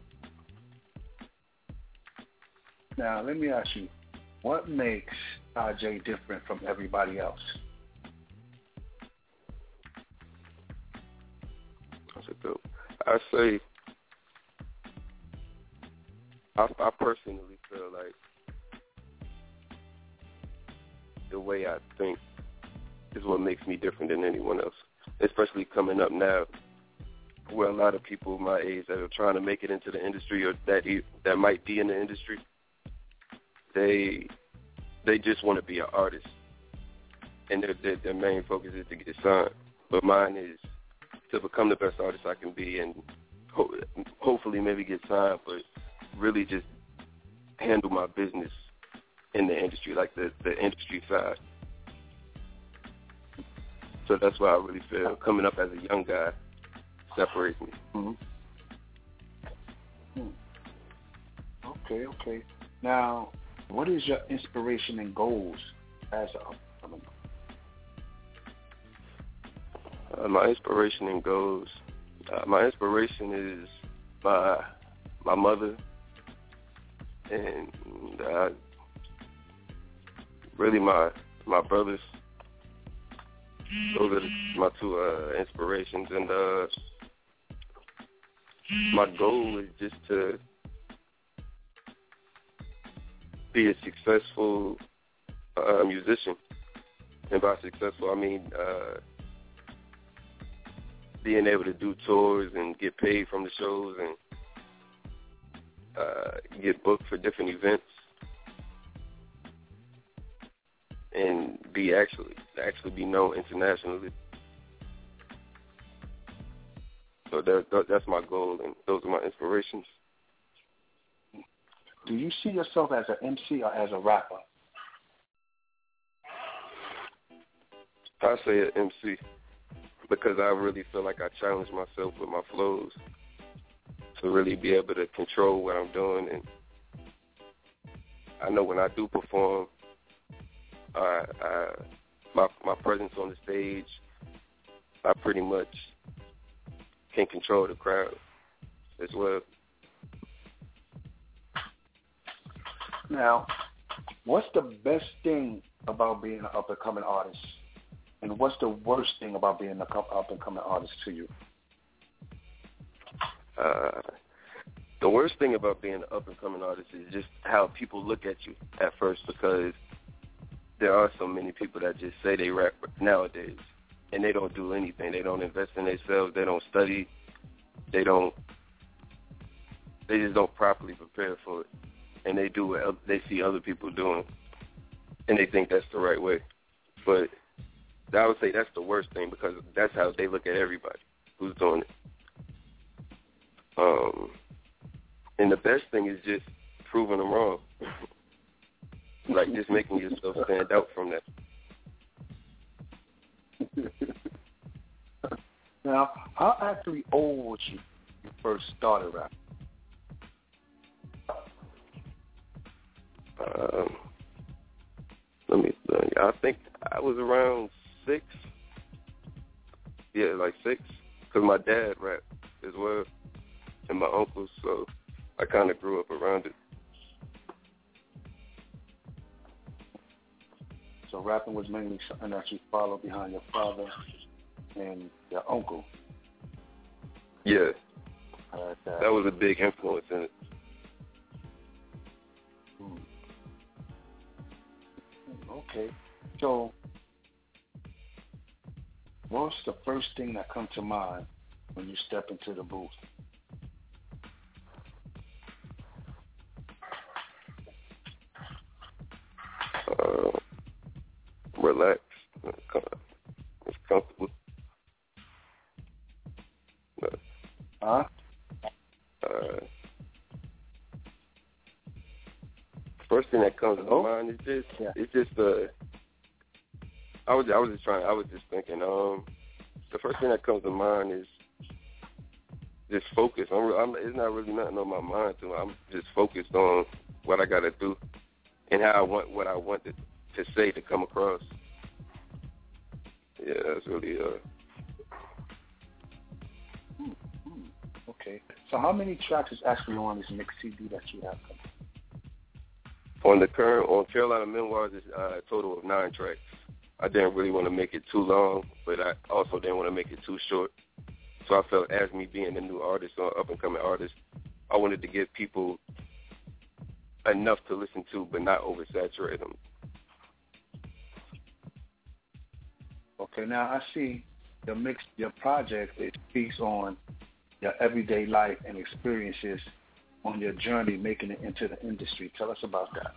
Now, let me ask you, what makes R J different from everybody else? I say, I, I personally feel like the way I think is what makes me different than anyone else, especially coming up now, where a lot of people my age that are trying to make it into the industry or that that might be in the industry, they they just want to be an artist, and their, their, their main focus is to get signed. But mine is to become the best artist I can be and ho- hopefully maybe get signed, but really just handle my business in the industry, like the, the industry side. So that's why I really feel coming up as a young guy separates me. Mm-hmm. Hmm. Okay, okay. Now, what is your inspiration and goals as a upcoming? Uh, my inspiration and goals. Uh, my inspiration is my my mother, and uh, really my my brothers. Those are the, my two uh, inspirations, and uh, my goal is just to be a successful uh, musician. And by successful, I mean uh, being able to do tours and get paid from the shows and uh, get booked for different events and be actually actually be known internationally. So that, that that's my goal, and those are my inspirations. Do you see yourself as an M C or as a rapper? I say an M C because I really feel like I challenge myself with my flows to really be able to control what I'm doing. And I know when I do perform, I, I, my my presence on the stage, I pretty much can control the crowd as well. Now, what's the best thing about being an up-and-coming artist? And what's the worst thing about being an up-and-coming artist to you? Uh, the worst thing about being an up-and-coming artist is just how people look at you at first, because there are so many people that just say they rap nowadays, and they don't do anything. They don't invest in themselves. They don't study. They don't. They just don't properly prepare for it, and they do what they see other people doing, and they think that's the right way. But I would say that's the worst thing, because that's how they look at everybody who's doing it. Um, and the best thing is just proving them wrong. Like just making yourself stand out from that. Now, how actually old was you when you first started rapping? Um, let me think. I think I was around six. Yeah, like six. Because my dad rapped as well, and my uncles, so I kind of grew up around it. So rapping was mainly something that you followed behind your father and your uncle. Yeah. Uh, that, that was a big influence in it. Hmm. Okay. So, what's the first thing that comes to mind when you step into the booth? Uh, relax. It's comfortable. But, huh? Uh, first thing that comes to oh? mind is just yeah. it's just uh I was I was just trying I was just thinking um the first thing that comes to mind is just focus. I'm, I'm it's not really nothing on my mind too. I'm just focused on what I got to do and how I want what I want to, to say to come across. Yeah, that's really uh. Okay. So how many tracks is actually on this mix C D that you have? On the current, on Carolina Memoirs, it's uh, a total of nine tracks. I didn't really want to make it too long, but I also didn't want to make it too short. So I felt as me being a new artist or up-and-coming artist, I wanted to give people enough to listen to, but not oversaturate them. Okay, now I see your mix, your project, it speaks on your everyday life and experiences on your journey making it into the industry. Tell us about that.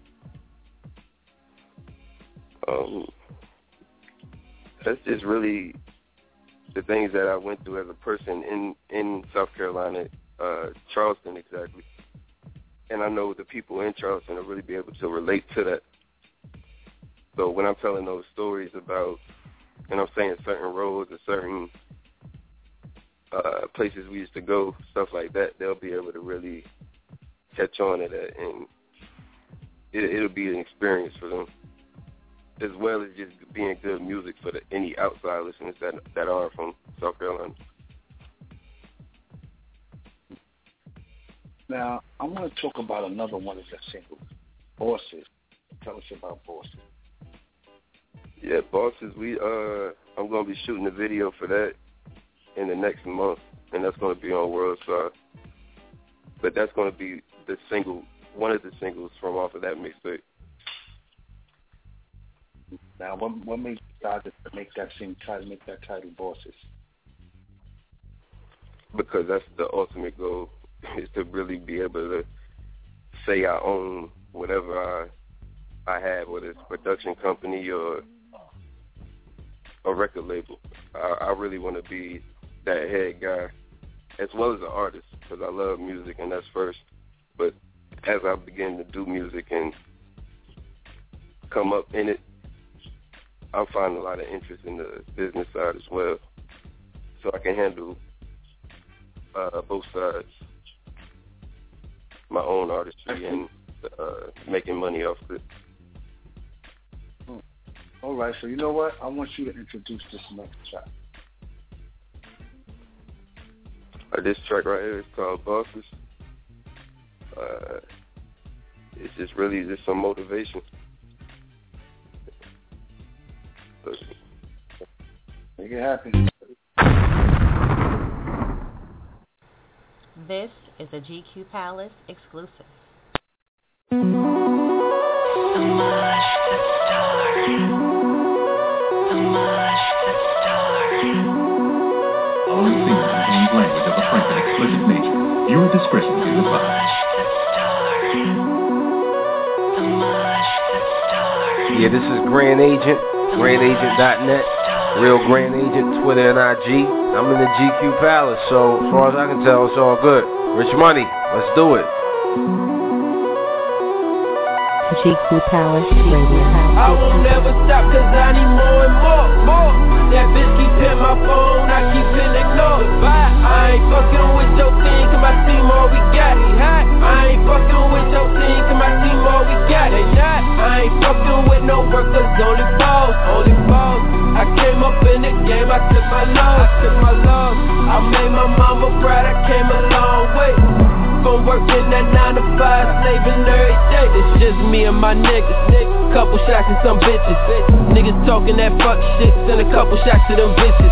Um, that's just really the things that I went through as a person in, in South Carolina, uh, Charleston exactly. And I know the people in Charleston will really be able to relate to that. So when I'm telling those stories about, and I'm saying certain roads or certain uh, places we used to go, stuff like that, they'll be able to really catch on to that, and it, it'll be an experience for them, as well as just being good music for the, any outside listeners that that are from South Carolina. Now, I want to talk about another one of your singles, Bosses. Tell us about Bosses. Yeah, Bosses, we uh, I'm gonna be shooting a video for that in the next month, and that's gonna be on Worldstar. But that's gonna be the single, one of the singles from off of that mixtape. Now, what what made you decide to make that same title, make that title Bosses? Because that's the ultimate goal, is to really be able to say I own whatever I I have, whether it's a production company or a record label. I, I really want to be that head guy, as well as an artist, because I love music and that's first. But as I begin to do music and come up in it, I'm finding a lot of interest in the business side as well, so I can handle uh, both sides, my own artistry and uh, making money off of it. All right, so you know what? I want you to introduce this next track. Uh, this track right here is called Bosses. Uh, it's just really just some motivation. Make it happen. This is a G Q Palace exclusive. All things contains language of a frank and explicit nature. Viewer discretion is advised. Yeah, this is Grand Agent, grand agent dot net, Real Grand Agent, Twitter and I G. I'm in the G Q Palace, so as far as I can tell, it's all good. Rich Money, let's do it. G Q Palace Radio. I won't never stop cause I need more and more, more. That bitch keep hitting my phone, I keep feeling ignored. Bye, I ain't fucking with your thing cause my team all we got. I ain't fucking with your thing cause my team all we got. They not, I ain't fucking with no workers, only balls, only balls. I came up in the game, I took my love, I took my love. I made my mama proud, I came a long way. From working that nine to five, slaving every day. It's just me and my niggas, niggas. Couple shots and some bitches. Niggas talking that fuck shit, send a couple shots to them bitches.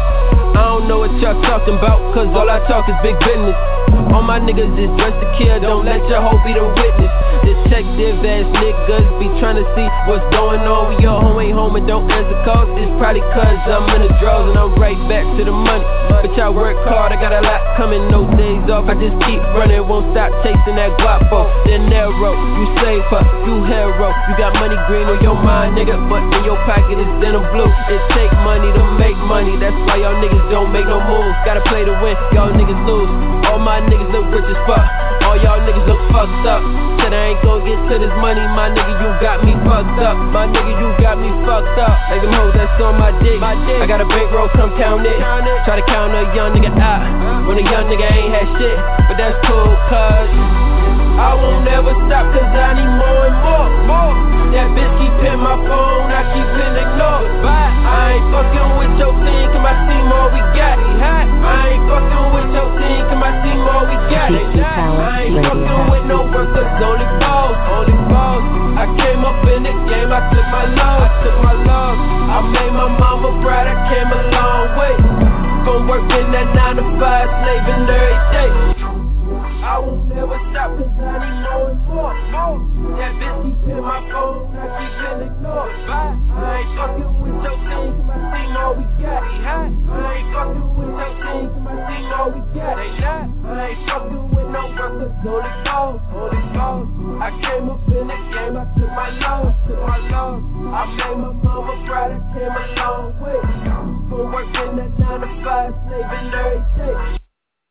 I don't know what y'all talking about, cause all I talk is big business. All my niggas is dressed to kill, don't let your hoe be the witness. Detective ass niggas be tryna see what's going on. We all home ain't home and don't answer calls. It's probably cause I'm in the drawers and I'm right back to the money. But y'all work hard, I got a lot coming, no days off. I just keep running, won't stop chasing that guapo. De Niro, you safer, you hero. You got money green on your mind, nigga, but in your pocket is denim blue. It take money to make money, that's why y'all niggas don't make no moves. Gotta play to win, y'all niggas lose. All my niggas look rich as fuck, all y'all niggas look fucked up. Said I ain't gon' get to this money, my nigga, you got me fucked up. My nigga, you got me fucked up. Like them hoes that's on my dick, my dick. I got a bankroll, come count it. Try to count a young nigga out, when a young nigga ain't had shit. But that's cool, cuz I won't ever stop, cause I need more and more, more. That bitch keep hitting my phone, I keep hitting ignore. Bye. I ain't fucking with your team, cause my team all we got. I ain't fucking with your team, cause my team all we got. I ain't fucking with no work, cause only balls, only balls. I came up in the game, I took my love, I took my love. I made my mama proud, I came a long way. Gon' work in that nine to five, slaving every day. I won't never stop, cause I need more and more, more. That bitch keep hitting my phone, I keep getting ignored. Bye. I ain't fucking with your team, cause my team all we got. I ain't fucking with your team, cause my team all we got. They not. I ain't fucking with no workers, only balls, only balls. I came up in the game, I took my loss, took my loss. I made my mama proud, I came a long way. Gon' work in that nine to five, slaving every day.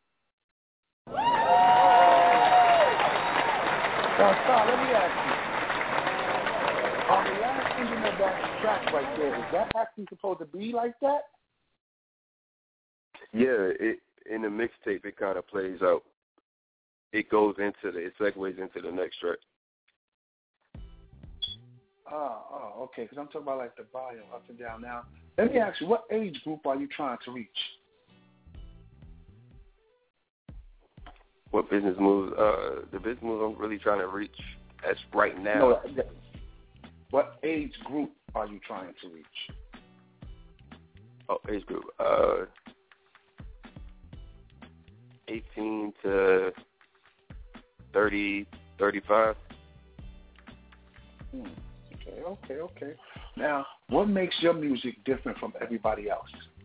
Now, Star, let me ask you. On the last ending of that track right there, is that actually supposed to be like that? Yeah, it in the mixtape it kind of plays out. It goes into the, it segues into the next track. Oh, oh, okay. Because I'm talking about like the volume up and down. Now, let me ask you, what age group are you trying to reach? What business moves? Uh, the business moves I'm really trying to reach as right now. No, what age group are you trying to reach? Oh, age group. Uh, eighteen to thirty, thirty-five. Hmm. Okay, okay, okay. Now, what makes your music different from everybody else?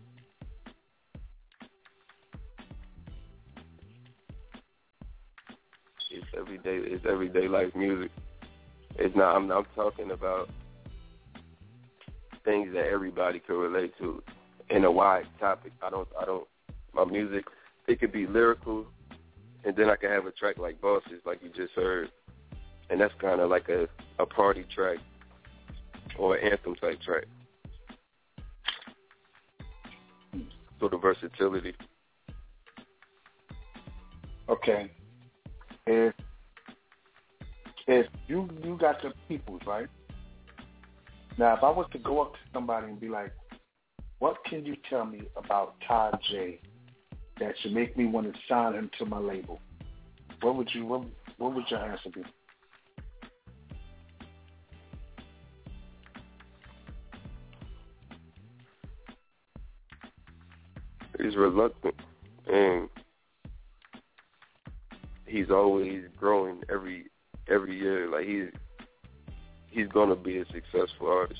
It's everyday. It's everyday life music. It's not. I'm not talking about things that everybody can relate to in a wide topic. I don't. I don't. My music, it could be lyrical, and then I can have a track like Bosses, like you just heard, and that's kind of like a, a party track or an anthem type track. So the versatility. Okay. If if you you got the peoples, right? Now, if I was to go up to somebody and be like, "What can you tell me about Todd J that should make me want to sign him to my label?" What would you what, what would your answer be? He's reluctant, and he's always growing every every year. Like he's he's gonna be a successful artist.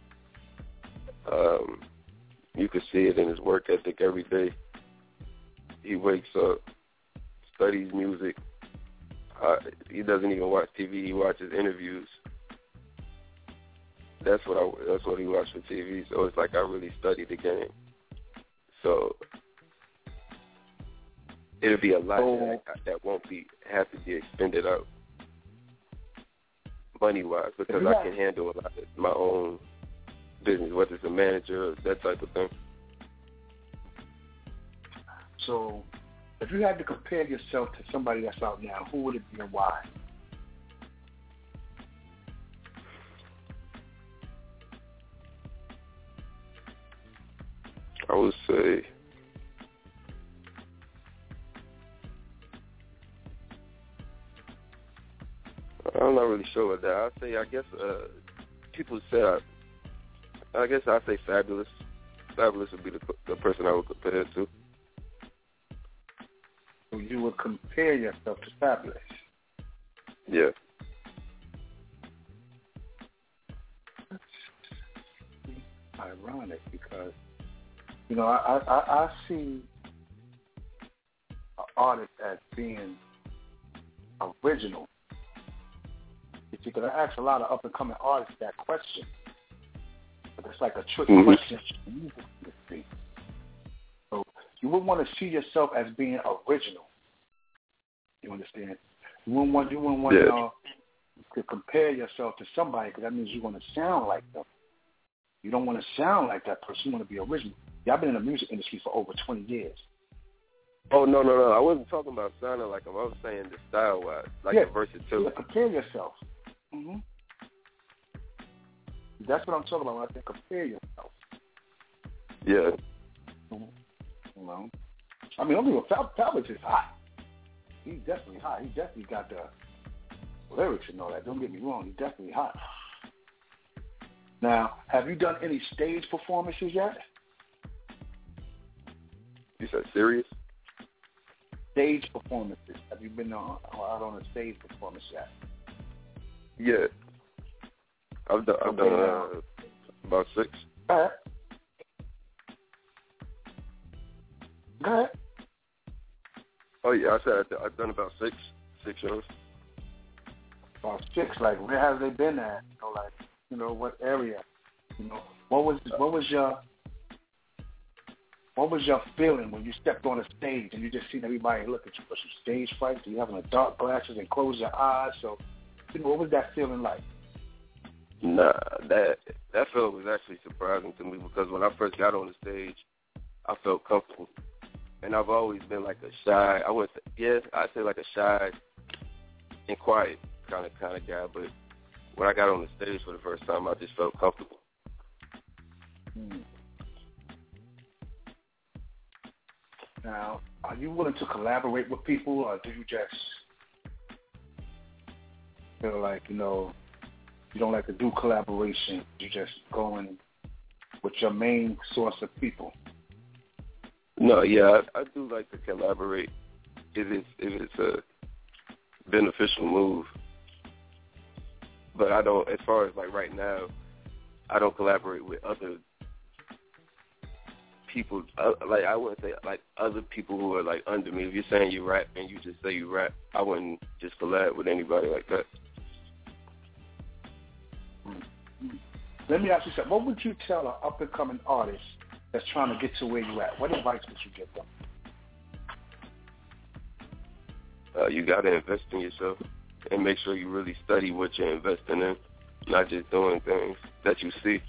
Um, you can see it in his work ethic every day. He wakes up, studies music. Uh, he doesn't even watch T V. He watches interviews. That's what I. That's what he watches for T V. So it's like I really study the game. So it'll be a lot oh. that, that won't be have to be expended out money wise because yeah. I can handle a lot of my own business, whether it's a manager or that type of thing. So if you had to compare yourself to somebody that's out now, who would it be and why? I would say I'm not really sure what that. I'd say I guess uh, people say I, I guess I'd say Fabulous. Fabulous would be the, the person I would compare it to. So you would compare yourself to Fabulous? Yeah. That's ironic because, you know, I, I, I see an artist as being original. You could ask a lot of up-and-coming artists that question. But it's like a trick mm-hmm. question for music industry. So you wouldn't want to see yourself as being original. You understand? You wouldn't want, you wouldn't want yeah. uh, to compare yourself to somebody because that means you want to sound like them. You don't want to sound like that person. You want to be original. Yeah, I've been in the music industry for over twenty years. Oh, no, no, no. I wasn't talking about sounding like them. I was saying the style-wise, like yeah. the versatility. Yeah, compare yourself. Mm-hmm. That's what I'm talking about when I say compare yourself. Yeah. Mm-hmm. Well, I mean, don't be Fab- Fabulous is hot. He's definitely hot. He definitely got the lyrics and all that. Don't get me wrong. He's definitely hot. Now, have you done any stage performances yet? You said serious? Stage performances. Have you been on, out on a stage performance yet? Yeah. I've done, I've done uh, about six. Go ahead. Go ahead. Oh, yeah, I said I've done about six, six shows. About six, like, where have they been at? You know, like, you know, what area? You know, what was, what was your, what was your feeling when you stepped on a stage and you just seen everybody look at you? Was you stage fright? Do you have on the dark glasses and close your eyes? So, you know, what was that feeling like? Nah, that that feeling was actually surprising to me because when I first got on the stage, I felt comfortable. And I've always been like a shy, I wouldn't say, yeah, I'd say like a shy and quiet kind of kind of guy. But when I got on the stage for the first time, I just felt comfortable. Hmm. Now, are you willing to collaborate with people, or do you just feel like, you know, you don't like to do collaboration? You just going with your main source of people? No, yeah, I, I do like to collaborate if it's if it's a beneficial move. But I don't, as far as like right now, I don't collaborate with other people. Uh, like I wouldn't say like other people who are like under me. If you're saying you rap and you just say you rap, I wouldn't just collab with anybody like that. Let me ask you something. What would you tell an up-and-coming artist that's trying to get to where you're at? What advice would you give them? Uh, you got to invest in yourself and make sure you really study what you're investing in, not just doing things that you see.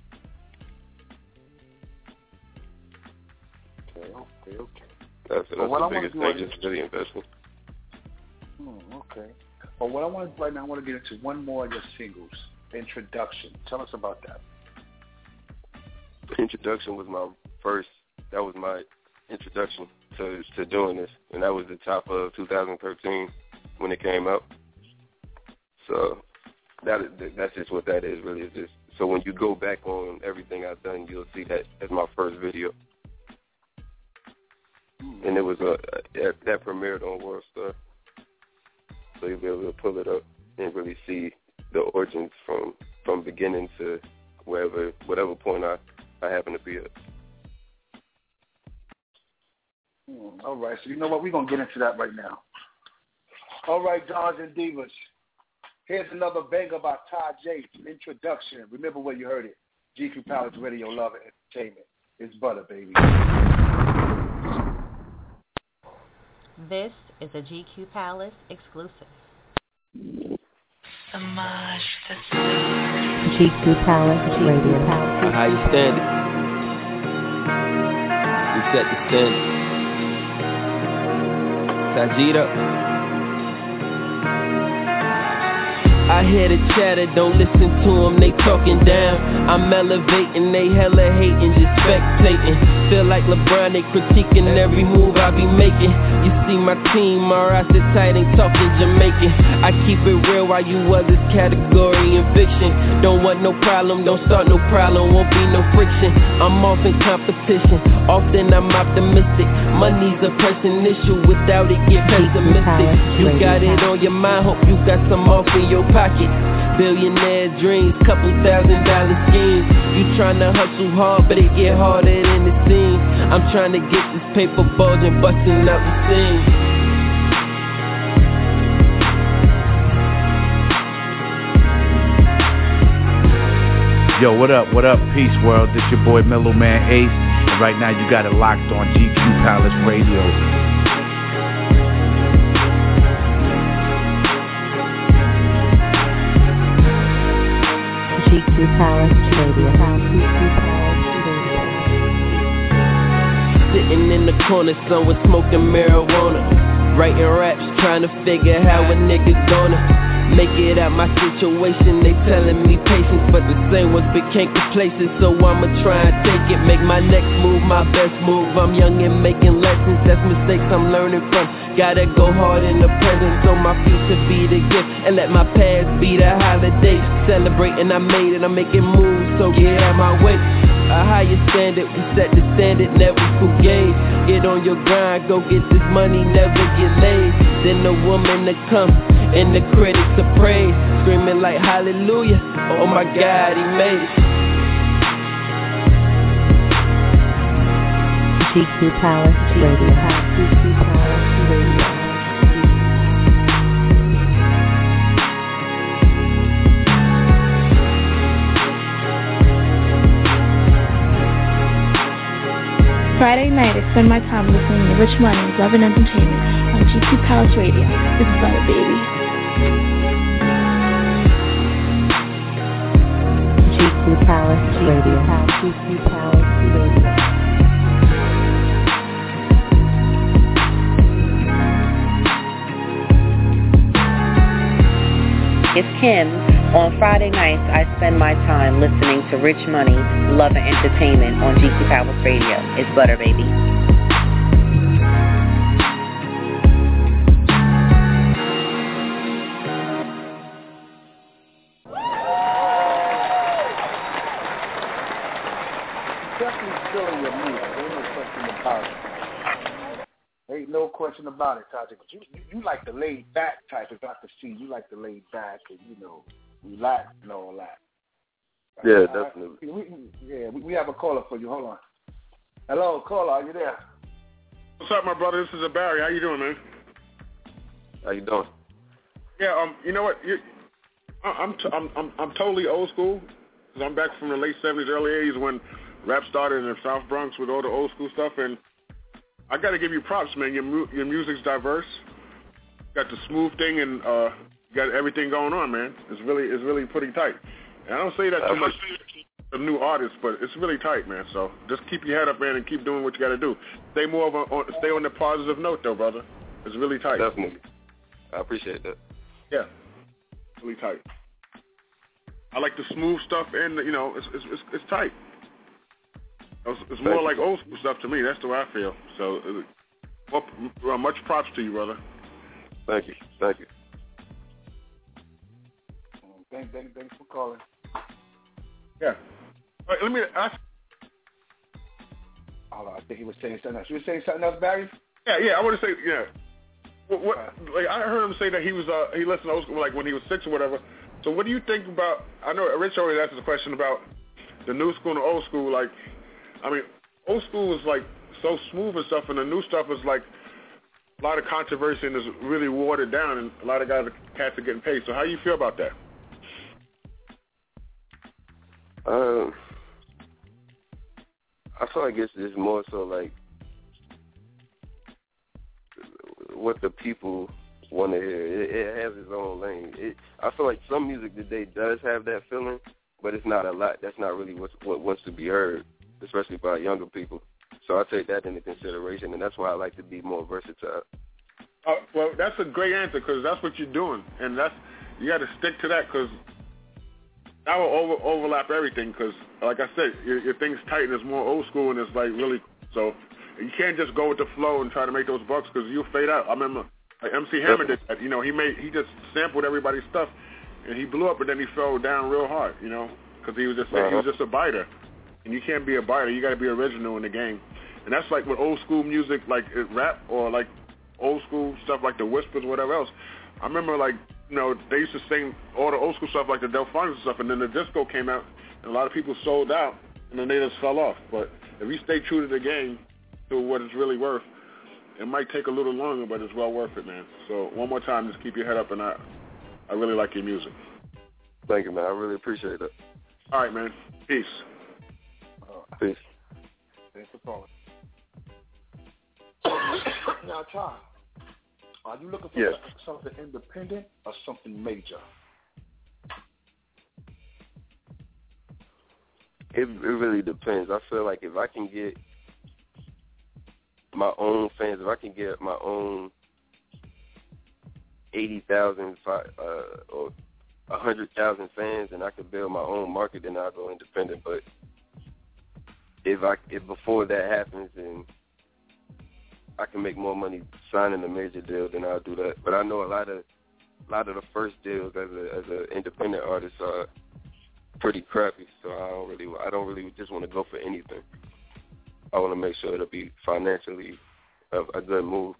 Okay, okay, okay. That's, that's well, the biggest thing, just really investing. Hmm, okay. Well, what I want to do right now, I want to get into one more of your singles. Introduction. Tell us about that. Introduction was my first, that was my introduction to, to doing this, and that was the top of two thousand thirteen when it came out. So that is, that's just what that is, really. It's just, so when you go back on everything I've done, you'll see that as my first video. Mm. And it was a, a that premiered on World Star. So you'll be able to pull it up and really see the origins from, from beginning to wherever, whatever point I, I happen to be at. Mm, all right, so you know what? We're going to get into that right now. All right, Dons and Divas. Here's another banger by Ty J. Introduction. Remember where you heard it. G Q Palace Radio, Love and Entertainment. It's butter, baby. This is a G Q Palace exclusive. G Q Palace Radio. How you standing? We set the standard. Tajito. I hear the chatter, don't listen to them, they talking down. I'm elevating, they hella hating, just spectating. Feel like LeBron, they critiquing every move I be making. You see my team, our eyes are tight, ain't talking Jamaican. I keep it real while you others category and fiction. Don't want no problem, don't start no problem, won't be no friction. I'm off in competition, often I'm optimistic. Money's a pressing issue, without it get pessimistic. You got it on your mind, hope you got some off in your pocket. Billionaire dreams, couple thousand dollar schemes. You tryna hustle hard, but it get harder than it seems. I'm tryna get this paper bulging, busting out the seams. Yo, what up, what up, peace world, this your boy Mellow Man Ace, and right now you got it locked on G Q Palace Radio. G Q Palace Radio. Sitting in the corner, somewhere smoking marijuana, writing raps, trying to figure how a nigga gonna make it out my situation. They telling me patience, but the same ones became complacent. So I'ma try and take it, make my next move my best move. I'm young and making lessons, that's mistakes I'm learning from. Gotta go hard in the present, so my future be the gift, and let my past be the holiday. Celebrating, I made it, I'm making moves, so get out my way. A higher standard, we set the standard, never forgave. Get on your grind, go get this money, never get laid. Then the woman to come, and the critics to praise, screaming like hallelujah, oh my God, he made it. G Q Palace Radio. G Q Palace Radio. Friday night, I spend my time listening to Rich Money, Love and Entertainment on G Q Palace Radio. This is Butter Baby. G Q Palace Radio. G Q Palace Radio. It's Kim. On Friday nights, I spend my time listening to Rich Money, Love and Entertainment on G Q Palace Radio. It's Butter Baby. Definitely feeling your music. Ain't no question about it. Ain't no question about it, Tajik. But you, you, you like the laid back type, if I could see. You like the laid back and, you know, relax and all that. Yeah, uh, definitely. We, yeah, we, we have a caller for you. Hold on. Hello, caller. Are you there? What's up, my brother? This is a Barry. How you doing, man? How you doing? Yeah, um, you know what? You're, I'm, t- I'm I'm I'm totally old school. Cause I'm back from the late seventies, early eighties when rap started in the South Bronx with all the old school stuff, and I got to give you props, man. Your mu- your music's diverse. Got the smooth thing and uh, got everything going on, man. It's really it's really pretty tight. And I don't say that too much to new artists, but it's really tight, man. So just keep your head up, man, and keep doing what you got to do. Stay more of a on, stay on the positive note, though, brother. It's really tight. Definitely. I appreciate that. Yeah, really tight. I like the smooth stuff, and you know, it's it's it's, it's tight. It's, it's more like old school stuff to me. That's the way I feel. So, uh, well, much props to you, brother. Thank you. Thank you. Thank, thank, thanks for calling. Yeah. All right, let me ask. Hold on, I think he was saying something else. You were saying something else, Barry? Yeah, yeah. I want to say, yeah. What, what like I heard him say that he was uh, he listened to old school like when he was six or whatever. So what do you think about? I know Rich always asks a question about the new school and the old school. Like, I mean, old school is like so smooth and stuff, and the new stuff is like a lot of controversy and is really watered down, and a lot of guys, cats are getting paid. So how do you feel about that? Um, I feel like it's, it's more so like what the people want to hear. It, it has its own lane. It, I feel like some music today does have that feeling, but it's not a lot. That's not really what's, what wants to be heard, especially by younger people. So I take that into consideration, and that's why I like to be more versatile. Uh, well, that's a great answer because that's what you're doing, and that's you got to stick to that because that will over, overlap everything. Because, like I said, your, your thing's tight and it's more old school and it's like really so. You can't just go with the flow and try to make those bucks because you'll fade out. I remember like M C Hammer did that. You know, he made he just sampled everybody's stuff and he blew up, but then he fell down real hard. You know, because he was just uh-huh. he was just a biter, and you can't be a biter. You got to be original in the game. And that's like with old school music, like rap or like old school stuff like the Whispers or whatever else. I remember like, you know, they used to sing all the old school stuff like the Delphonics and stuff, and then the disco came out, and a lot of people sold out, and then they just fell off. But if you stay true to the game, to what it's really worth, it might take a little longer, but it's well worth it, man. So one more time, just keep your head up, and I, I really like your music. Thank you, man. I really appreciate it. All right, man. Peace. Uh, Peace. Thanks for calling. Now, Ty, are you looking for yes. something independent or something major? It, it really depends. I feel like if I can get my own fans, if I can get my own eighty thousand uh, or one hundred thousand fans and I can build my own market, then I'll go independent. But if I if before that happens and I can make more money signing a major deal, then I'll do that. But I know a lot of a lot of the first deals as a as an independent artist are pretty crappy. So I don't really I don't really just want to go for anything. I want to make sure it'll be financially a, a good move.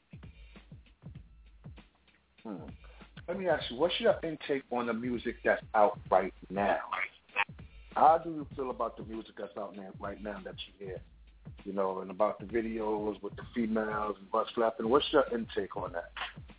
Hmm. Let me ask you, what's your intake on the music that's out right now? How do you feel about the music that's out now, right now that you hear? You know, and about the videos with the females and butt slapping. What's your intake on that?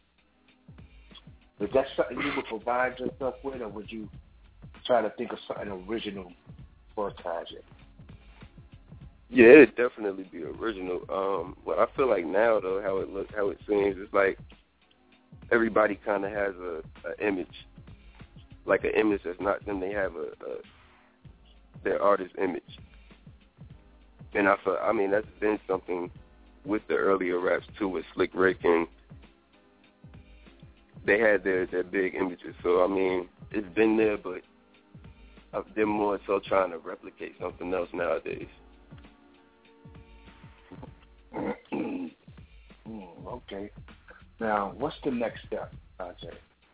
Is that something you would provide yourself with, or would you try to think of something original for a project? Yeah, it'd definitely be original. Um, well, I feel like now though, how it looks, how it seems, it's like everybody kind of has a, a image, like an image that's not them. They have a, a their artist image. And I feel, I mean, that's been something with the earlier raps too, with Slick Rick, and they had their, their big images. So I mean, it's been there, but they're more so trying to replicate something else nowadays. Okay. Now, what's the next step, Ajay?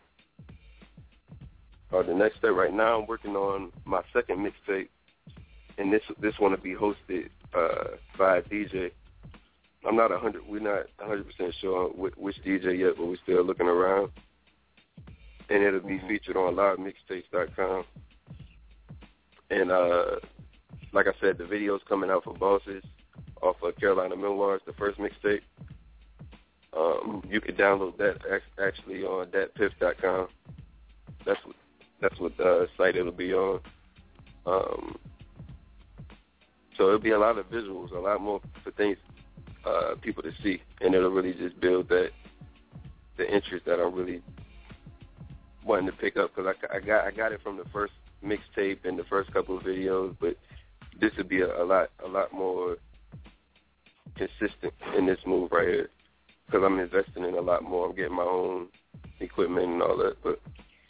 Uh, the next step right now, I'm working on my second mixtape, and this this one will be hosted uh, by a D J. I'm not a hundred. We're not a hundred percent sure which, which D J yet, but we're still looking around. And it'll be mm-hmm. featured on live mixtapes dot com. And uh, like I said, the video's coming out for Bosses off of Carolina Memoirs, the first mixtape. Um, you can download that actually on dat piff dot com. That's what that's what the site it'll be on. Um, so it'll be a lot of visuals, a lot more for things uh, people to see, and it'll really just build that the interest that I'm really wanting to pick up, because I, I got I got it from the first mixtape and the first couple of videos, but this would be a, a lot a lot more consistent in this move right here, because I'm investing in a lot more. I'm getting my own equipment and all that. But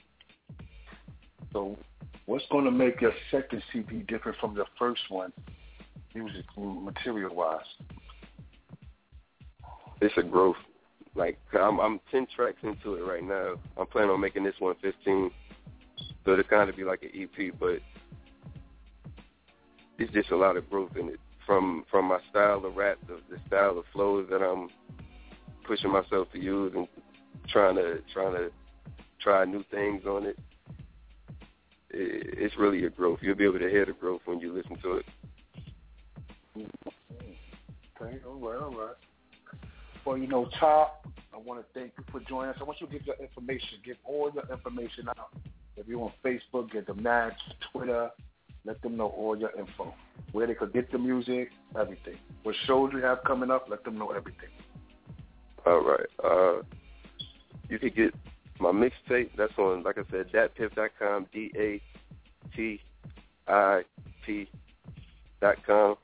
so, what's going to make your second C D different from the first one, music material-wise? It's a growth. Like I'm, I'm ten tracks into it right now. I'm planning on making this one fifteen, so it'll kind of be like an E P, but it's just a lot of growth in it. From from my style of rap, the, the style of flows that I'm pushing myself to use, and trying to trying to try new things on it. it. It's really a growth. You'll be able to hear the growth when you listen to it. Okay, all right, all right. Well, you know, Top, I want to thank you for joining us. I want you to give your information. Give all your information out. If you're on Facebook, get them that. Twitter, let them know all your info. Where they could get the music, everything. What shows you have coming up, let them know everything. All right. Uh, you can get my mixtape. That's on, like I said, dat piff dot com, D A T I P dot com.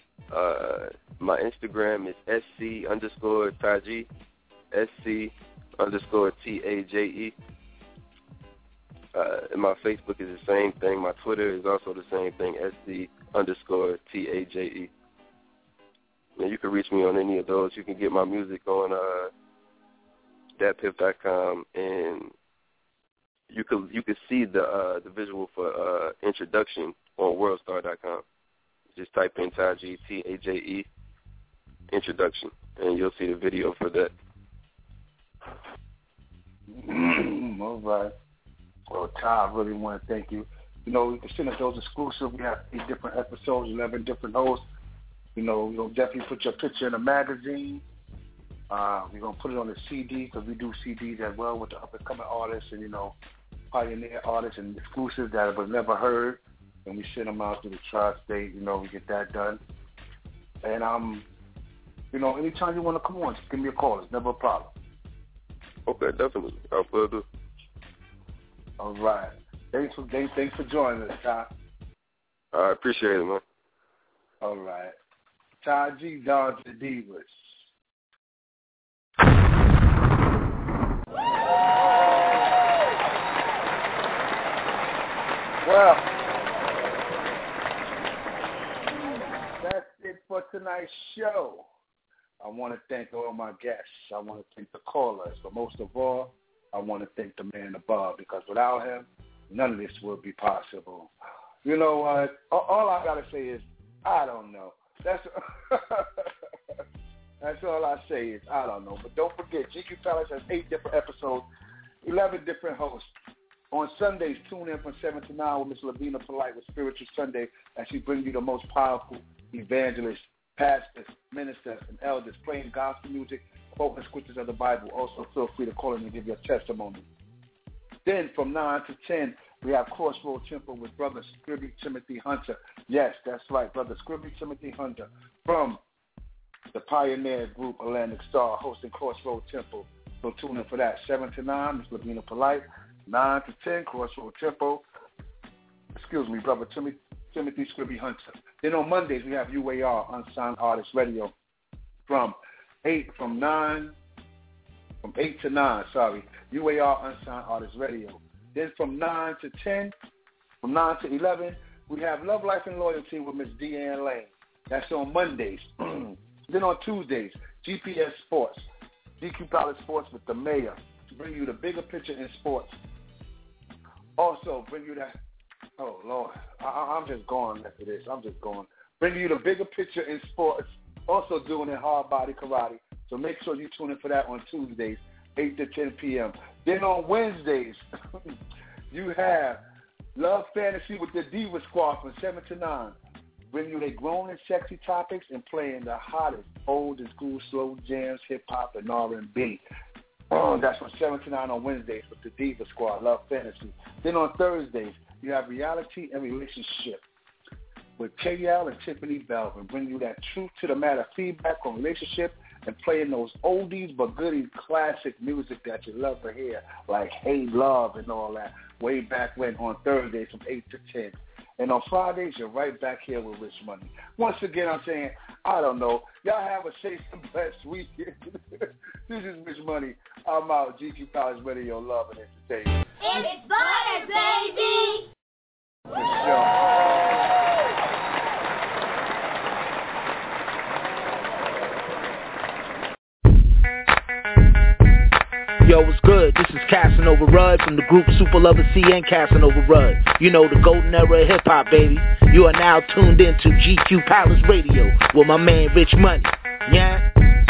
Uh, my Instagram is SC underscore Taji, S C underscore T A J E. Uh, and my Facebook is the same thing. My Twitter is also the same thing, S D underscore T A J E. And you can reach me on any of those. You can get my music on uh, dat piff dot com, and you can you can see the uh, the visual for uh, introduction on worldstar dot com. Just type in Ty G, T A J E, introduction, and you'll see the video for that. All right. Well, Ty, I really want to thank you. You know, you can send us those exclusive. We have eight different episodes, eleven different hosts. You know, we'll definitely put your picture in a magazine. Uh, we're going to put it on a C D because we do C Ds as well with the up-and-coming artists and, you know, pioneer artists and exclusives that was never heard. And we send them out to the tri-state. You know, we get that done. And, um, you know, anytime you want to come on, just give me a call. It's never a problem. Okay, definitely. I'll will do. All right. Thanks for, thanks, thanks for joining us, Ty. I appreciate it, man. All right. Ty G, Dodge the Divas. Well, that's it for tonight's show. I want to thank all my guests. I want to thank the callers. But most of all, I want to thank the man above, because without him, none of this would be possible. You know what? Uh, all I got to say is, I don't know. That's that's all I say is, I don't know. But don't forget, G Q Palace has eight different episodes, eleven different hosts. On Sundays, tune in from seven to nine with Miss Lavina Polite with Spiritual Sunday, as she brings you the most powerful evangelists, pastors, ministers, and elders playing gospel music, quoting scriptures of the Bible. Also, feel free to call in and give your testimony. Then from nine to ten, we have Crossroad Temple with Brother Scribby Timothy Hunter. Yes, that's right, Brother Scribby Timothy Hunter from the pioneer group Atlantic Star, hosting Crossroad Temple. So tune in for that. seven to nine, Miss Lavina Polite. nine to ten, Crossroad Temple. Excuse me, Brother Timothy, Timothy Scribby Hunter. Then on Mondays, we have U A R, Unsigned Artist Radio, from eight, from nine, from eight to nine, sorry, U A R, Unsigned Artist Radio. Then from nine to ten, from nine to eleven, we have Love, Life, and Loyalty with Miss Deanne Lane. That's on Mondays. Then on Tuesdays, G P S Sports, G Q Palace Sports with the mayor, to bring you the bigger picture in sports. Also, bring you that, oh, Lord, I, I'm just going after this. I'm just going. Bring you the bigger picture in sports, also doing it hard body karate. So make sure you tune in for that on Tuesdays, eight to ten p.m. Then on Wednesdays, you have Love Fantasy with the Diva Squad from seven to nine. Bring you the grown and sexy topics and playing the hottest old and school slow jams, hip-hop, and R and B. Oh, that's from seven to nine on Wednesdays with the Diva Squad, Love Fantasy. Then on Thursdays, you have Reality and Relationship with K L and Tiffany Belvin. Bring you that truth to the matter feedback on relationship and playing those oldies but goodies classic music that you love to hear, like Hey Love and all that, way back when on Thursdays from eight to ten. And on Fridays, you're right back here with Rich Money. Once again, I'm saying, I don't know. Y'all have a safe and blessed weekend. This is Rich Money. I'm out. G Q Palace Radio, Love and Entertainment. It's butter, baby! For sure. Yo, what's good? This is Casanova Rudd from the group Super Lover C and Casanova Rudd. You know, the golden era of hip-hop, baby. You are now tuned in to G Q Palace Radio with my man Rich Money. Yeah?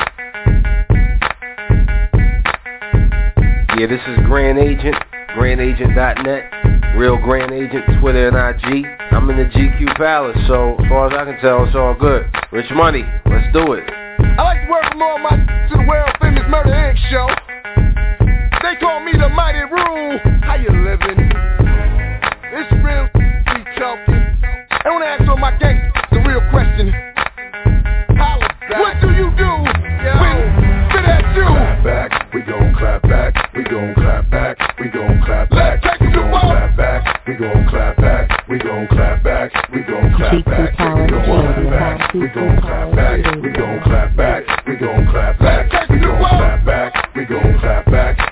Yeah, this is Grand Agent, grand agent dot net, Real Grand Agent, Twitter and I G. I'm in the G Q Palace, so as far as I can tell, it's all good. Rich Money, let's do it. I like to welcome all my to the world famous Murder Incorporated show. They call me the Mighty Rule. How you living? It's real, we talking. I wanna ask all my gangsters the real question. Holla back. What do you do Yo. when fit at you? Clap back, we gon' clap back. We gon' clap back. We gon' clap back. Let's take we it to gon' ball. clap back. We gon' clap back. We gon' clap back. We gon' clap back. We gon' clap back. We gon' clap back. We gon' clap back. We gon' clap back. We gon' clap back. We gon' clap back.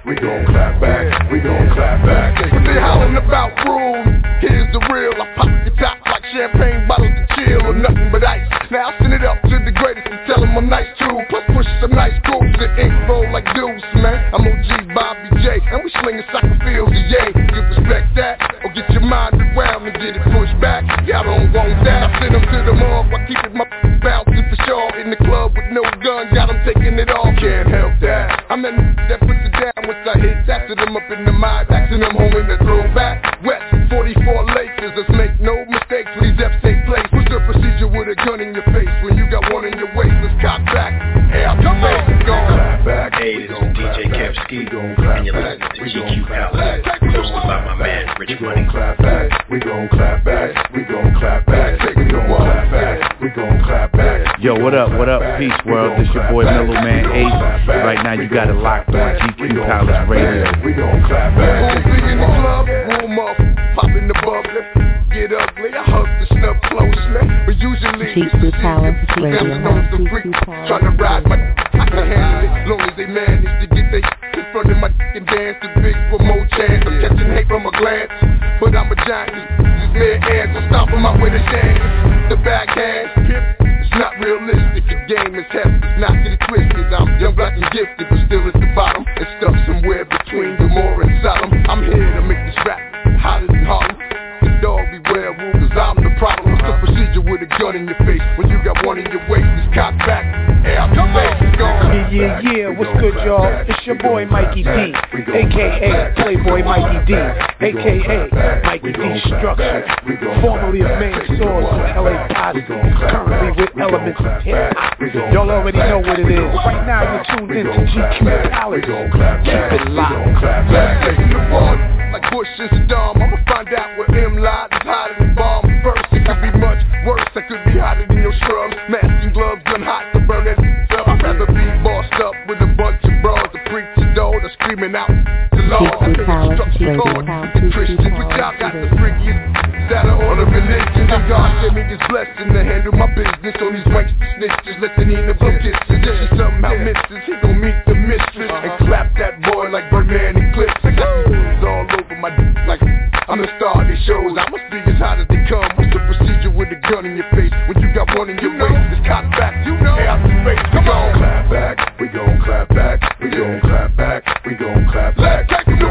back, we gon' clap back. When they hollering about rules, here's the real. I pop the top like champagne bottles to chill or nothing but ice. Now I send it up to the greatest and tell them I'm nice too. Plus push some nice grooves and ink roll like Deuce, man. I'm O G Bobby J, and we slinging soccer fields of yay. You respect that, or get your mind around and get it pushed back. Y'all don't want that. I send them to the mall while keeping my bouncing for sure. In the club with no gun, got them taking it all. Can't help that. I'm that that puts it down once I hit. After them up in the mind, axing them home in the throwback. West forty-four Lakers, let's make no mistakes when these F's take place. What's the procedure with a gun in your face when you got one in your waist? Let's cock back. Hey, I'm come on, go back. Hey, this is D J Kevski, and you're listening to G Q Palace, hosted by my man Rich Money. Clap back, we gon' clap back, we gon' clap back, we gon' clap back, we gon' clap back. Yo, what up, what up, Peace World? This your boy Mellow Man Ace. Right now you got it locked on G Q Palace Radio. We gon' clap back. Who's in the club? Warm up, pop in the bubbly. Get ugly, I hug the stuff closely. But usually G Q Palace Radio. the freak trying to ride my I can handle it, long as they manage to get they in front of my and dance the big for more chance of catching hate from a glance. But I'm a giant, these mere ants will stomp them out with a chance. The backhand, pimp, it's not realistic. The game is hefty, it's not get it twisted. I'm young, black and gifted, but still at the bottom. And stuck somewhere between Gomorrah and Sodom. I'm here to make this rap hotter than Harlem. The dog beware, rule, cause I'm the problem. What's the procedure with a gun in your face when you got one in your waist? It's cock back. Hey, I'm come on. Yeah, yeah, yeah, what's good, y'all? It's your boy Mikey D, a k a. Playboy Mikey D, a k a. Mikey D Structure, formerly of Main Source with L A Posse, currently with Elements of Hip Hop. Y'all already know what it is. Right now you're tuned in to G Q Palace. Keep it locked. Taking the one like Bush and Saddam. I'ma find out where M lied is hotter than bomb. First, it could be much worse. I could be hotter than your scrubs. Mask and gloves, gun hot to burn it up. I'd rather be bossed up with a bunch of bras. The preacher dog, the screaming out the law. I think instruction card. The Christians, but y'all got the freakiest saddle on the religion. And God gave me this blessing to handle my business on these wanks snitches. Listening to book kisses. If she somehow misses, he gon' meet the mistress and clap that boy like Birdman and Clips. I got these all over my d- like I'm the star of these shows. I must be as hot as they come. What's the procedure with a gun in your face when you got one in your waist? It's cock back, you know. Hey, out the face, come on. Clap back, we gon' clap back, we gon' clap back, we gon' clap back.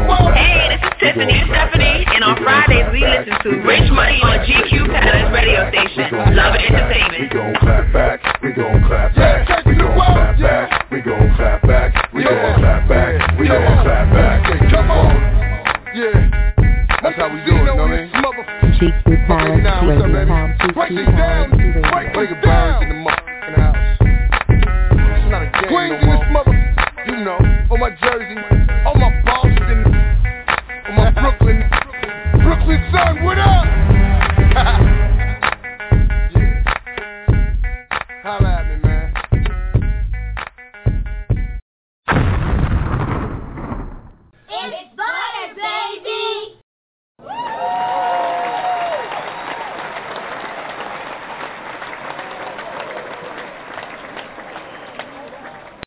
Hey, this is Tiffany Stephanie, and on Fridays we listen to Rich Money on G Q Palace radio station. Love and Entertainment. We gon' clap back, we gon' clap back, we gon' clap back, we gon' clap back, we gon' clap back, we gon' clap back. Come on, yeah. That's how we do it, you know what I mean? G Q Palace Radio. Break it down, break it down in the motherfucking house. It's not a game Queens no in this mother, you know, on my Jersey, on my Boston, on my Brooklyn, Brooklyn son, what up?